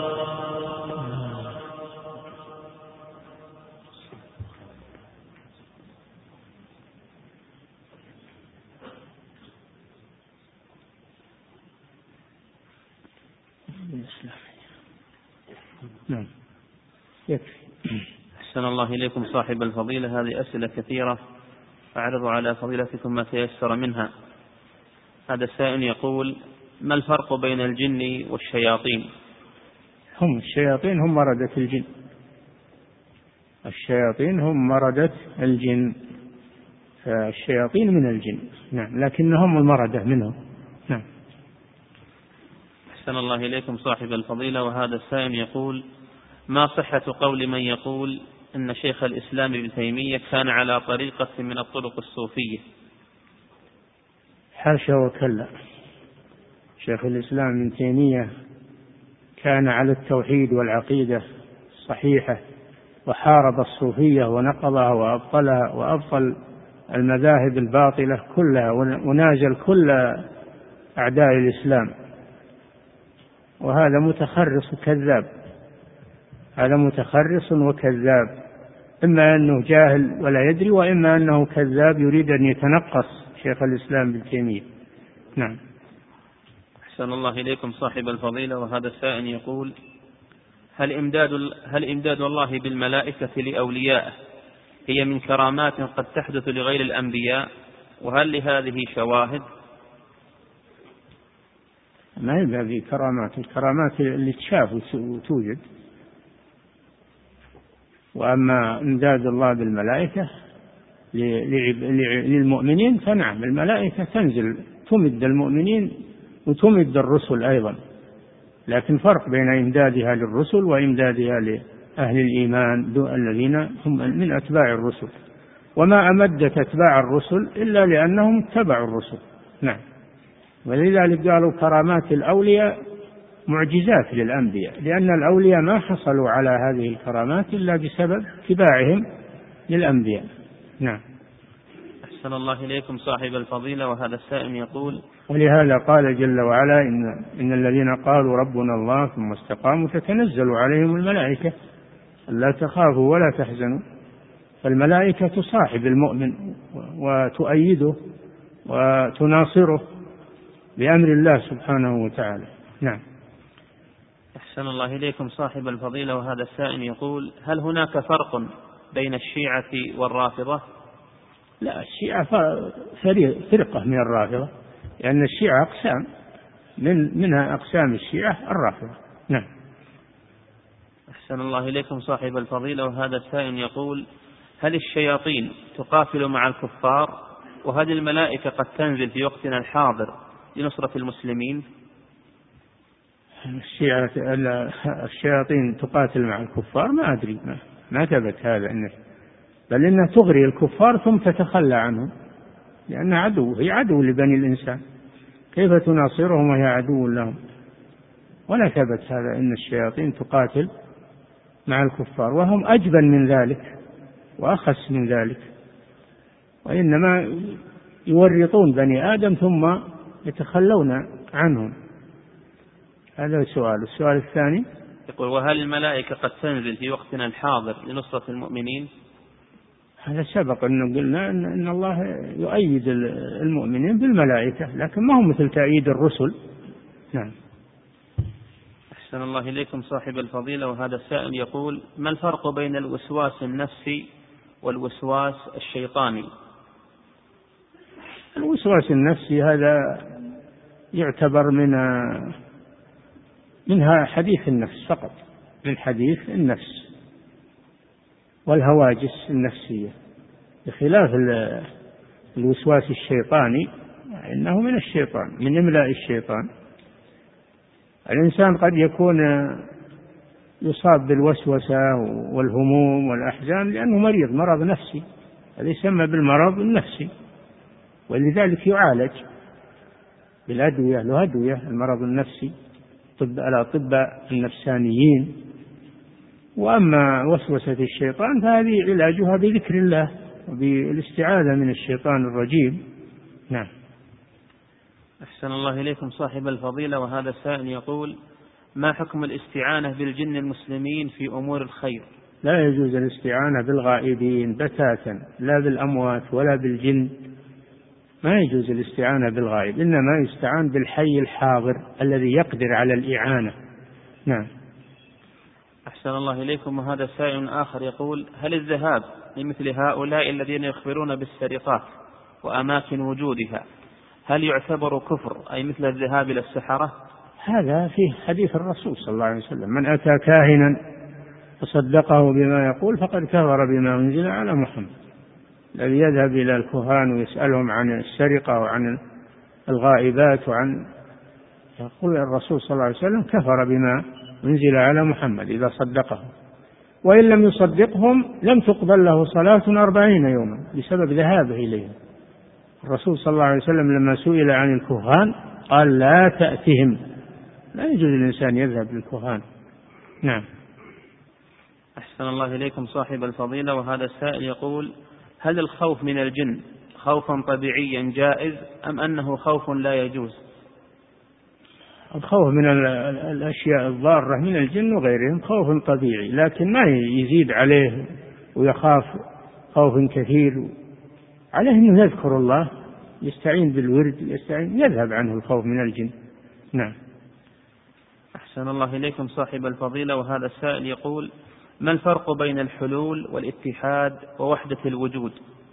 نعم يكفي. أحسن الله إليكم صاحب الفضيلة، هذه أسئلة كثيرة أعرض على فضيلتكم ما تيسر منها. هذا السائل يقول: ما الفرق بين الجن والشياطين؟ هم الشياطين هم مردة الجن، الشياطين هم مردة الجن، فالشياطين من الجن نعم، لكنهم المردة منهم. نعم. أحسن الله إليكم صاحب الفضيلة، وهذا السائل يقول: ما صحة قول من يقول إن شيخ الإسلام ابن تيمية كان على طريقة من الطرق الصوفية؟ حاشا وكلا، شيخ الإسلام ابن تيمية كان على التوحيد والعقيدة الصحيحة، وحارب الصوفية ونقضها وأبطلها وأبطل المذاهب الباطلة كلها، ونازل كل أعداء الإسلام، وهذا متخرص كذاب، هذا متخرص وكذاب، إما أنه جاهل ولا يدري، وإما أنه كذاب يريد أن يتنقص شيخ الإسلام ابن تيمية. نعم. أحسن الله إليكم صاحب الفضيلة، وهذا السائل يقول: هل إمداد, هل إمداد الله بالملائكة لأوليائه هي من كرامات قد تحدث لغير الأنبياء، وهل لهذه شواهد؟ ما يبقى في كرامات، الكرامات اللي تشاف وتوجد، وأما إمداد الله بالملائكة للمؤمنين فنعم، الملائكة تنزل تمد المؤمنين وتمد الرسل أيضا، لكن فرق بين إمدادها للرسل وإمدادها لأهل الإيمان الذين هم من أتباع الرسل، وما أمدت أتباع الرسل إلا لأنهم اتبعوا الرسل. نعم. ولذلك قالوا كرامات الأولياء معجزات للأنبياء، لأن الأولياء ما حصلوا على هذه الكرامات إلا بسبب اتباعهم للأنبياء. نعم. أحسن الله إليكم صاحب الفضيلة، وهذا السائل يقول: ولهذا قال جل وعلا: إن, إن الذين قالوا ربنا الله ثم استقاموا تتنزل عليهم الملائكة ألا تخافوا ولا تحزنوا فالملائكة تصاحب المؤمن وتؤيده وتناصره بأمر الله سبحانه وتعالى. نعم. أحسن الله إليكم صاحب الفضيلة، وهذا السائل يقول: هل هناك فرق بين الشيعة والرافضة؟ لا، الشيعة فرقة من الرافضة، لأن الشيعة أقسام، من منها أقسام الشيعة الرافضة. نعم. أحسن الله إليكم صاحب الفضيلة، وهذا السائل يقول: هل الشياطين تقاتل مع الكفار؟ وهل الملائكة قد تنزل في وقتنا الحاضر لنصرة المسلمين؟ الشيعة الشياطين تقاتل مع الكفار؟ ما أدري، ما, ما ثبت هذا، إنه بل إنها تغري الكفار ثم تتخلى عنهم، لأنها عدو، هي عدو لبني الإنسان، كيف تناصرهم وهي عدو لهم؟ ولا ثبت هذا إن الشياطين تقاتل مع الكفار، وهم أجبن من ذلك وأخس من ذلك، وإنما يورطون بني آدم ثم يتخلون عنهم. هذا السؤال. السؤال الثاني يقول: وهل الملائكة قد تنزل في وقتنا الحاضر لنصرة المؤمنين؟ هذا سبق أنه قلنا أن الله يؤيد المؤمنين بالملائكة، لكن ما هم مثل تأييد الرسل. نعم. أحسن الله إليكم صاحب الفضيلة، وهذا السائل يقول: ما الفرق بين الوسواس النفسي والوسواس الشيطاني؟ الوسواس النفسي هذا يعتبر من منها حديث النفس فقط، من حديث النفس والهواجس النفسية، بخلاف الوسواس الشيطاني إنه من الشيطان، من إملاء الشيطان. الإنسان قد يكون يصاب بالوسوسة والهموم والأحزان لأنه مريض، مرض نفسي، هذا يسمى بالمرض النفسي، ولذلك يعالج بالأدوية، له أدوية المرض النفسي، طب الأطباء النفسانيين. وأما وسوسة الشيطان فهذه علاجها بذكر الله وبالاستعاذة من الشيطان الرجيم. نعم. أحسن الله إليكم صاحب الفضيلة، وهذا السائل يقول: ما حكم الاستعانة بالجن المسلمين في أمور الخير؟ لا يجوز الاستعانة بالغائبين بتاتا، لا بالأموات ولا بالجن، ما يجوز الاستعانة بالغائب، إنما يستعان بالحي الحاضر الذي يقدر على الإعانة. نعم. أحسن الله إليكم، وهذا سائل آخر يقول: هل الذهاب لمثل هؤلاء الذين يخبرون بالسرقات وأماكن وجودها هل يعتبر كفر، أي مثل الذهاب إلى السحرة؟ هذا فيه حديث الرسول صلى الله عليه وسلم: من أتى كاهنا فصدقه بما يقول فقد كفر بما أنزل على محمد. الذي يذهب إلى الكهان ويسألهم عن السرقة وعن الغائبات وعن، يقول الرسول صلى الله عليه وسلم: كفر بما أنزل على محمد إذا صدقه، وإن لم يصدقهم لم تقبل له صلاة أربعين يوما بسبب ذهابه إليهم. الرسول صلى الله عليه وسلم لما سئل عن الكهان قال: لا تأتهم، لا يجوز الإنسان يذهب للكهان. نعم. أحسن الله إليكم صاحب الفضيلة، وهذا السائل يقول: هل الخوف من الجن خوفا طبيعيا جائز أم أنه خوف لا يجوز؟ الخوف من الأشياء الضارة من الجن وغيرهم خوف طبيعي، لكن ما يزيد عليه ويخاف خوف كثير، عليه أنه يذكر الله، يستعين بالورد، يستعين، يذهب عنه الخوف من الجن. نعم. أحسن الله إليكم صاحب الفضيلة، وهذا السائل يقول: ما الفرق بين الحلول والاتحاد ووحدة الوجود؟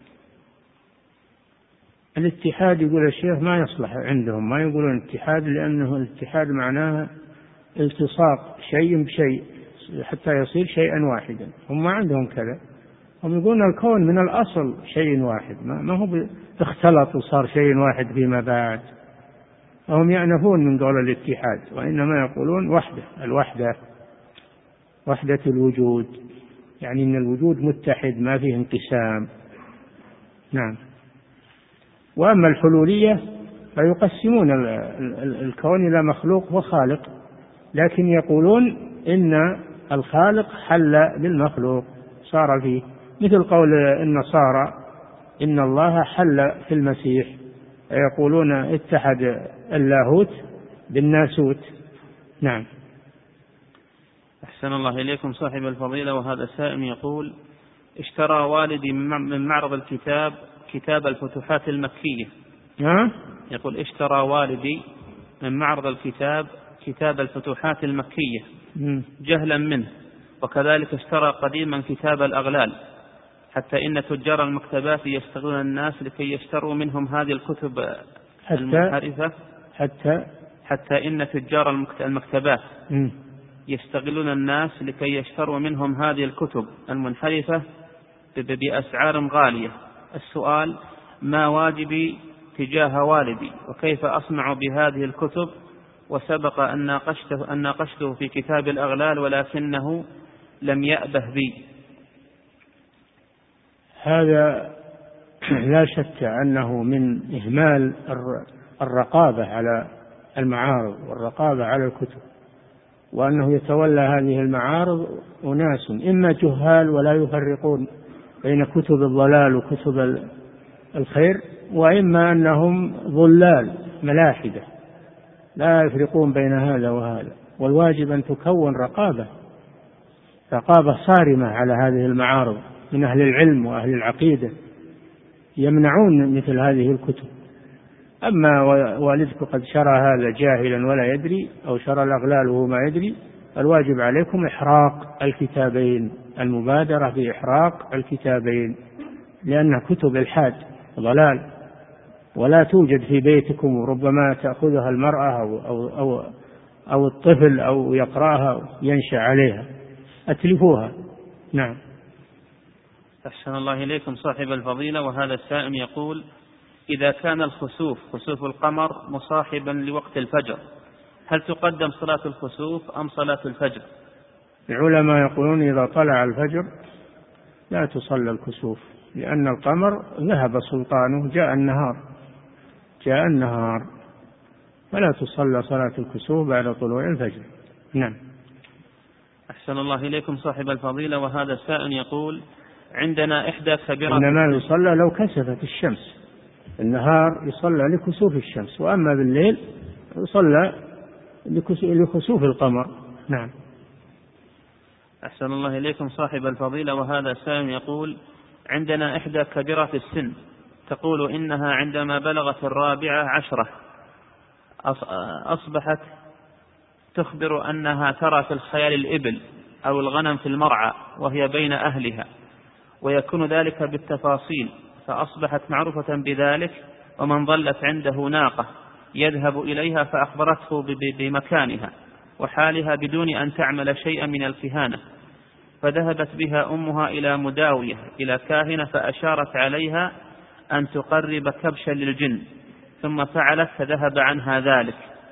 الاتحاد يقول الشيخ ما يصلح عندهم، ما يقولون اتحاد، لأنه الاتحاد معناه التصاق شيء بشيء حتى يصير شيئا واحدا، هم ما عندهم كذا، هم يقولون الكون من الأصل شيء واحد، ما هو اختلط وصار شيء واحد فيما بعد، هم يأنفون من قول الاتحاد، وإنما يقولون وحدة، الوحدة، وحدة الوجود، يعني أن الوجود متحد ما فيه انقسام. نعم. وأما الحلولية فيقسمون الكون إلى مخلوق وخالق، لكن يقولون إن الخالق حل بالمخلوق صار فيه، مثل قول النصارى إن الله حل في المسيح، يقولون اتحد اللاهوت بالناسوت. نعم. أحسن الله إليكم صاحب الفضيلة، وهذا سائل يقول: اشترى والدي من معرض الكتاب كتاب الفتوحات المكية. ها؟ يقول اشترى والدي من معرض الكتاب كتاب الفتوحات المكية جهلا منه، وكذلك اشترى قديما كتاب الأغلال، حتى إن تجار المكتبات يشتغلون الناس لكي يشتروا منهم هذه الكتب المنحرفة حتى حتى إن تجار المكتبات م. يشتغلون الناس لكي يشتروا منهم هذه الكتب المنحرفة بأسعار غالية. السؤال: ما واجبي تجاه والدي، وكيف أصنع بهذه الكتب؟ وسبق أن ناقشته, أن ناقشته في كتاب الأغلال ولكنه لم يأبه بي. هذا لا شك أنه من إهمال الرقابة على المعارض والرقابة على الكتب، وأنه يتولى هذه المعارض أناس إما جهال ولا يفرقون بين كتب الضلال وكتب الخير، وإما أنهم ضلال ملاحدة لا يفرقون بين هذا وهذا. والواجب أن تكون رقابة رقابة صارمة على هذه المعارض من أهل العلم وأهل العقيدة يمنعون مثل هذه الكتب. أما والدك قد شرى هذا جاهلا ولا يدري، أو شرى الأغلال وهو ما يدري، الواجب عليكم إحراق الكتابين، المبادرة بإحراق الكتابين، لأنها كتب الحاد ضلال ولا توجد في بيتكم، وربما تأخذها المرأة أو, أو, أو, أو الطفل أو يقرأها ينشأ عليها. أتلفوها. نعم. أحسن الله إليكم صاحب الفضيلة. وهذا السائل يقول: إذا كان الخسوف خسوف القمر مصاحبا لوقت الفجر، هل تقدم صلاة الخسوف أم صلاة الفجر؟ العلماء يقولون إذا طلع الفجر لا تصلى الكسوف، لأن القمر ذهب سلطانه، جاء النهار جاء النهار فلا تصلى صلاة الكسوف بعد طلوع الفجر. نعم. أحسن الله إليكم صاحب الفضيلة. وهذا السائل يقول: عندنا إحدى كبيرات، إنما يصلى لو كسفت الشمس، النهار يصلى لكسوف الشمس، وأما بالليل يصلى لخسوف القمر. نعم. أحسن الله إليكم صاحب الفضيلة. وهذا السائل يقول: عندنا إحدى كبيرات السن تقول إنها عندما بلغت الرابعة عشرة أصبحت تخبر أنها ترى في الخيال الإبل أو الغنم في المرعى وهي بين أهلها، ويكون ذلك بالتفاصيل، فأصبحت معروفة بذلك، ومن ظلت عنده ناقة يذهب إليها فأخبرته بمكانها وحالها بدون أن تعمل شيئا من الكهانة، فذهبت بها أمها إلى مداوية إلى كاهنة فأشارت عليها أن تقرب كبشا للجن، ثم فعلت فذهب عنها ذلك.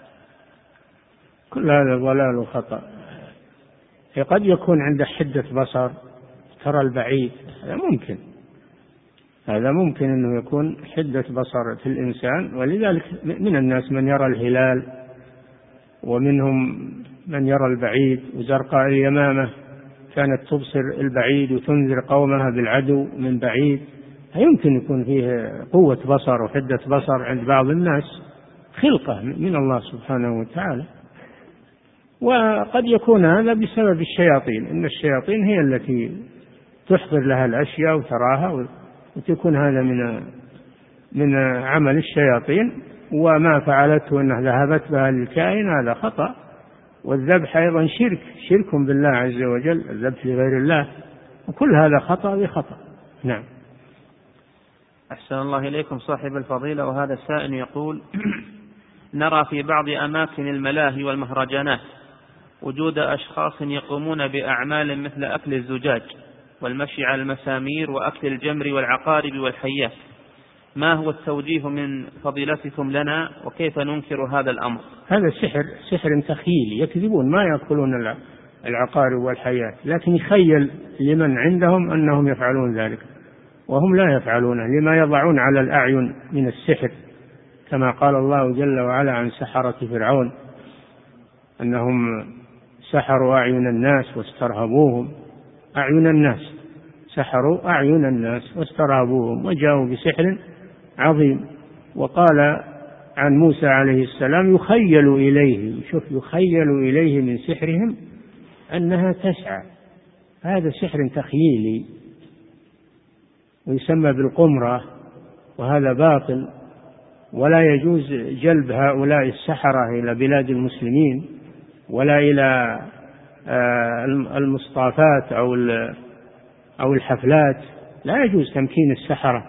كل هذا ضلال وخطأ. قد يكون عند حدة بصر ترى البعيد، هذا ممكن هذا ممكن أنه يكون حدة بصر في الإنسان، ولذلك من الناس من يرى الهلال، ومنهم من يرى البعيد. وزرقاء اليمامة كانت تبصر البعيد وتنذر قومها بالعدو من بعيد. يمكن يكون فيه قوة بصر وحدة بصر عند بعض الناس، خلقة من الله سبحانه وتعالى. وقد يكون هذا بسبب الشياطين، إن الشياطين هي التي تحضر لها الأشياء وتراها، وتكون هذا من من عمل الشياطين. وما فعلته أنها ذهبت بها للكائن هذا خطأ. والذبح أيضا شرك شرك بالله عز وجل، الذبح لغير الله، وكل هذا خطأ بخطأ. نعم. أحسن الله إليكم صاحب الفضيلة. وهذا السائل يقول: نرى في بعض أماكن الملاهي والمهرجانات وجود أشخاص يقومون بأعمال مثل أكل الزجاج والمشي على المسامير وأكل الجمر والعقارب والحيات، ما هو التوجيه من فضيلتكم لنا، وكيف ننكر هذا الأمر؟ هذا سحر سحر تخيلي، يكذبون، ما يأكلون العقارب والحيات، لكن يخيل لمن عندهم أنهم يفعلون ذلك وهم لا يفعلونه، لما يضعون على الأعين من السحر، كما قال الله جل وعلا عن سحرة فرعون أنهم سحروا أعين الناس واسترهبوهم. أعين الناس سحروا أعين الناس واسترهبوهم وجاءوا بسحر عظيم. وقال عن موسى عليه السلام: يخيل إليه، شوف، يخيل إليه من سحرهم أنها تسعى. هذا سحر تخييلي ويسمى بالقمرة، وهذا باطل، ولا يجوز جلب هؤلاء السحرة إلى بلاد المسلمين ولا إلى المصطافات أو أو الحفلات. لا يجوز تمكين السحرة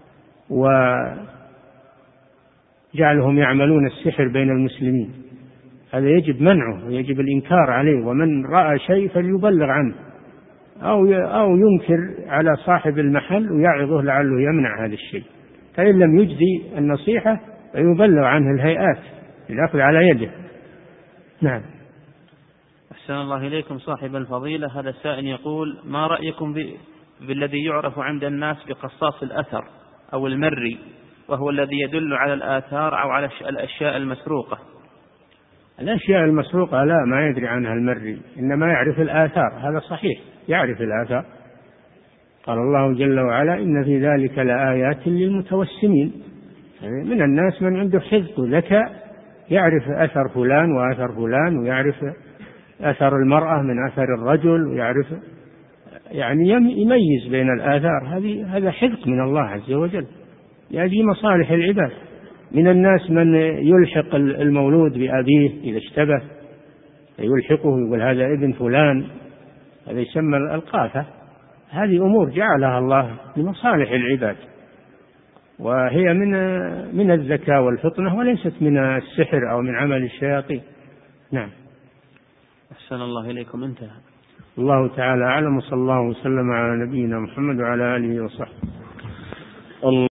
وجعلهم يعملون السحر بين المسلمين، هذا يجب منعه ويجب الإنكار عليه، ومن رأى شيء فليبلغ عنه أو أو ينكر على صاحب المحل ويعظه لعله يمنع هذا الشيء، فإن لم يجزي النصيحة فيبلغ عنه الهيئات للأخذ على يده. نعم. أحسن الله إليكم صاحب الفضيلة. هذا سائل يقول: ما رأيكم بالذي يعرف عند الناس بقصاص الأثر أو المري، وهو الذي يدل على الآثار أو على الأشياء المسروقة؟ الأشياء المسروقة لا، ما يدري عنها المري، إنما يعرف الآثار، هذا صحيح، يعرف الآثار. قال الله جل وعلا: إن في ذلك لآيات للمتوسمين. من الناس من عنده حذق وذكاء يعرف أثر فلان وأثر فلان، ويعرف أثر المرأة من أثر الرجل، ويعرف يعني يميز بين الآثار. هذه هذا حذق من الله عز وجل لأجل مصالح العباد. من الناس من يلحق المولود بأبيه إذا اشتبه، يلحقه يقول هذا ابن فلان، هذا يسمى القافة. هذه أمور جعلها الله لمصالح العباد، وهي من من الذكاء والفطنة، وليست من السحر أو من عمل الشياطين. نعم. أحسن الله إليكم. انتهى. الله تعالى أعلم، وصلى الله وسلم على نبينا محمد وعلى آله وصحبه.